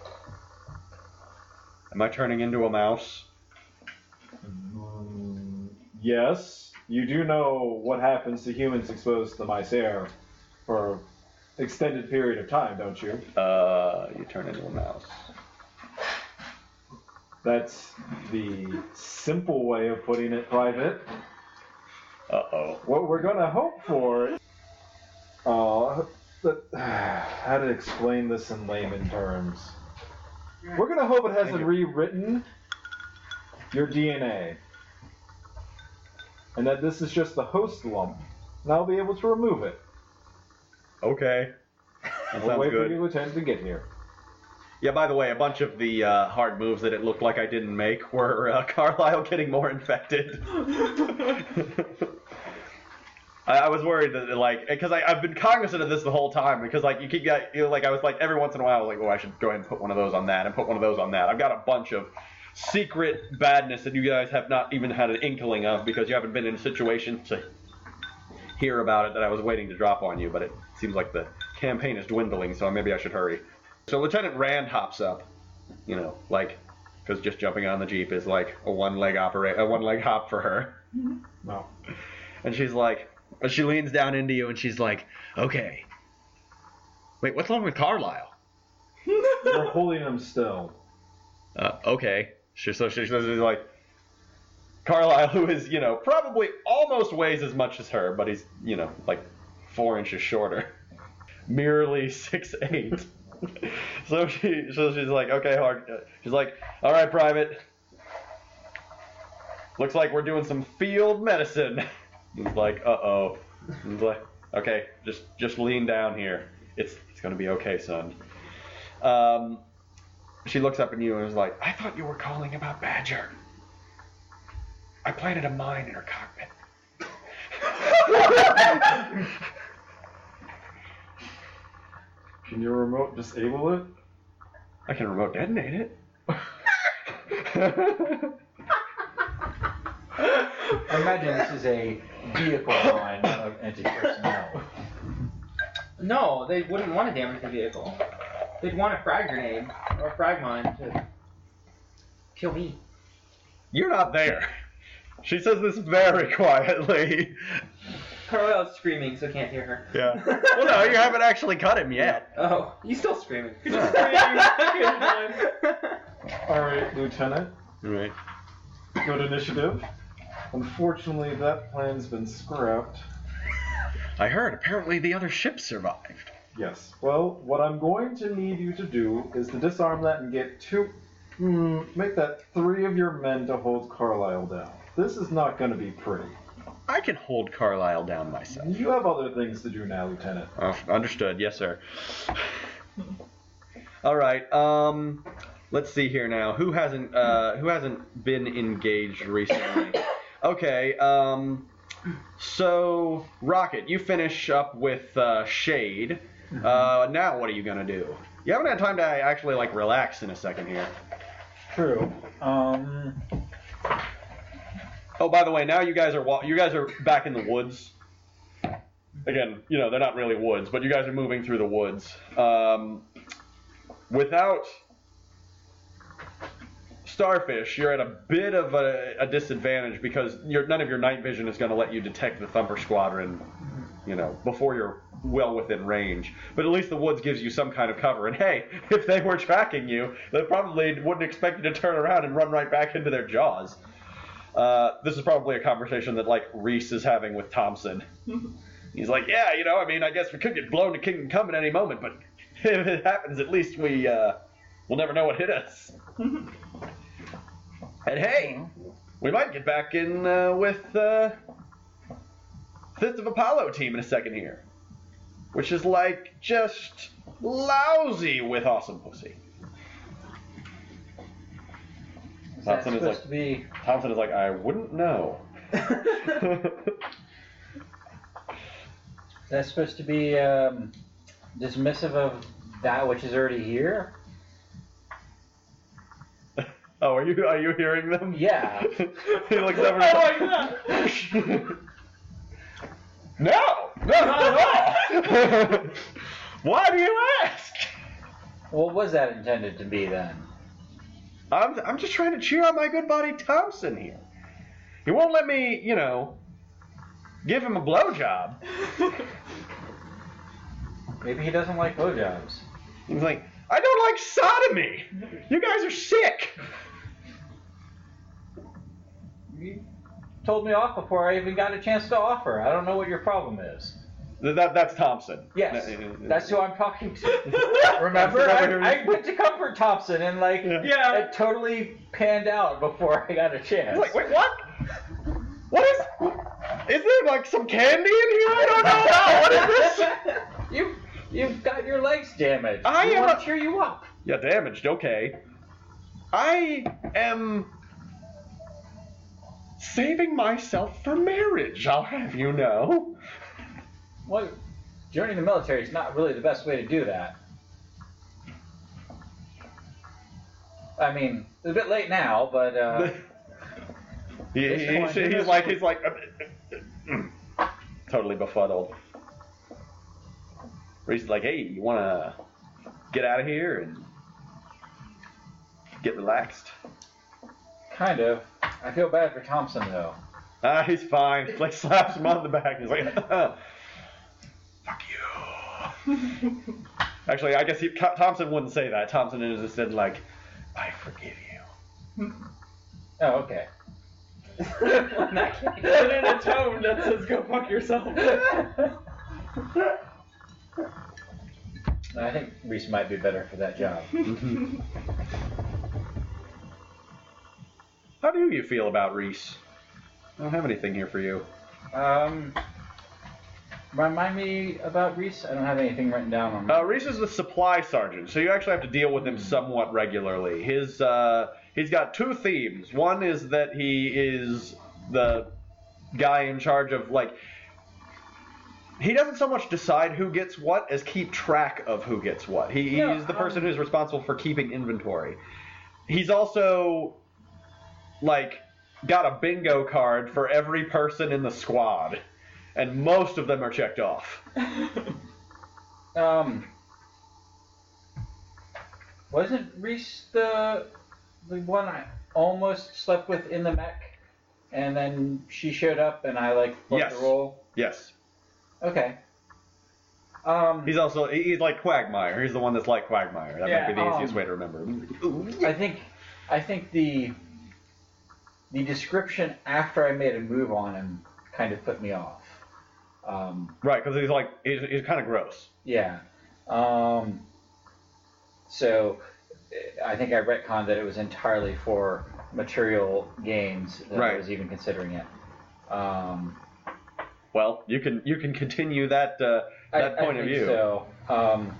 Am I turning into a mouse? Mm, yes, you do know what happens to humans exposed to the mice air for an extended period of time, don't you? Uh, you turn into a mouse. That's the simple way of putting it, Private. Uh-oh. What we're going to hope for, uh, but, how to explain this in layman terms? We're going to hope it hasn't rewritten your D N A, and that this is just the host lump, and I'll be able to remove it. Okay. That We'll sounds wait for good. you, Lieutenant, to get here. Yeah, by the way, a bunch of the uh, hard moves that it looked like I didn't make were uh, Carlisle getting more infected. I, I was worried that, like, because I've been cognizant of this the whole time, because, like, you keep, you know, like, I was like, every once in a while, I was like, oh, I should go ahead and put one of those on that, and put one of those on that. I've got a bunch of secret badness that you guys have not even had an inkling of because you haven't been in a situation to hear about it that I was waiting to drop on you, but it seems like the campaign is dwindling, so maybe I should hurry. So Lieutenant Rand hops up, you know, like, because just jumping on the Jeep is like a one-leg opera- a one-leg hop for her. No. And she's like, she leans down into you and she's like, okay. Wait, what's wrong with Carlisle? We're holding him still. Uh, okay. She, so she, she's like, Carlisle, who is, you know, probably almost weighs as much as her, but he's, you know, like four inches shorter. Merely six eight. so she, so she's like, okay, hard. She's like, all right, Private. Looks like we're doing some field medicine. He's like, uh-oh. He's like, okay, just just lean down here. It's it's gonna be okay, son. Um, she looks up at you and is like, I thought you were calling about Badger. I planted a mine in her cockpit. Can you remote disable it? I can remote detonate it. I imagine this is a vehicle line of anti-personnel. No, they wouldn't want to damage the vehicle. They'd want a frag grenade or a frag mine to kill me. You're not there. She says this very quietly. Carlisle's screaming, so can't hear her. Yeah. Well, no, you haven't actually cut him yet. Oh, he's still screaming. Alright, Lieutenant. Right. Good initiative. Unfortunately, that plan's been scrapped. I heard. Apparently, the other ship survived. Yes. Well, what I'm going to need you to do is to disarm that and get two... Hmm, make that three of your men to hold Carlisle down. This is not going to be pretty. I can hold Carlisle down myself. You have other things to do now, Lieutenant. Oh, understood. Yes, sir. All right. Um, let's see here now. Who hasn't uh, who hasn't been engaged recently? Okay. Um, so Rocket, you finish up with uh, Shade. Uh, now what are you gonna do? You haven't had time to actually like relax in a second here. True. Um. Oh, by the way, now you guys are wa- you guys are back in the woods. Again, you know they're not really woods, but you guys are moving through the woods. Um, without Starfish, you're at a bit of a, a disadvantage because your, none of your night vision is going to let you detect the Thumper Squadron, you know, before you're well within range. But at least the woods gives you some kind of cover. And hey, if they were tracking you, they probably wouldn't expect you to turn around and run right back into their jaws. Uh, this is probably a conversation that, like, Reese is having with Thompson. He's like, yeah, you know, I mean, I guess we could get blown to Kingdom Come at any moment, but if it happens, at least we, uh, we'll never know what hit us. And hey, we might get back in uh, with uh, Fifth of Apollo team in a second here, which is, like, just lousy with Awesome Pussy. Is that Thompson is supposed like, to be... Thompson is like, I wouldn't know. That's supposed to be um, dismissive of that which is already here? Oh, are you are you hearing them? Yeah. He looks over. Oh my god! No, no, not at all. Why do you ask? What was that intended to be then? I'm I'm just trying to cheer on my good buddy Thompson here. He won't let me, you know, give him a blowjob. Maybe he doesn't like blowjobs. He's like, I don't like sodomy. You guys are sick. You told me off before I even got a chance to offer. I don't know what your problem is. That that's Thompson. Yes, Uh, that's who I'm talking to. Remember, I, I went to comfort Thompson and like Yeah. it totally panned out before I got a chance. He's like, wait, what? What is? Is there like some candy in here? I don't know. What is this? You you've got your legs damaged. I we am want a- to cheer you up. Yeah, damaged. Okay. I am saving myself for marriage. I'll have you know. Well, joining the military is not really the best way to do that. I mean, it's a bit late now, but uh, he, he, he's, he's like he's like totally befuddled. Reese is like, hey, you wanna get out of here and get relaxed? kind of. I feel bad for Thompson though. Ah, he's fine. Like slaps him on the back. He's like, fuck you. Actually, I guess he, Thompson wouldn't say that. Thompson just said like, I forgive you. Oh, okay. But in a tone that says, go fuck yourself. I think Reese might be better for that job. How do you feel about Reese? I don't have anything here for you. Um, remind me about Reese. I don't have anything written down on. Uh, Reese is the supply sergeant, so you actually have to deal with him somewhat regularly. His uh, he's got two themes. One is that he is the guy in charge of like. He doesn't so much decide who gets what as keep track of who gets what. He, Yeah, he's the person um, who's responsible for keeping inventory. He's also like got a bingo card for every person in the squad, and most of them are checked off. Um, wasn't Reese the the one I almost slept with in the mech, and then she showed up and I like flipped Yes. the role? Yes. Okay. Um, He's also he's like Quagmire. He's the one that's like Quagmire. That Yeah, might be the um, easiest way to remember. I think I think the the description after I made a move on him kind of put me off. Um, Right, because he's like he's, he's kind of gross. yeah. Um, so I think I retconned that it was entirely for material gains that I Right. was even considering it. Um, Well, you can you can continue that uh, I- that I point of think view. So, um,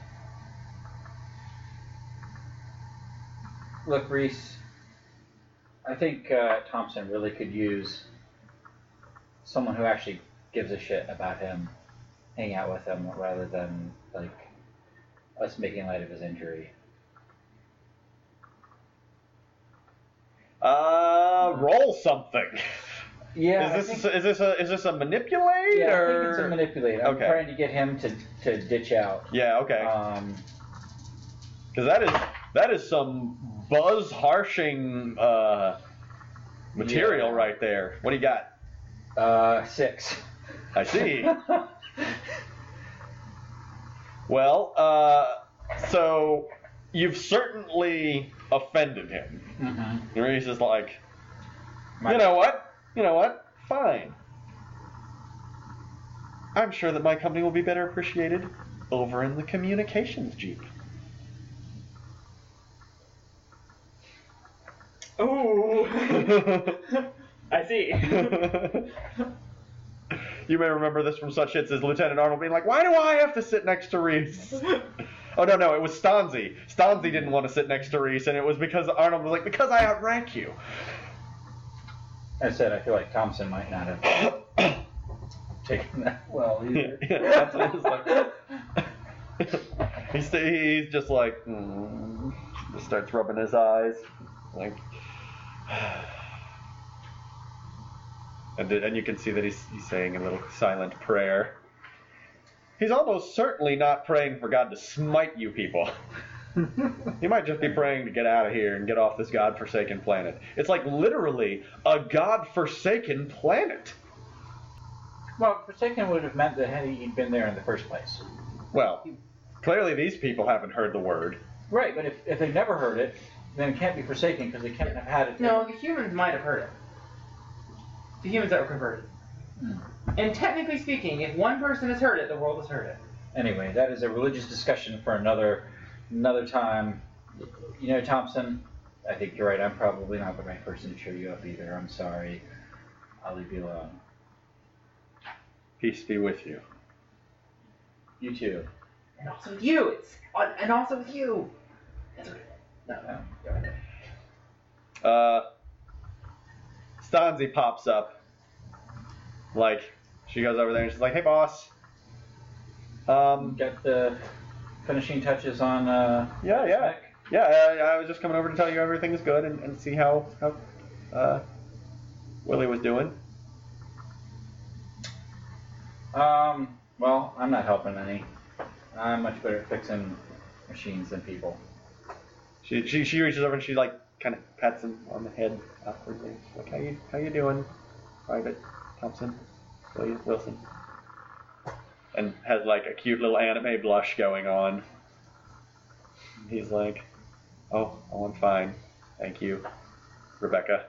look, Reese, I think uh, Thompson really could use someone who actually gives a shit about him, hang out with him, rather than like us making light of his injury. Uh, roll something. Yeah, is I this think, is this a is this a manipulate yeah, I or? think it's a manipulate. I'm Okay. trying to get him to, to ditch out. Yeah, okay. Um, Because that is that is some buzz harshing uh, material Yeah. right there. What do you got? uh, six. I see. Well, uh, so you've certainly offended him. Mm-hmm. And he's just like, you know what? You know what? Fine. I'm sure that my company will be better appreciated over in the communications jeep. Oh. I see. You may remember this from such hits as Lieutenant Arnold being like, why do I have to sit next to Reese? Oh, no, no, it was Stanzi. Stanzi didn't want to sit next to Reese, and it was because Arnold was like, because I outrank you. I said I feel like Thompson might not have taken that well either. Yeah, Thompson is like, he's, he's just like, mm, just starts rubbing his eyes. Like, and, and you can see that he's, he's saying a little silent prayer. He's almost certainly not praying for God to smite you people. He might just be praying to get out of here and get off this godforsaken planet. It's like literally a godforsaken planet. Well, Forsaken would have meant that had he'd been there in the first place. Well, clearly these people haven't heard the word. Right, but if, if they've never heard it, then it can't be Forsaken because they can't have had it. No, the humans might have heard it. The humans that were converted. Hmm. And technically speaking, if one person has heard it, the world has heard it. Anyway, that is a religious discussion for another another time. You know, Thompson, I think you're right. I'm probably not the right person to cheer you up either. I'm sorry. I'll leave you alone. Peace be with you. You too. And also with you. It's and also with you. That's okay. No, no. Go ahead. Uh, Stanzi pops up. Like, she goes over there and she's like, hey, boss. Um, Got the finishing touches on. Uh, yeah, yeah. Smack? Yeah, I, I was just coming over to tell you everything's good and, and see how how uh, Willie was doing. Um, well, I'm not helping any. I'm much better at fixing machines than people. She she she reaches over and she like kind of pats him on the head awkwardly. She's like, how you how you doing, Private Thompson, William Wilson? And has like a cute little anime blush going on. He's like, oh, oh, I'm fine, thank you, Rebecca.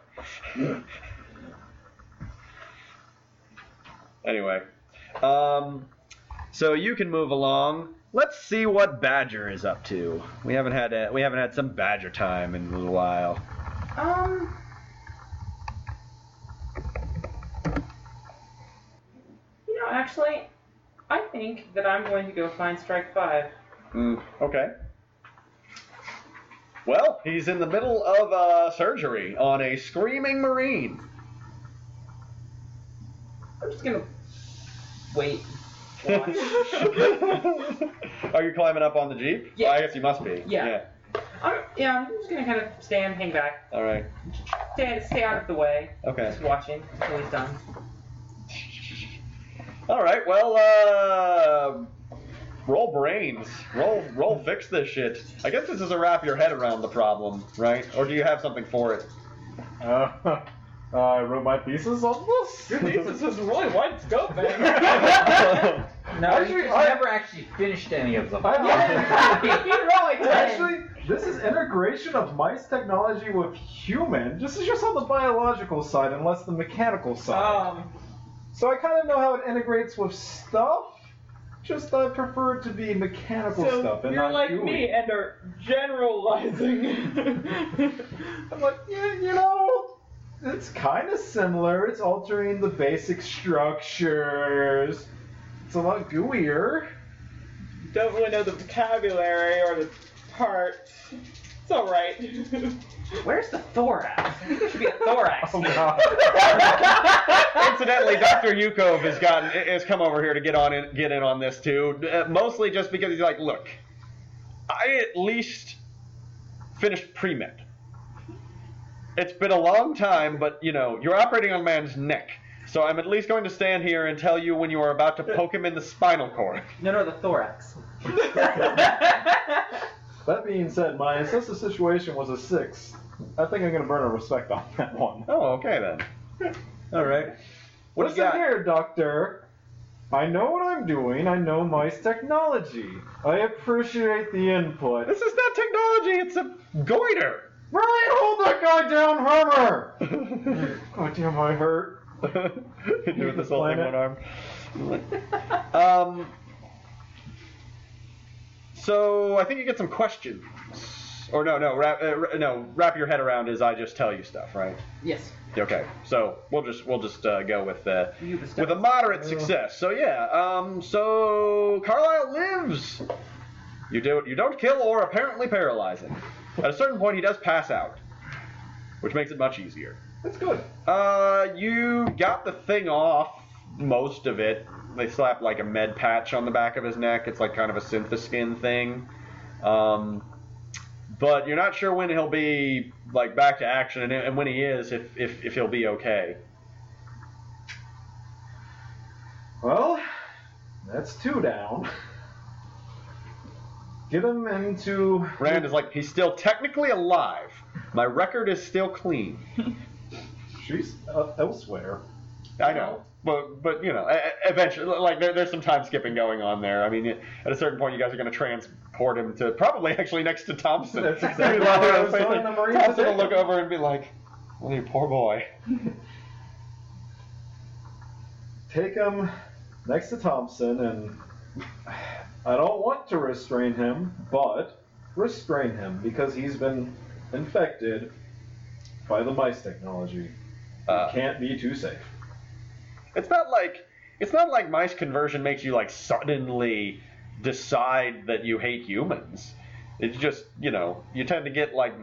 Anyway, um, so you can move along. Let's see what Badger is up to. We haven't had a, we haven't had some Badger time in a little while. Um. You know, actually, I think that I'm going to go find Strike Five. Mm, okay. Well, he's in the middle of uh, surgery on a screaming Marine. I'm just gonna wait. Watch. Are you climbing up on the Jeep? Yeah. I guess you must be. Yeah. Yeah. I'm, yeah, I'm just gonna kind of stand, hang back, All right. stay, stay out of the way. Okay. Just watching until he's done. All right. Well, uh, roll brains. Roll, roll. Fix this shit. I guess this is a wrap your head around the problem, right? Or do you have something for it? Uh, I wrote my thesis on this. Your thesis is really wide scope, man. No, Actually, you just I- never actually finished any of them. I He really did. Actually, this is integration of mice technology with human. This is just on the biological side and less the mechanical side. Um, So I kind of know how it integrates with stuff. Just I prefer it to be mechanical so stuff and you're not like gooey. me and are generalizing. I'm like, yeah, you know, it's kind of similar. It's altering the basic structures. It's a lot gooier. Don't really know the vocabulary or the parts. It's all right. Where's the thorax? I think there should be a thorax. Oh god. Incidentally, Doctor Yukov has gotten has come over here to get on in, get in on this too. Uh, mostly just because he's like, look, I at least finished pre-med. It's been a long time, but you know, you're operating on a man's neck. So I'm at least going to stand here and tell you when you are about to poke him in the spinal cord. No, no, the thorax. That being said, my assessor situation was a six. I think I'm gonna burn a respect on that one. Oh, okay then. All right. What do you Listen got? here, Doctor. I know what I'm doing. I know mice technology. I appreciate the input. This is not technology. It's a goiter. Right, hold that guy down, Hammer! God damn, I hurt. Doing this whole thing Planet. one arm. Um. So I think you get some questions, or no, no, wrap, uh, no, wrap your head around as I just tell you stuff, right? Yes. Okay. So we'll just we'll just uh, go with uh, You the stuff. with a moderate success. So yeah. Um. So Carlisle lives. You do you don't kill or apparently paralyze him. At a certain point, he does pass out, which makes it much easier. That's good. Uh, you got the thing off, most of it. They slapped like a med patch on the back of his neck. It's like kind of a synthiskin thing. Um, but you're not sure when he'll be like back to action, and, and when he is, if, if if he'll be okay. Well, that's two down. Get him into... Rand is like, he's still technically alive. My record is still clean. She's uh, elsewhere. I know. But, but you know, e- eventually, like, there, there's some time skipping going on there. I mean, at a certain point, you guys are going to transport him to probably actually next to Thompson. That's exactly what I was telling the Marines to Thompson will take look him. over and be like, well, you poor boy. Take him next to Thompson, and I don't want to restrain him, but restrain him because he's been infected by the mice technology. Uh, Can't be too safe. It's not like it's not like mice conversion makes you like suddenly decide that you hate humans. It's just, you know, you tend to get like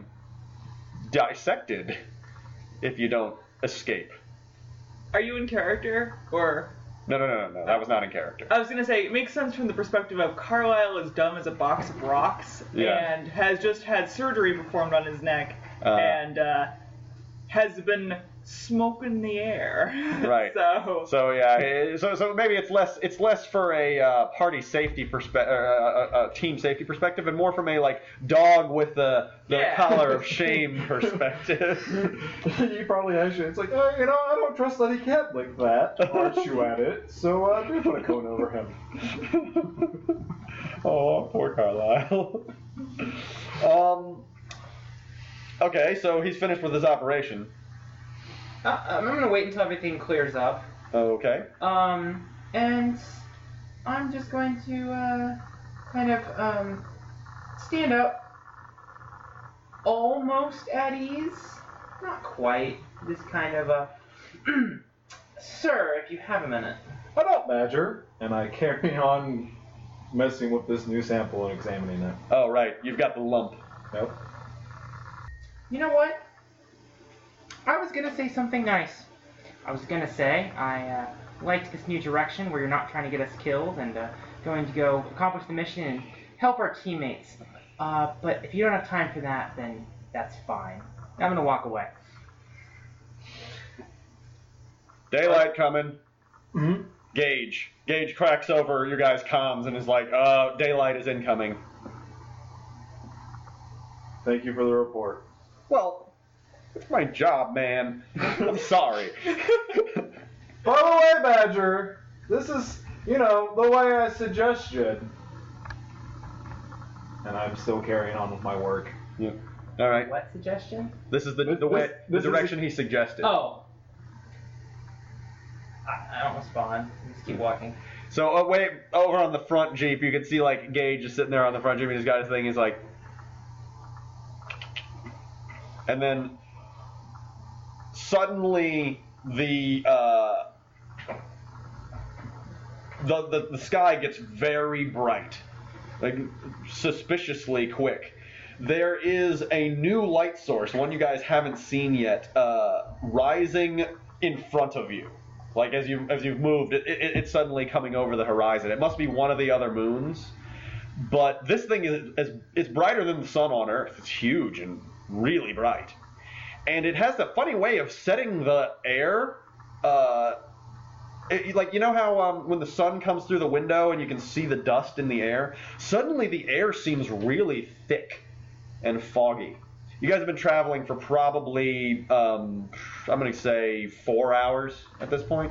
dissected if you don't escape. Are you in character or? No, no, no, no, no. That was not in character. I was gonna say it makes sense from the perspective of Carlisle is dumb as a box of rocks Yeah. and has just had surgery performed on his neck Uh, and uh, has been smoking the air. Right. so. So yeah, eh, so so maybe it's less it's less for a uh, party safety perspective, uh, a, a team safety perspective, and more from a like dog with the the Yeah. collar of shame perspective. You probably actually, it's like, oh, you know, I don't trust that he can't lick that. Aren't you at it? So uh, do put a cone over him. Oh, poor Carlisle. um. Okay, so he's finished with his operation. Uh, I'm gonna wait until everything clears up. Okay. Um, and I'm just going to uh, kind of um, stand up, almost at ease, not quite. Just kind of a, sir, if you have a minute. What up, Badger? And I carry on messing with this new sample and examining it. Oh right, you've got the lump. Nope. You know what? I was gonna say something nice. I was gonna say I uh, liked this new direction where you're not trying to get us killed and uh, going to go accomplish the mission and help our teammates. Uh, but if you don't have time for that, then that's fine. I'm gonna walk away. Daylight coming. Mm-hmm. Gage. Gage cracks over your guys' comms and is like, uh, daylight is incoming. Thank you for the report. Well, it's my job, man. I'm sorry. By the way, Badger, this is, you know, the way I suggested. And I'm still carrying on with my work. Yeah. All right. What suggestion? This is the, This- the way this- the this is- direction he suggested. Oh. I, I don't respond. Just keep walking. So uh, wait, over on the front Jeep, you can see like Gage just sitting there on the front Jeep and he's got his thing. He's like, and then suddenly the uh, the, the the sky gets very bright, like suspiciously quick. There is a new light source, one you guys haven't seen yet, uh, rising in front of you. Like as you as you've moved, it, it, it's suddenly coming over the horizon. It must be one of the other moons, but this thing is, is it's brighter than the sun on Earth. It's huge and really bright, and it has the funny way of setting the air. Uh, it, like you know how um, when the sun comes through the window and you can see the dust in the air. Suddenly the air seems really thick and foggy. You guys have been traveling for probably, um, I'm going to say, four hours at this point.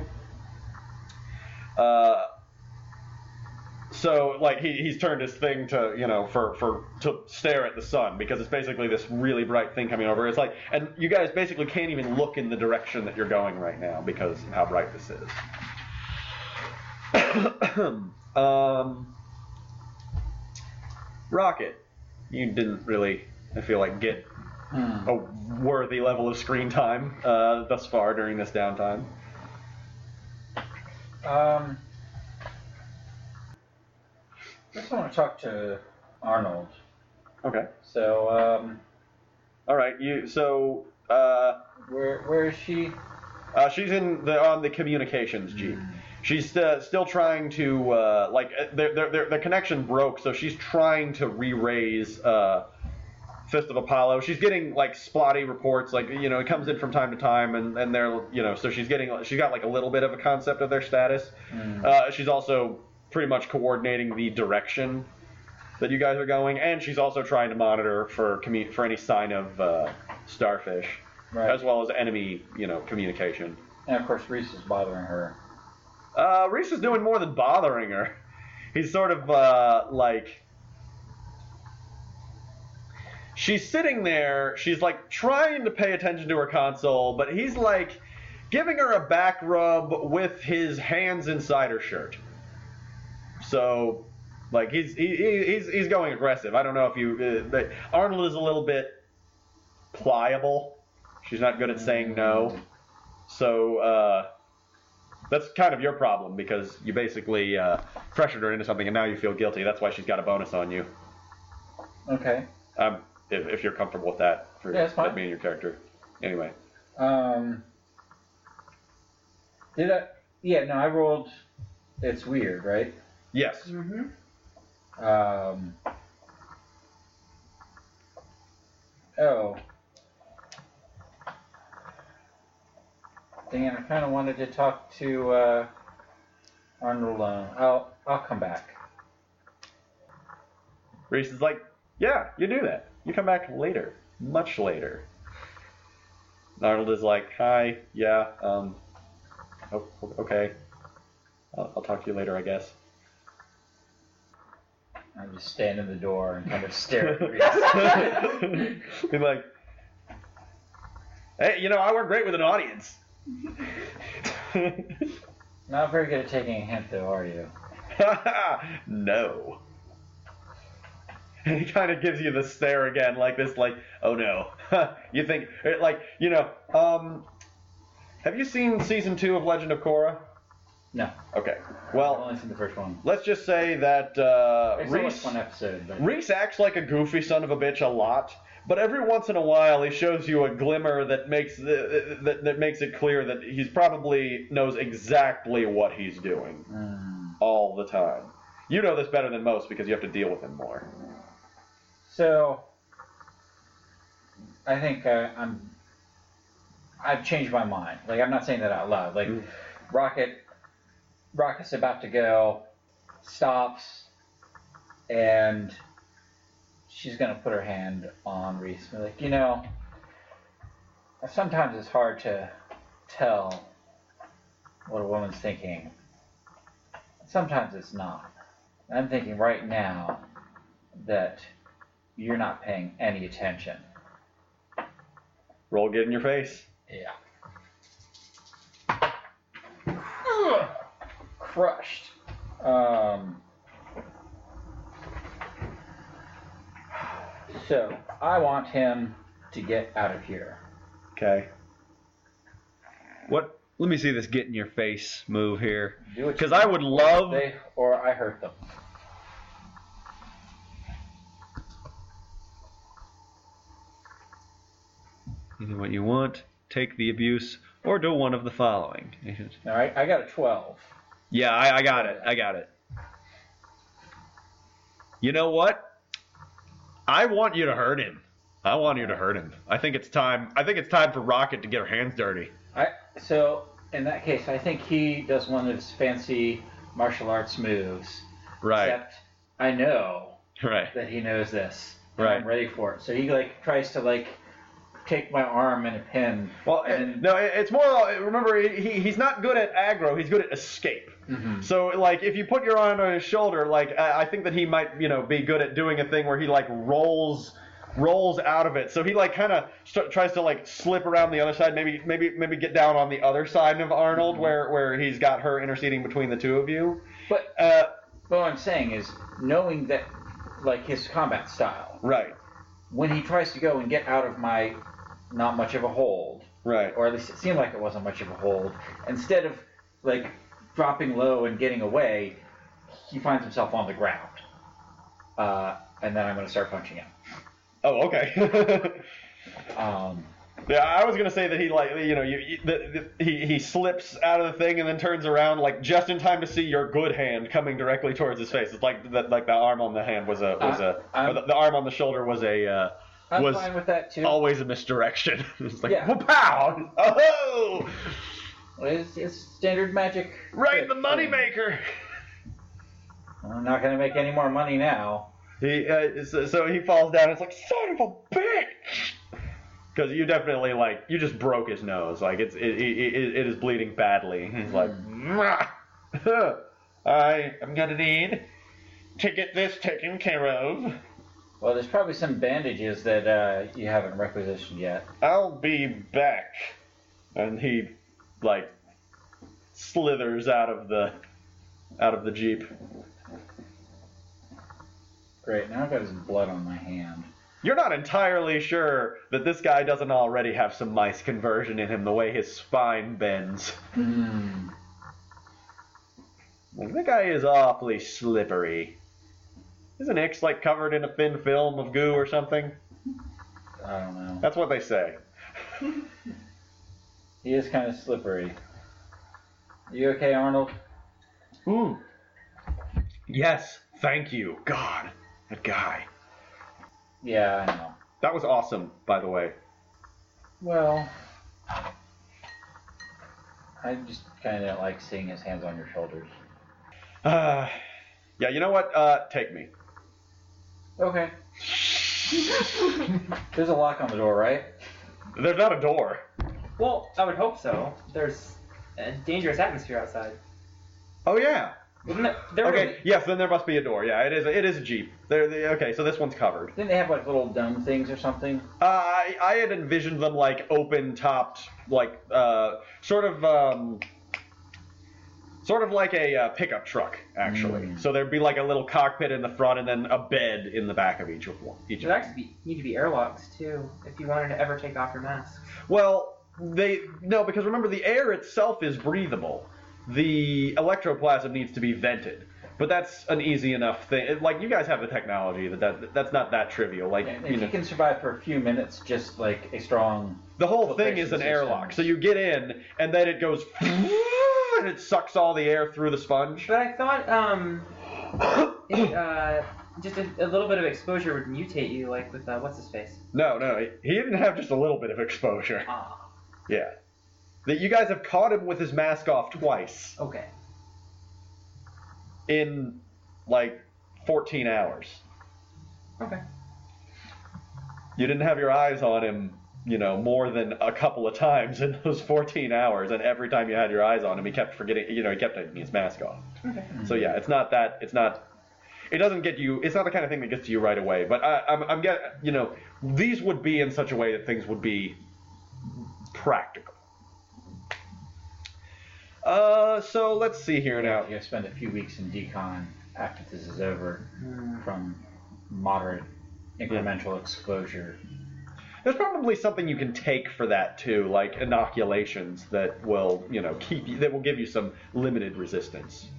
Uh, so, like, he, he's turned his thing to, you know, for, for to stare at the sun because it's basically this really bright thing coming over. It's like, and you guys basically can't even look in the direction that you're going right now because of how bright this is. um, Rocket, you didn't really, I feel like, get Hmm. a worthy level of screen time uh, thus far during this downtime. Um, I just want to talk to Arnold. Okay. So, um, All right. You. So. Uh, where where is she? uh, she's in the on the communications jeep. She's uh, still trying to uh, like uh, their, their their their connection broke, so she's trying to re-raise uh, Fist of Apollo. She's getting like spotty reports, like you know, it comes in from time to time, and and they're you know, so she's getting she's got like a little bit of a concept of their status. Mm. Uh, she's also pretty much coordinating the direction that you guys are going, and she's also trying to monitor for commu- for any sign of uh, starfish, Right. as well as enemy you know communication. And of course, Reese is bothering her. Uh, Reese is doing more than bothering her. He's sort of uh, like. She's sitting there, she's like trying to pay attention to her console, but he's like giving her a back rub with his hands inside her shirt. So, like, he's he, he's he's going aggressive. I don't know if you. Uh, but Arnold is a little bit pliable. She's not good at saying no. So, uh, that's kind of your problem because you basically uh, pressured her into something and now you feel guilty. That's why she's got a bonus on you. Okay. Um, if, if you're comfortable with that for Yeah, it's fine. that being your character. Anyway. Um, did I Yeah, no, I rolled. It's weird, right? Yes. Mm-hmm. Um. Oh. Dang it, I kind of wanted to talk to uh, Arnold alone. I'll, I'll come back. Reese is like, yeah, you do that. You come back later. Much later. Arnold is like, hi, yeah, um, oh, okay. I'll, I'll talk to you later, I guess. I just stand in the door and kind of stare at Reese. Be like, hey, you know, I work great with an audience. Not very good at taking a hint, though, are you? No. And he kind of gives you the stare again, like this, like, oh no. You think, like, you know, um, have you seen season two of Legend of Korra? No. Okay. I've Well, only seen the first one. let's just say that uh, There's only Reese, one episode, but Reese acts like a goofy son of a bitch a lot, but every once in a while he shows you a glimmer that makes the, that, that makes it clear that he's probably knows exactly what he's doing Mm. all the time. You know this better than most because you have to deal with him more. So, I think uh, I'm. I've changed my mind. Like, I'm not saying that out loud. Like, Mm. Rocket, Rocket's about to go, stops, and she's gonna put her hand on Reese. And be like, you know, sometimes it's hard to tell what a woman's thinking. Sometimes it's not. I'm thinking right now that you're not paying any attention. Roll get in your face. Yeah. Crushed. Um, so, I want him to get out of here. Okay. What? Let me see this get in your face move here. Do what you Because I would love. They, or I hurt them. You know what you want. Take the abuse, or do one of the following. All right, I got a twelve. Yeah, I, I got it. I got it. You know what? I want you to hurt him. I want you to hurt him. I think it's time. I think it's time for Rocket to get her hands dirty. I so in that case, I think he does one of his fancy martial arts moves. Right. Except I know Right. that he knows this. And Right. I'm ready for it. So he like tries to like take my arm in a pin. Well, and it, no, it, it's more. Remember, he he's not good at aggro. He's good at escape. Mhm. So, like, if you put your arm on his shoulder, like, I, I think that he might, you know, be good at doing a thing where he like rolls, rolls out of it. So he like kind of st- tries to like slip around the other side, maybe, maybe, maybe get down on the other side of Arnold, Mhm. where where he's got her interceding between the two of you. But Uh, what I'm saying is knowing that like his combat style, right, when he tries to go and get out of my not much of a hold, right. or at least it seemed like it wasn't much of a hold, instead of like dropping low and getting away, he finds himself on the ground. Uh, and then I'm going to start punching him. Oh, okay. Um, Yeah, I was gonna say that he like you know you, you the, the, he he slips out of the thing and then turns around like just in time to see your good hand coming directly towards his face. It's like the, like the arm on the hand was a was Uh, a I'm- or the, the arm on the shoulder was a uh, I'm was fine with that too. always a misdirection. It's like Yeah. pow, oh, It's, it's standard magic. right, trick the money thing. maker. I'm not going to make any more money now. He uh, so, so he falls down. It's like son of a bitch. Because you definitely like you just broke his nose. Like it's it it, it, it is bleeding badly. He's like, "Mwah. I am gonna need to get this taken care of. Well, there's probably some bandages that uh, you haven't requisitioned yet. I'll be back. And he like slithers out of the out of the jeep. Great. Now I've got his blood on my hand. You're not entirely sure that this guy doesn't already have some mice conversion in him, the way his spine bends. Hmm. Like, that guy is awfully slippery. Isn't Ix like covered in a thin film of goo or something? I don't know. That's what they say. He is kind of slippery. You okay, Arnold? Mm. Yes, thank you. God, that guy. Yeah, I know. That was awesome, by the way. Well, I just kind of like seeing his hands on your shoulders. Uh, yeah, you know what? Uh, take me. Okay. There's a lock on the door, right? There's not a door. Well, I would hope so. There's a dangerous atmosphere outside. Oh yeah. Isn't there, there Okay. really- Yes, then there must be a door. Yeah, it is. A, it is a Jeep. There. they- Okay, so this one's covered. Didn't they have like little dome things or something? Uh, I I had envisioned them like open topped, like uh, sort of um, sort of like a uh, pickup truck actually. Mm. So there'd be like a little cockpit in the front and then a bed in the back of each of one. Each of There them. actually be, need to be airlocks too, if you wanted to ever take off your mask. Well, they no because remember the air itself is breathable. The electroplasm needs to be vented. But that's an easy enough thing. It- Like you guys have the technology that, that that's not that trivial. Like And you if know, you can survive for a few minutes, just like a strong. the whole thing filtration is an system. airlock. So you get in and then it goes and it sucks all the air through the sponge. But I thought um, it, uh, just a, a little bit of exposure would mutate you, like with uh, what's his face. No, no, he- he didn't have just a little bit of exposure. Ah, Yeah, that you guys have caught him with his mask off twice okay. in like fourteen hours. Okay. You didn't have your eyes on him, you know, more than a couple of times in those fourteen hours, and every time you had your eyes on him, he kept forgetting, you know, he kept taking his mask off. Okay. So yeah, it's not that, it's not, it doesn't get you, it's not the kind of thing that gets to you right away. But I, I'm, I'm get, you know, these would be in such a way that things would be practical. Uh, so let's see here now. You spend a few weeks in decon after this is over Hmm. from moderate incremental exposure. There's probably something you can take for that too, like inoculations that will, you know, keep you, that will give you some limited resistance.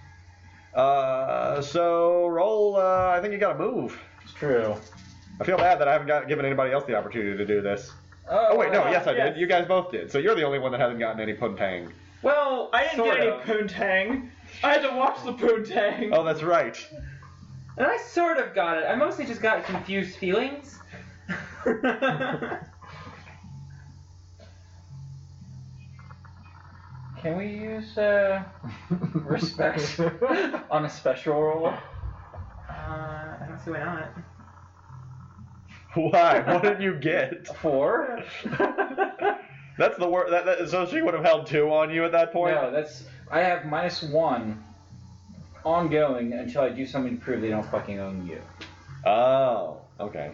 Uh, so roll. Uh, I think you got to move. It's true. I feel bad that I haven't got, given anybody else the opportunity to do this. Oh wait, no, yes I yes. did. You guys both did. So you're the only one that hasn't gotten any poontang. Well, I didn't sort get of. any poontang. I had to watch the poontang. Oh, that's right. And I sort of got it. I mostly just got confused feelings. Can we use uh, respect on a special roll? Uh, I don't see why not. Why? What did you get? Four? That's the word. That, that, so she would have held two on you at that point. No, that's. I have minus one ongoing until I do something to prove they don't fucking own you. Oh, okay.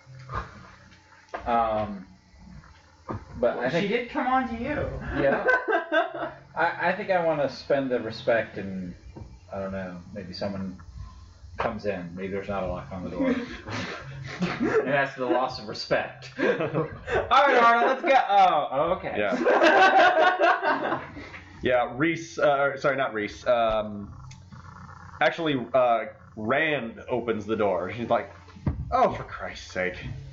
Um, but I She think did come on to you. Yeah. I, I think I want to spend the respect and I don't know, maybe someone comes in. Maybe there's not a lock on the door. And that's the loss of respect. All right, Arnold, let's go. Oh, okay. Yeah. Yeah, Reese, uh, sorry, not Reese. Um, actually, uh, Rand opens the door. She's like, oh, for Christ's sake.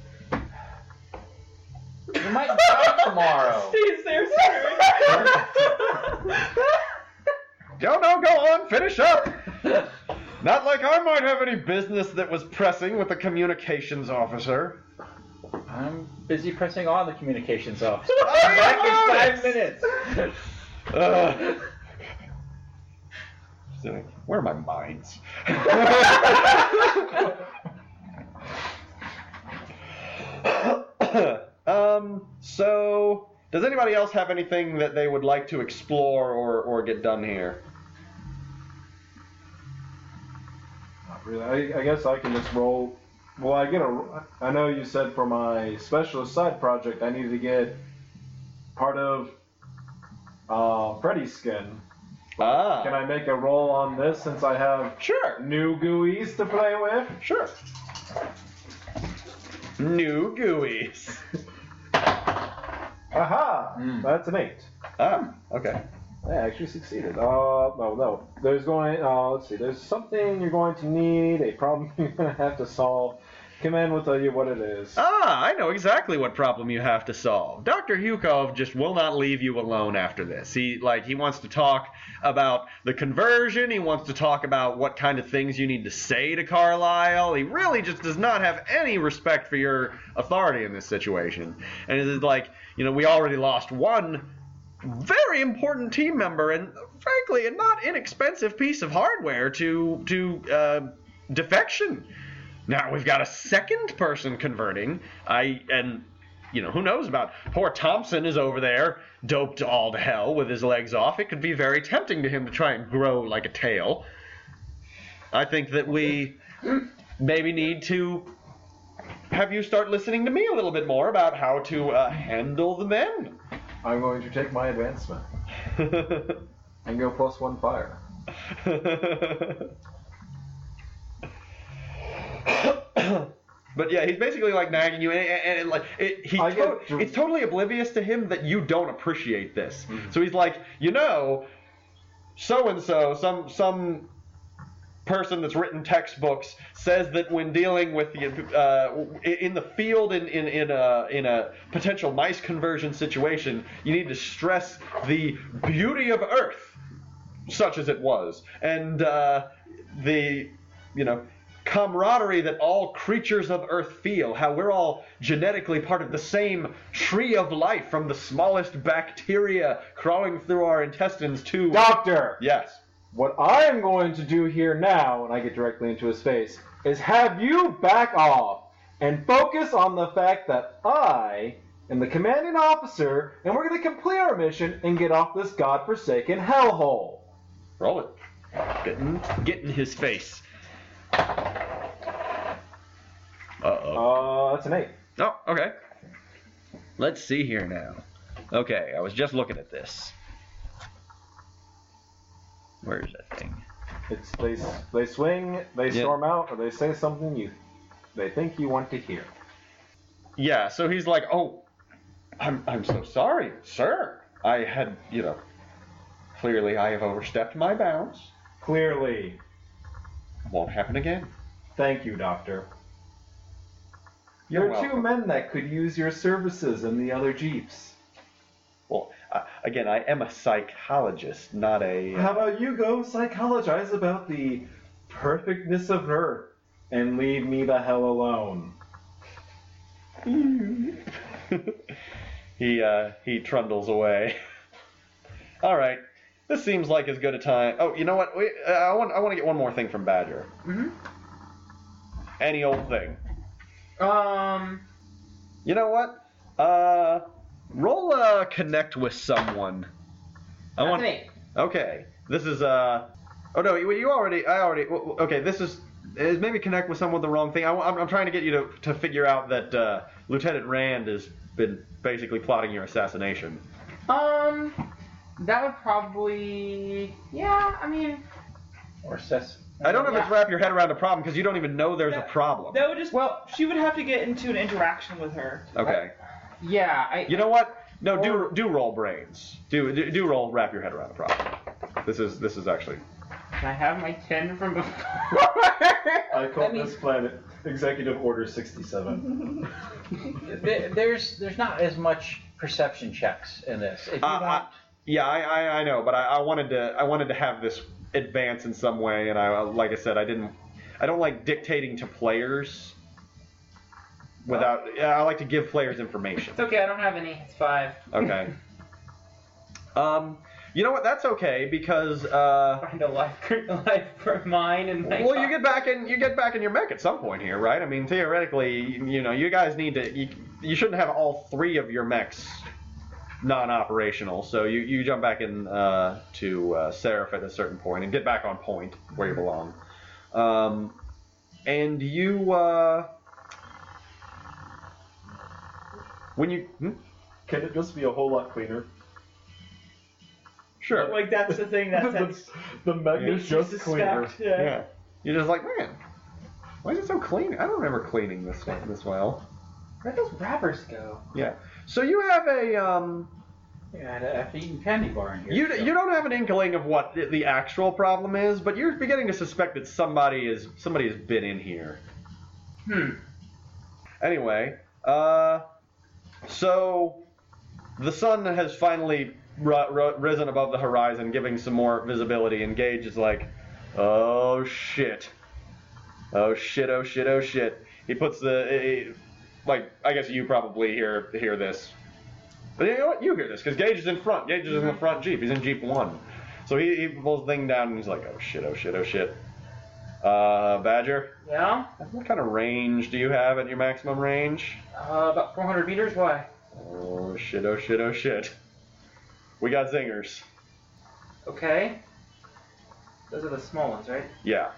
You might die tomorrow. Steve's there screaming. No, no, go on, finish up. Not like I might have any business that was pressing with the communications officer. I'm busy pressing on the communications officer. Oh, I'm back yeah, in five minutes. Ugh. She's like, where are my mines? um, so, does anybody else have anything that they would like to explore or, or get done here? Not really. I, I guess I can just roll. Well, I get a. I know you said for my specialist side project I needed to get part of uh, Freddy's skin. Ah, Can I make a roll on this since I have sure, new G U Is to play with? sure. New G U Is. Aha! Mm. That's an eight. Ah, okay. I actually succeeded. Uh, no, no. There's going. Uh, let's see. There's something you're going to need. A problem you're going to have to solve. Command will tell you what it is. Ah, I know exactly what problem you have to solve. Doctor Hukov just will not leave you alone after this. He like he wants to talk about the conversion. He wants to talk about what kind of things you need to say to Carlisle. He really just does not have any respect for your authority in this situation. And it is like, you know, we already lost one very important team member and, frankly, a not inexpensive piece of hardware to to uh, defection. Now we've got a second person converting. I and you know, who knows about poor Thompson is over there, doped all to hell with his legs off. It could be very tempting to him to try and grow like a tail. I think that we maybe need to have you start listening to me a little bit more about how to uh, handle the men. I'm going to take my advancement and go plus one fire. But yeah, he's basically like nagging you, and, and, and like it, he I to- get- it's totally oblivious to him that you don't appreciate this. Mm-hmm. So he's like, you know, so and so, some some person that's written textbooks says that when dealing with the uh, in the field in in in a in a potential mice conversion situation, you need to stress the beauty of Earth, such as it was, and uh, the you know. camaraderie that all creatures of Earth feel, how we're all genetically part of the same tree of life, from the smallest bacteria crawling through our intestines to... Doctor! Yes. What I am going to do here now, and I get directly into his face, is have you back off and focus on the fact that I am the commanding officer, and we're going to complete our mission and get off this godforsaken hellhole. Roll it. Get in, get in his face. Uh-oh. Uh, that's an eight. Oh, okay. Let's see here now. Okay, I was just looking at this. Where's that thing? It's they they swing, they Yeah. storm out, or they say something you they think you want to hear. Yeah, so he's like, oh, I'm, I'm so sorry, sir. I had, you know, clearly I have overstepped my bounds. Clearly. Won't happen again. Thank you, Doctor. You're there are two welcome. men that could use your services in the other jeeps. Well, uh, again, I am a psychologist, not a... Uh, How about you go psychologize about the perfectness of Earth and leave me the hell alone? he, uh, he trundles away. All right. This seems like as good a time... Oh, you know what? Wait, uh, I want I want to get one more thing from Badger. Mm-hmm. Any old thing. Um, You know what? Uh, roll uh, connect with someone. I that's want. an eight. Okay, this is uh. Oh no, you, you already. I already. Okay, this is is maybe connect with someone with the wrong thing. I, I'm, I'm trying to get you to to figure out that uh, Lieutenant Rand has been basically plotting your assassination. Um, that would probably, yeah, I mean, Or ses- I don't know if Yeah. it's wrap your head around the problem because you don't even know there's a problem. That would just Well- she would have to get into an interaction with her. Okay. yeah, I, You know what? No, do Or- do roll brains. Do, do do roll wrap your head around the problem. This is this is actually. can I have my ten from before? I call I mean- this planet Executive Order sixty-seven. There- There's there's not as much perception checks in this. If you Uh, want, I, yeah, I, I, I know, but I, I wanted to I wanted to have this advance in some way, and I like I said I didn't I don't like dictating to players without yeah, I like to give players information. It's okay, I don't have any. It's five. Okay. um, you know what? That's okay because uh, Find a life, a life for mine and my. well, you get back in you get back in your mech at some point here, right? I mean, theoretically, you know, you guys need to you, you shouldn't have all three of your mechs non-operational, so you, you jump back in uh, to uh, Seraph at a certain point and get back on point where you belong. Um, and you, uh, when you, hmm? Can it just be a whole lot cleaner? Sure, Like that's the thing that the, that's the mech is makes you just cleaner. suspect. Yeah. yeah. You're just like, man, why is it so clean? I don't remember cleaning this this well. Where'd those wrappers go? Yeah. So you have a, um, yeah, I'd have to eat candy bar in here. you so. you don't have an inkling of what the, the actual problem is, but you're beginning to suspect that somebody is somebody has been in here. Hmm. Anyway, uh, so the sun has finally ru- ru- risen above the horizon, giving some more visibility, and Gage is like, oh shit. Oh shit, oh shit, oh shit. He puts the, uh, like, I guess you probably hear hear this. But you know what? You hear this, because Gage is in front. Gage is in the front Jeep. He's in Jeep one. So he, he pulls the thing down, and he's like, oh shit, oh shit, oh shit. Uh, Badger? Yeah? What kind of range do you have at your maximum range? Uh, about four hundred meters. Why? Oh shit, oh shit, oh shit. We got zingers. Okay. Those are the small ones, right? Yeah.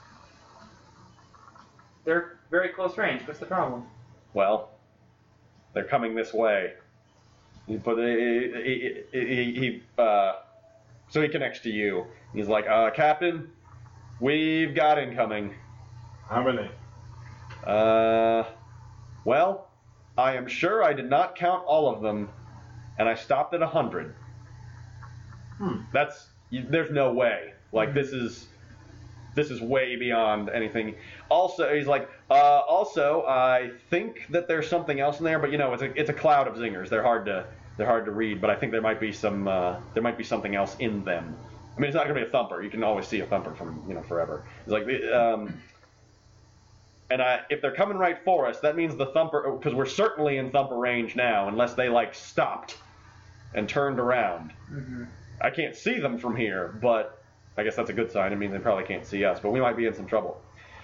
They're very close range. What's the problem? Well, they're coming this way. He put he, he, he, he uh, so he connects to you. He's like, uh, Captain, we've got incoming. How many? Uh, well, I am sure I did not count all of them, and I stopped at a hundred. Hmm. That's there's no way. Like this is this is way beyond anything. Also, he's like, uh, also I think that there's something else in there, but you know, it's a it's a cloud of zingers. They're hard to they're hard to read, but I think there might be some uh, there might be something else in them. I mean, it's not gonna be a thumper. You can always see a thumper from you know forever. It's like um. And I, if they're coming right for us, that means the thumper, because we're certainly in thumper range now, unless they like stopped and turned around. Mm-hmm. I can't see them from here, but I guess that's a good sign. I mean, they probably can't see us, but we might be in some trouble.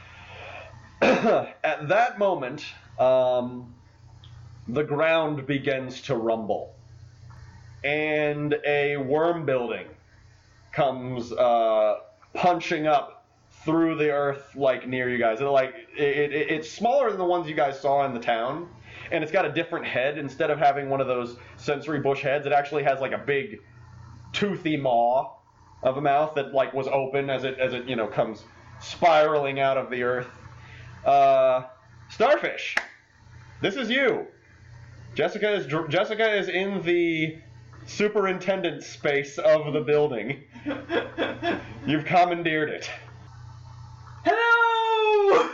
At that moment, um, the ground begins to rumble, and a worm building comes uh, punching up through the earth, like near you guys. It, like it, it, it's smaller than the ones you guys saw in the town, and it's got a different head. Instead of having one of those sensory bush heads, it actually has like a big toothy maw of a mouth that like was open as it as it you know comes spiraling out of the earth. Uh, Starfish, this is you. Jessica is Jessica is in the superintendent space of the building. You've commandeered it. Hello!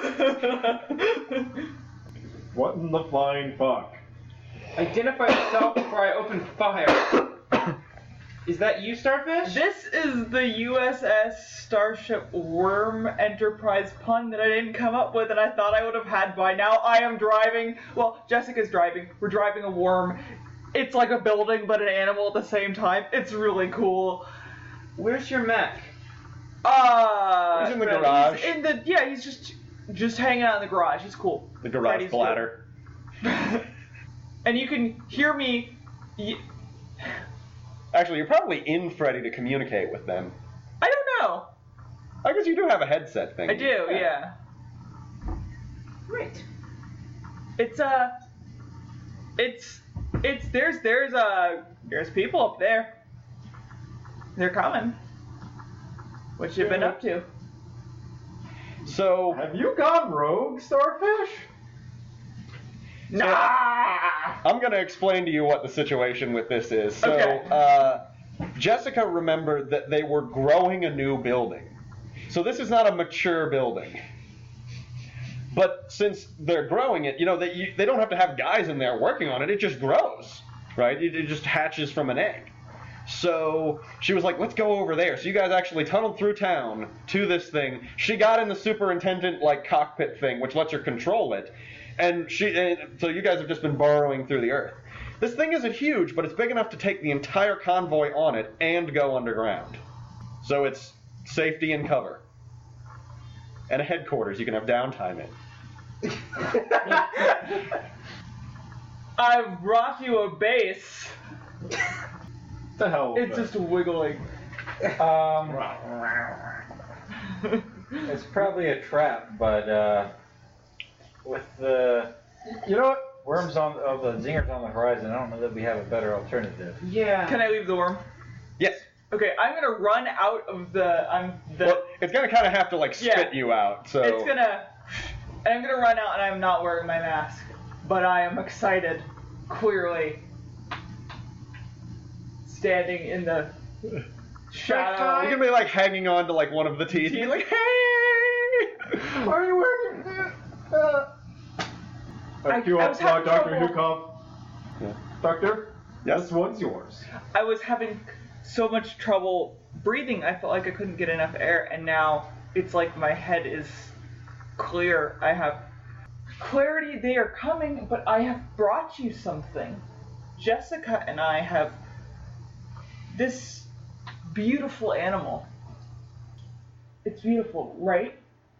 What in the flying fuck? Identify yourself before I open fire. Is that you, Starfish? This is the U S S Starship Worm Enterprise pun that I didn't come up with and I thought I would have had by now. I am driving, well, Jessica's driving. We're driving a worm. It's like a building but an animal at the same time. It's really cool. Where's your mech? Uh, He's in the garage. He's in the, yeah, he's just just hanging out in the garage. He's cool. The garage Freddy's bladder. cool. And you can hear me. Y- Actually, you're probably in Freddy to communicate with them. I don't know. I guess you do have a headset thing. I do, yeah. Great. It's uh, it's it's there's there's uh there's people up there. They're coming. What you been up to? So Have you gone rogue, Starfish? Nah. I'm going to explain to you what the situation with this is. So Okay. uh, Jessica remembered that they were growing a new building. So this is not a mature building. But since they're growing it, you know, they, you, they don't have to have guys in there working on it. It just grows, right? It, it just hatches from an egg. So she was like, let's go over there. So you guys actually tunneled through town to this thing. She got in the superintendent like cockpit thing, which lets her control it. And she, and so you guys have just been burrowing through the earth. This thing isn't huge, but it's big enough to take the entire convoy on it and go underground. So it's safety and cover. And a headquarters you can have downtime in. I've brought you a base. The hell. It's just wiggling. Um, it's probably a trap, but uh, with the You know what? worms on, of the zingers on the horizon, I don't know that we have a better alternative. Yeah. Can I leave the worm? Yes. Okay, I'm gonna run out of the. I'm the. Well, it's gonna kind of have to like spit Yeah. you out. So It's gonna. And I'm gonna run out, and I'm not wearing my mask, but I am excited. Clearly, standing in the shadow. you're gonna be like hanging on to like one of the teeth. And be like, hey, Are you wearing uh, I, I- cue I up was having Doctor trouble- Hukov. Yeah. Doctor, Yes? this one's yours. I was having so much trouble breathing. I felt like I couldn't get enough air, and now it's like my head is clear. I have clarity. They are coming, but I have brought you something. Jessica and I have this beautiful animal. It's beautiful, right?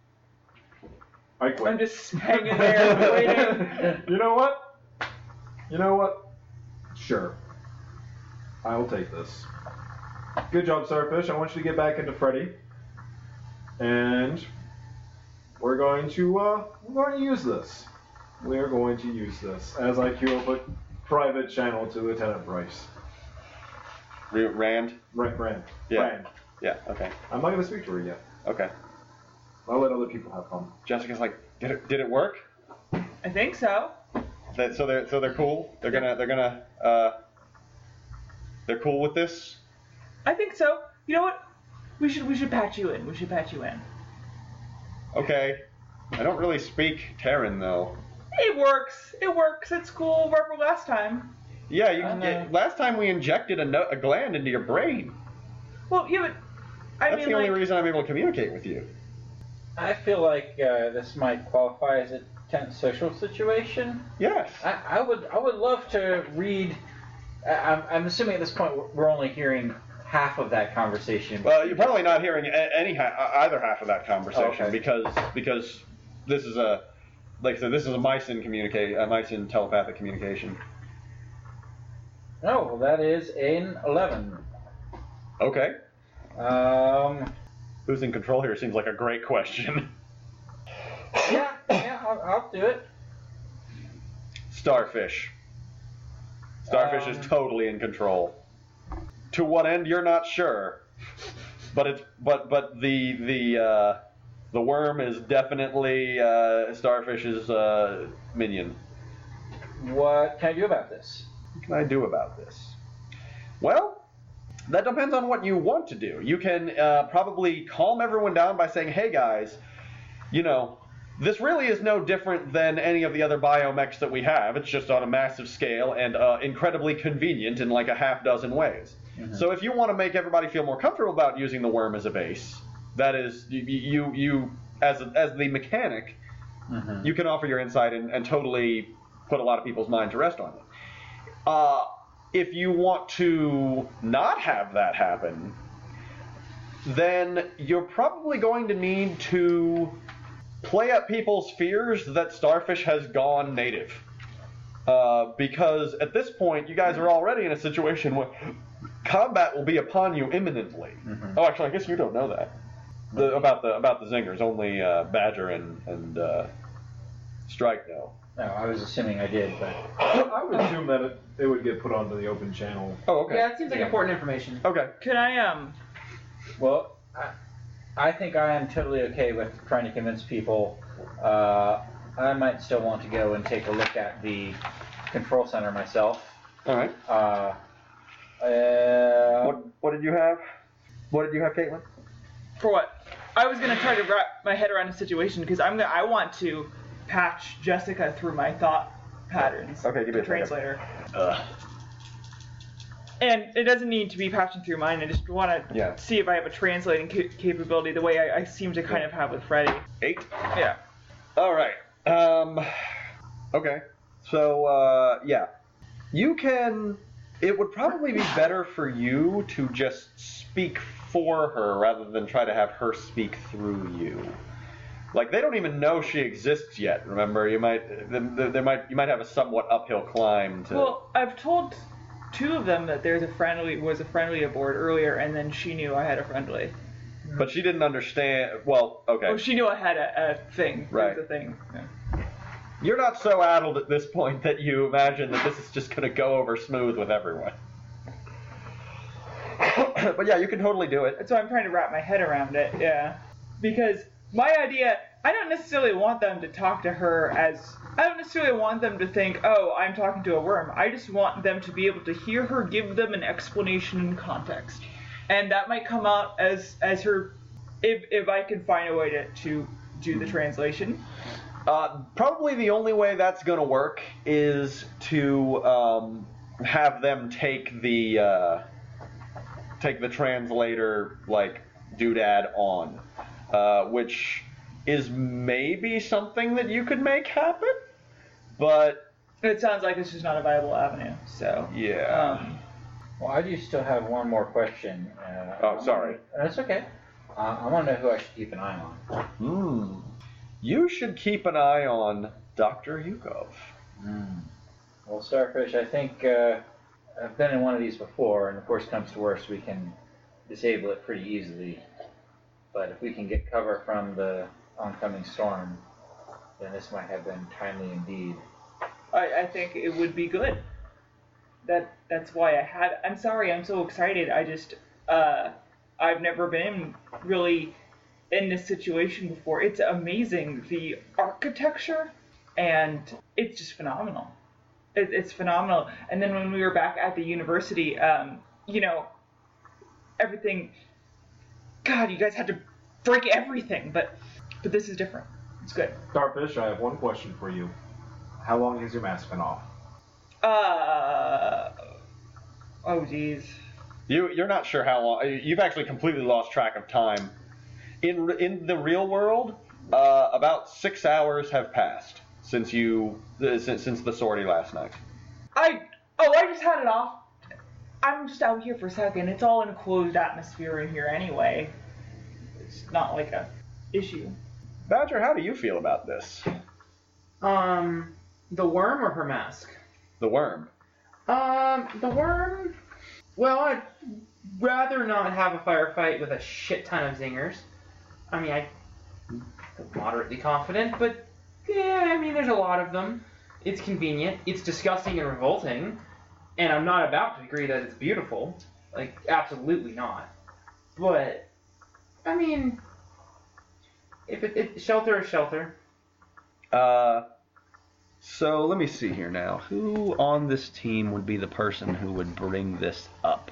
I quit. I'm just hanging there waiting. You know what? You know what? Sure. I will take this. Good job, Starfish. I want you to get back into Freddy. And we're going to uh we're going to use this. We're going to use this as I queue up a private channel to Lieutenant Bryce. Re- Rand? Rand. Rand. Yeah. Rand. Yeah, okay. I'm not going to speak to her yet. Okay. I'll let other people have fun. Jessica's like, did it, did it work? I think so. That, so they're so they're cool. They're gonna they're gonna uh they're cool with this. I think so. You know what? We should we should patch you in. We should patch you in. Okay. I don't really speak Terran though. It works. It works. It's cool. Remember last time? Yeah, you I can know. get, last time we injected a, no, a gland into your brain. Well, yeah, but I That's mean, the only like, reason I'm able to communicate with you. I feel like uh, this might qualify as a tense social situation. Yes. I, I would I would love to read. I, I'm, I'm assuming at this point we're only hearing half of that conversation. Well, you're probably not hearing a- any ha- either half of that conversation Okay. because because this is a like I said, this is a Mycin communicate a Mycin telepathic communication. Oh, well, that is an eleven. Okay. Um, Who's in control here seems like a great question. yeah, yeah, I'll, I'll do it. Starfish. Starfish Um, is totally in control. To what end, you're not sure. But it's but but the the uh, the worm is definitely uh, Starfish's uh, minion. What can I do about this? What can I do about this? Well, that depends on what you want to do. You can uh, probably calm everyone down by saying, "Hey guys, you know, this really is no different than any of the other biomechs that we have. It's just on a massive scale and uh, incredibly convenient in like a half dozen ways. Mhm. So if you want to make everybody feel more comfortable about using the worm as a base, that is, you you, you as a, as the mechanic, Mm-hmm. you can offer your insight and, and totally put a lot of people's mind to rest on it. Uh, if you want to not have that happen, then you're probably going to need to play up people's fears that Starfish has gone native. Uh, because at this point, you guys are already in a situation where combat will be upon you imminently. Mhm. Oh, actually, I guess you don't know that. The, about the about the zingers, only uh, Badger and and uh, Strike know. No, I was assuming I did, but I would assume that it, it would get put onto the open channel. Oh, okay. Yeah, it seems like Yeah. important information. Okay. can I um? well, I, I think I am totally okay with trying to convince people. Uh, I might still want to go and take a look at the control center myself. All right. Uh, uh, What what did you have? What did you have, Caitlin? For what? I was gonna try to wrap my head around the situation because I'm gonna. I want to patch Jessica through my thought patterns. Okay, give me the a second. translator. Ugh. And it doesn't need to be patching through mine. I just want to Yeah. see if I have a translating ca- capability the way I, I seem to kind of have with Freddy. Eight. Yeah. All right. Um. Okay. So uh, yeah, you can. It would probably be better for you to just speak for her rather than try to have her speak through you. Like they don't even know she exists yet. Remember, you might there there might you might have a somewhat uphill climb to. Well, I've told two of them that there's a friendly was a friendly aboard earlier, and then she knew I had a friendly. But she didn't understand. Well, okay. Oh, she knew I had a, a thing. There Right. was a thing. Yeah. You're not so addled at this point that you imagine that this is just going to go over smooth with everyone. But yeah, you can totally do it. That's why I'm trying to wrap my head around it. Yeah. Because my idea, I don't necessarily want them to talk to her as. I don't necessarily want them to think, oh, I'm talking to a worm. I just want them to be able to hear her give them an explanation and context. And that might come out as as her, if if I can find a way to, to do the translation. Uh, probably the only way that's going to work is to um, have them take the uh, take the translator like doodad on, uh, which is maybe something that you could make happen, but It sounds like it's just not a viable avenue. So yeah. Um, Well, I do still have one more question. Uh, Oh, sorry. That's okay. Uh, I want to know who I should keep an eye on. Hmm. You should keep an eye on Doctor Yukov. Mm. Well, Starfish, I think uh, I've been in one of these before, and of course, comes to worst, we can disable it pretty easily. But if we can get cover from the oncoming storm, then this might have been timely indeed. I, I think it would be good. That that's why I had. I'm sorry, I'm so excited. I just uh, I've never been really in this situation before. It's amazing, the architecture, and it's just phenomenal. It, it's phenomenal. And then when we were back at the university, um, you know, everything. God, you guys had to break everything, but but this is different. It's good. Starfish, I have one question for you. How long has your mask been off? Uh oh geez. You you're not sure how long. You've actually completely lost track of time. In in the real world, uh, about six hours have passed since you uh, since since the sortie last night. I oh I just had it off. I'm just out here for a second. It's all in a closed atmosphere in here anyway. It's not like a issue. Badger, how do you feel about this? Um, the worm or her mask? The worm. Um, the worm. Well, I'd rather not have a firefight with a shit ton of zingers. I mean, I feel moderately confident, but yeah, I mean, there's a lot of them. It's convenient. It's disgusting and revolting, and I'm not about to agree that it's beautiful. Like, absolutely not. But I mean, if it, it shelter is shelter. Uh, so let me see here now. Who on this team would be the person who would bring this up?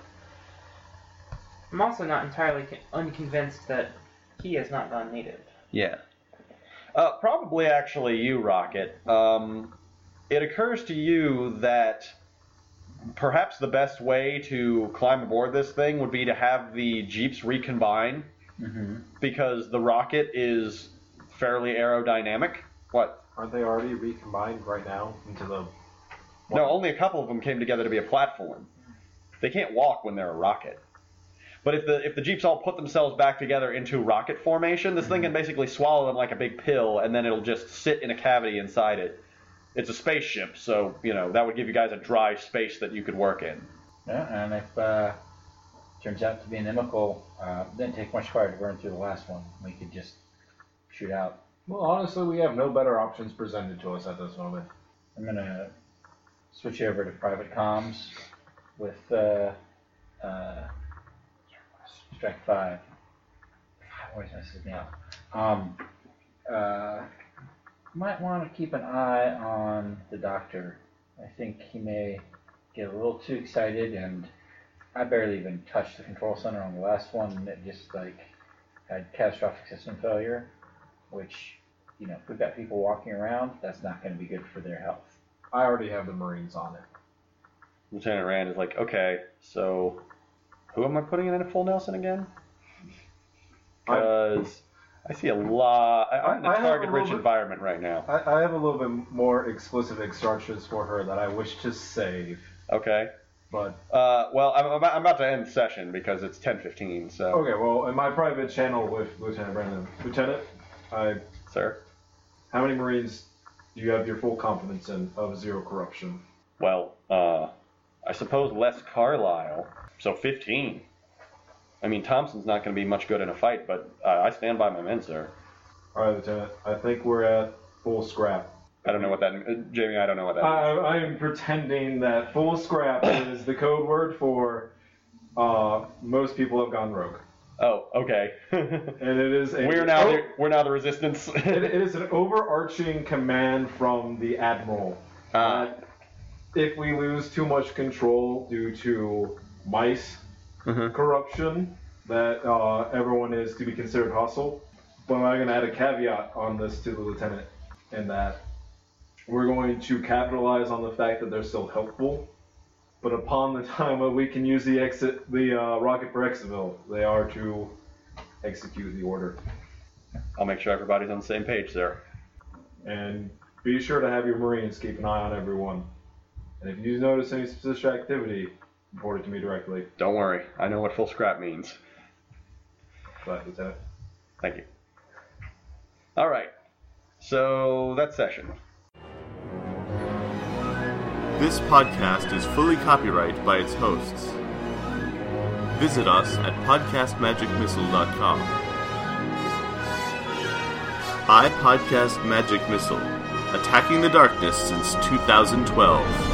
I'm also not entirely con- unconvinced that he has not gone native. Yeah. Uh, probably actually you, Rocket. Um, it occurs to you that perhaps the best way to climb aboard this thing would be to have the Jeeps recombine, Mm-hmm. because the Rocket is fairly aerodynamic. What? Aren't they already recombined right now into the... No, only a couple of them came together to be a platform. They can't walk when they're a rocket. But if the if the Jeeps all put themselves back together into rocket formation, this thing can basically swallow them like a big pill, and then it'll just sit in a cavity inside it. It's a spaceship, so, you know, that would give you guys a dry space that you could work in. Yeah, and if uh, turns out to be inimical, uh, didn't take much fire to burn through the last one. We could just shoot out. Well, honestly, we have no better options presented to us at this moment. I'm gonna switch over to private comms with uh, uh, Strike Five. Always messes me up. Um, uh, might want to keep an eye on the doctor. I think he may get a little too excited, and I barely even touched the control center on the last one, and it just like had catastrophic system failure, which, you know, if we've got people walking around, that's not going to be good for their health. I already have the Marines on it. Lieutenant Rand is like, okay, so who am I putting in a full Nelson again? Because I see a lot. I, I'm in I- I a have a target-rich little bit- environment right now. I, I have a little bit more explicit instructions for her that I wish to save, Okay. but... Uh, well, I'm about, I'm about to end session because it's ten fifteen. So, Okay, well, in my private channel with Lieutenant Brandon. Lieutenant, I, sir. how many Marines do you have your full confidence in of zero corruption? Well, uh, I suppose less Carlisle. So fifteen. I mean, Thompson's not going to be much good in a fight, but uh, I stand by my men, sir. All right, Lieutenant, I think we're at full scrap. I don't know what that. Uh, Jamie, I don't know what that I, means. I am pretending that full scrap is the code word for uh, most people have gone rogue. Oh, okay. And it is a... we're now oh, the, we're now the resistance. it, it is an overarching command from the Admiral. Ah. that if we lose too much control due to mice Mhm. corruption, that uh, everyone is to be considered hostile. But I'm going to add a caveat on this to the Lieutenant. and that we're going to capitalize on the fact that they're still helpful. But upon the time when we can use the exit, the uh, rocket for Exiville, they are to execute the order. I'll make sure everybody's on the same page there. And be sure to have your Marines keep an eye on everyone. And if you notice any suspicious activity, report it to me directly. Don't worry, I know what full scrap means. But, Lieutenant. Thank you. All right, so that session. This podcast is fully copyrighted by its hosts. Visit us at podcast magic missile dot com. I Podcast Magic Missile, attacking the darkness since two thousand twelve.